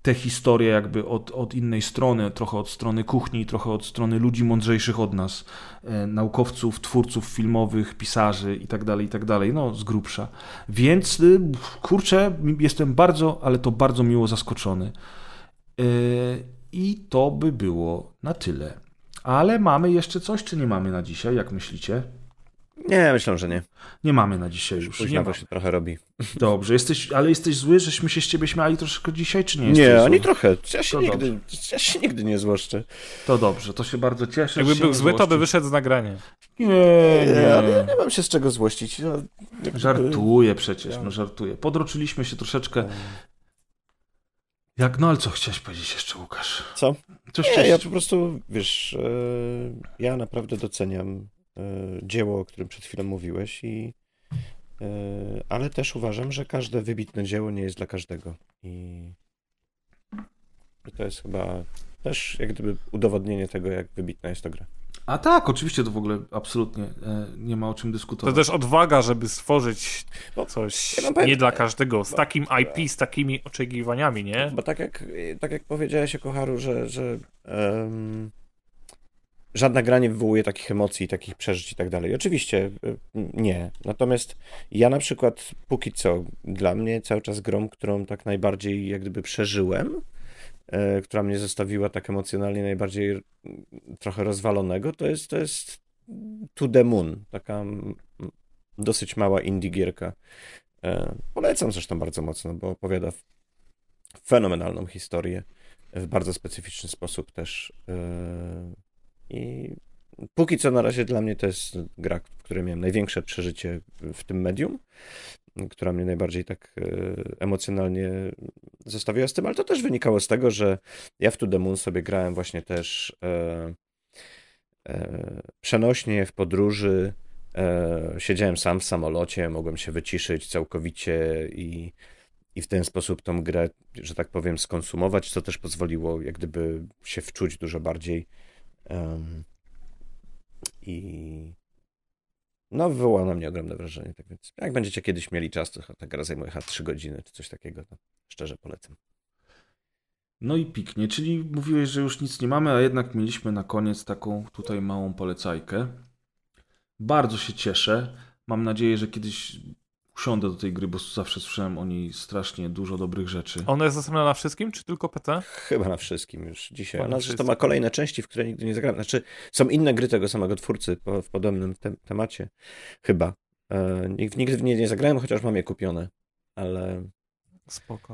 te historie jakby od, od innej strony, trochę od strony kuchni, trochę od strony ludzi mądrzejszych od nas, e, naukowców, twórców filmowych, pisarzy i tak dalej, i tak dalej, no z grubsza. Więc y, kurczę, jestem bardzo, ale to bardzo miło zaskoczony. E, I to by było na tyle. Ale mamy jeszcze coś, czy nie mamy na dzisiaj, jak myślicie? Nie, myślę, że nie. Nie mamy na dzisiaj już. Później to się trochę robi. Dobrze, jesteś, ale jesteś zły, żeśmy się z ciebie śmiali troszkę dzisiaj, czy nie jesteś Nie, zły? ani trochę. Ja się, To nigdy, ja się nigdy nie złoszczę. To dobrze, to się bardzo cieszę. Jakby się był nie zły, to by złości. wyszedł z nagrania. Nie, Nie, ale ja nie. nie mam się z czego złościć. No, jakby- Żartuję przecież, no żartuję. Podroczyliśmy się troszeczkę. Jak, no ale co chciałeś powiedzieć jeszcze, Łukasz? Co? Coś Nie, chciałeś... ja po prostu, wiesz, e, ja naprawdę doceniam e, dzieło, o którym przed chwilą mówiłeś, i, e, ale też uważam, że każde wybitne dzieło nie jest dla każdego. I, i to jest chyba też jak gdyby udowodnienie tego, jak wybitna jest to gra. A tak, oczywiście to w ogóle absolutnie e, nie ma o czym To dyskutować. też odwaga, żeby stworzyć Bo coś ja mam powiem- nie dla każdego, z takim I P, z takimi oczekiwaniami, nie? Bo tak jak, tak jak powiedziałeś, Kocharu, że, że em, żadna gra nie wywołuje takich emocji, takich przeżyć i tak dalej. Oczywiście y, nie. Natomiast ja na przykład póki co, dla mnie cały czas grą, którą tak najbardziej jak gdyby przeżyłem, e, która mnie zostawiła tak emocjonalnie najbardziej mm, trochę rozwalonego, to jest, to jest To the Moon. Taka mm, dosyć mała indie gierka. E, Polecam zresztą bardzo mocno, bo opowiada f- fenomenalną historię w bardzo specyficzny sposób też. e, I póki co na razie dla mnie to jest gra, w której miałem największe przeżycie w tym medium, która mnie najbardziej tak e, emocjonalnie zostawiła z tym, ale to też wynikało z tego, że ja w To The Moon sobie grałem właśnie też e, e, przenośnie w podróży. E, siedziałem sam w samolocie, mogłem się wyciszyć całkowicie i, i w ten sposób tą grę, że tak powiem, skonsumować, co też pozwoliło jak gdyby się wczuć dużo bardziej. Em, I no, wywołała na mnie ogromne wrażenie. Tak więc, jak będziecie kiedyś mieli czas, to ta gra zajmuje chyba trzy godziny czy coś takiego, to szczerze polecam. No i piknie, czyli mówiłeś, że już nic nie mamy, a jednak mieliśmy na koniec taką tutaj małą polecajkę. Bardzo się cieszę. Mam nadzieję, że kiedyś usiądę do tej gry, bo zawsze słyszałem o niej strasznie dużo dobrych rzeczy. Ona jest dostępna na wszystkim, czy tylko P C? Chyba na wszystkim już dzisiaj. Chyba na Ona zresztą wszystkim. ma kolejne części, w które nigdy nie zagrałem. Znaczy, są inne gry tego samego twórcy po, w podobnym te- temacie. Chyba. E, nig- nigdy w nie nie zagrałem, chociaż mam je kupione. Ale Spoko.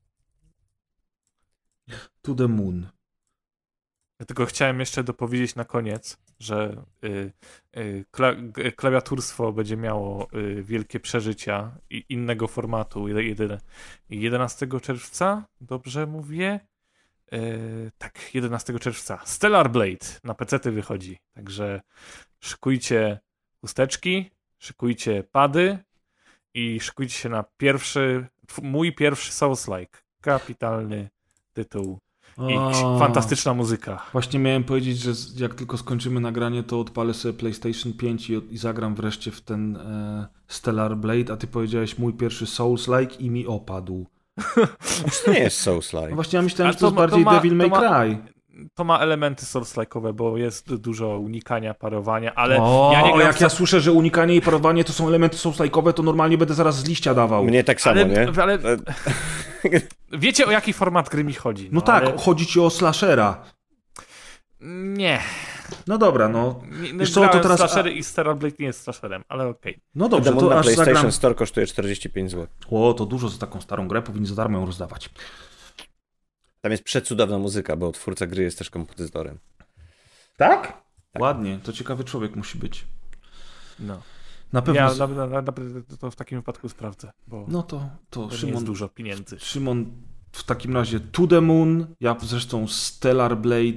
To the Moon. Ja tylko chciałem jeszcze dopowiedzieć na koniec, że y, y, kla- g- klawiaturstwo będzie miało y, wielkie przeżycia i innego formatu. Jed- jedyne- jedenastego czerwca, dobrze mówię? Y, tak, jedenastego czerwca. Stellar Blade na pecety wychodzi. Także szykujcie chusteczki, szykujcie pady i szykujcie się na pierwszy, tw- mój pierwszy Souls-like. Kapitalny tytuł. I A, fantastyczna muzyka. Właśnie miałem powiedzieć, że z- jak tylko skończymy nagranie, to odpalę sobie PlayStation pięć i, i zagram wreszcie w ten e, Stellar Blade, a ty powiedziałeś mój pierwszy Souls-like i mi opadł. to nie jest No Souls-like. właśnie ja myślałem, A że to jest to ma- to bardziej ma- Devil May to ma- Cry. To ma elementy Souls-like'owe, bo jest dużo unikania, parowania, ale O, ja nie gram jak w ja słyszę, że unikanie i parowanie to są elementy Souls-like'owe, to normalnie będę zaraz z liścia dawał. Mnie tak samo, ale, nie? ale E, wiecie, o jaki format gry mi chodzi? No tak, ale... chodzi ci o slashera. Nie. No dobra, no. nie Wiesz co, to teraz- Slashery i Stellar Blade nie jest slasherem, ale okej. No dobrze, Demon to na aż PlayStation zagram. Store kosztuje czterdzieści pięć złotych. O, to dużo za taką starą grę, powinni za darmo ją rozdawać. Tam jest przecudowna muzyka, bo twórca gry jest też kompozytorem. Tak? Ładnie, to ciekawy człowiek musi być. No. Na pewno. Ja z- na, na, na, to w takim wypadku sprawdzę, bo No to, to to nie Szymon, jest dużo pieniędzy. Szymon w takim razie To The Moon, ja zresztą Stellar Blade,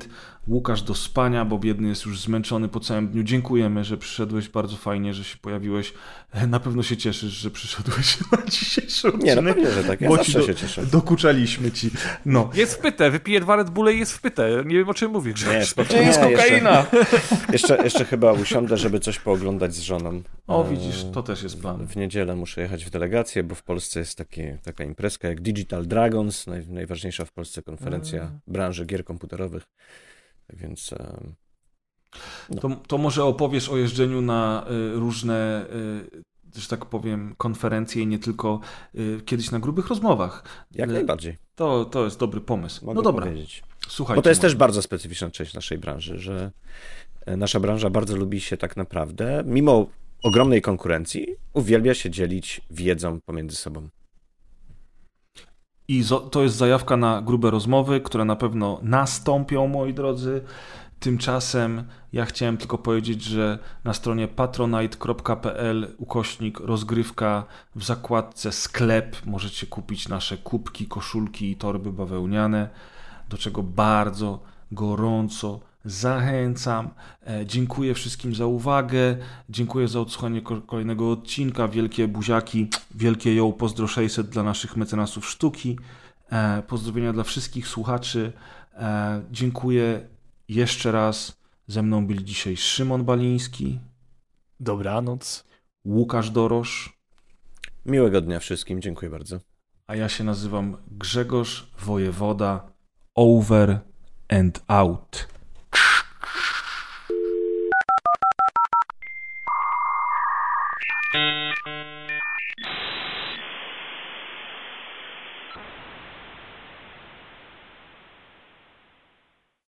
Łukasz do spania, bo biedny jest już zmęczony po całym dniu. Dziękujemy, że przyszedłeś, bardzo fajnie, że się pojawiłeś. Na pewno się cieszysz, że przyszedłeś na dzisiejszy odcinek. Nie, no pewnie, że tak, ja bo zawsze do, się cieszę. Dokuczaliśmy ci. No. Jest w pytę, wypiję dwa Red Bulle i jest w pytę. Nie wiem, o czym mówisz. Nie, To spokojnie. jest Nie, kokaina! Jeszcze, jeszcze, jeszcze chyba usiądę, żeby coś pooglądać z żoną. O, widzisz, to też jest plan. W niedzielę muszę jechać w delegację, bo w Polsce jest taki, taka imprezka jak Digital Dragons, naj, najważniejsza w Polsce konferencja mm. branży gier komputerowych. Tak więc... Um, no. to, to może opowiesz o jeżdżeniu na y, różne, y, że tak powiem, konferencje i nie tylko y, kiedyś na grubych rozmowach. Jak y, najbardziej. To, to jest dobry pomysł. Mogę no dobra, powiedzieć. Słuchajcie, bo to jest może. też bardzo specyficzna część naszej branży, że nasza branża bardzo lubi się tak naprawdę, mimo ogromnej konkurencji, uwielbia się dzielić wiedzą pomiędzy sobą. I zo, to jest zajawka na grube rozmowy, które na pewno nastąpią, moi drodzy. Tymczasem ja chciałem tylko powiedzieć, że na stronie patronite kropka pl ukośnik rozgrywka w zakładce sklep możecie kupić nasze kubki, koszulki i torby bawełniane, do czego bardzo gorąco zachęcam. E, dziękuję wszystkim za uwagę, dziękuję za odsłuchanie kolejnego odcinka. Wielkie buziaki, wielkie ją, pozdro sześćset dla naszych mecenasów sztuki. E, pozdrowienia dla wszystkich słuchaczy. E, dziękuję jeszcze raz. Ze mną byli dzisiaj Szymon Baliński. Dobranoc. Łukasz Dorosz. Miłego dnia wszystkim, dziękuję bardzo. A ja się nazywam Grzegorz Wojewoda. Over and out.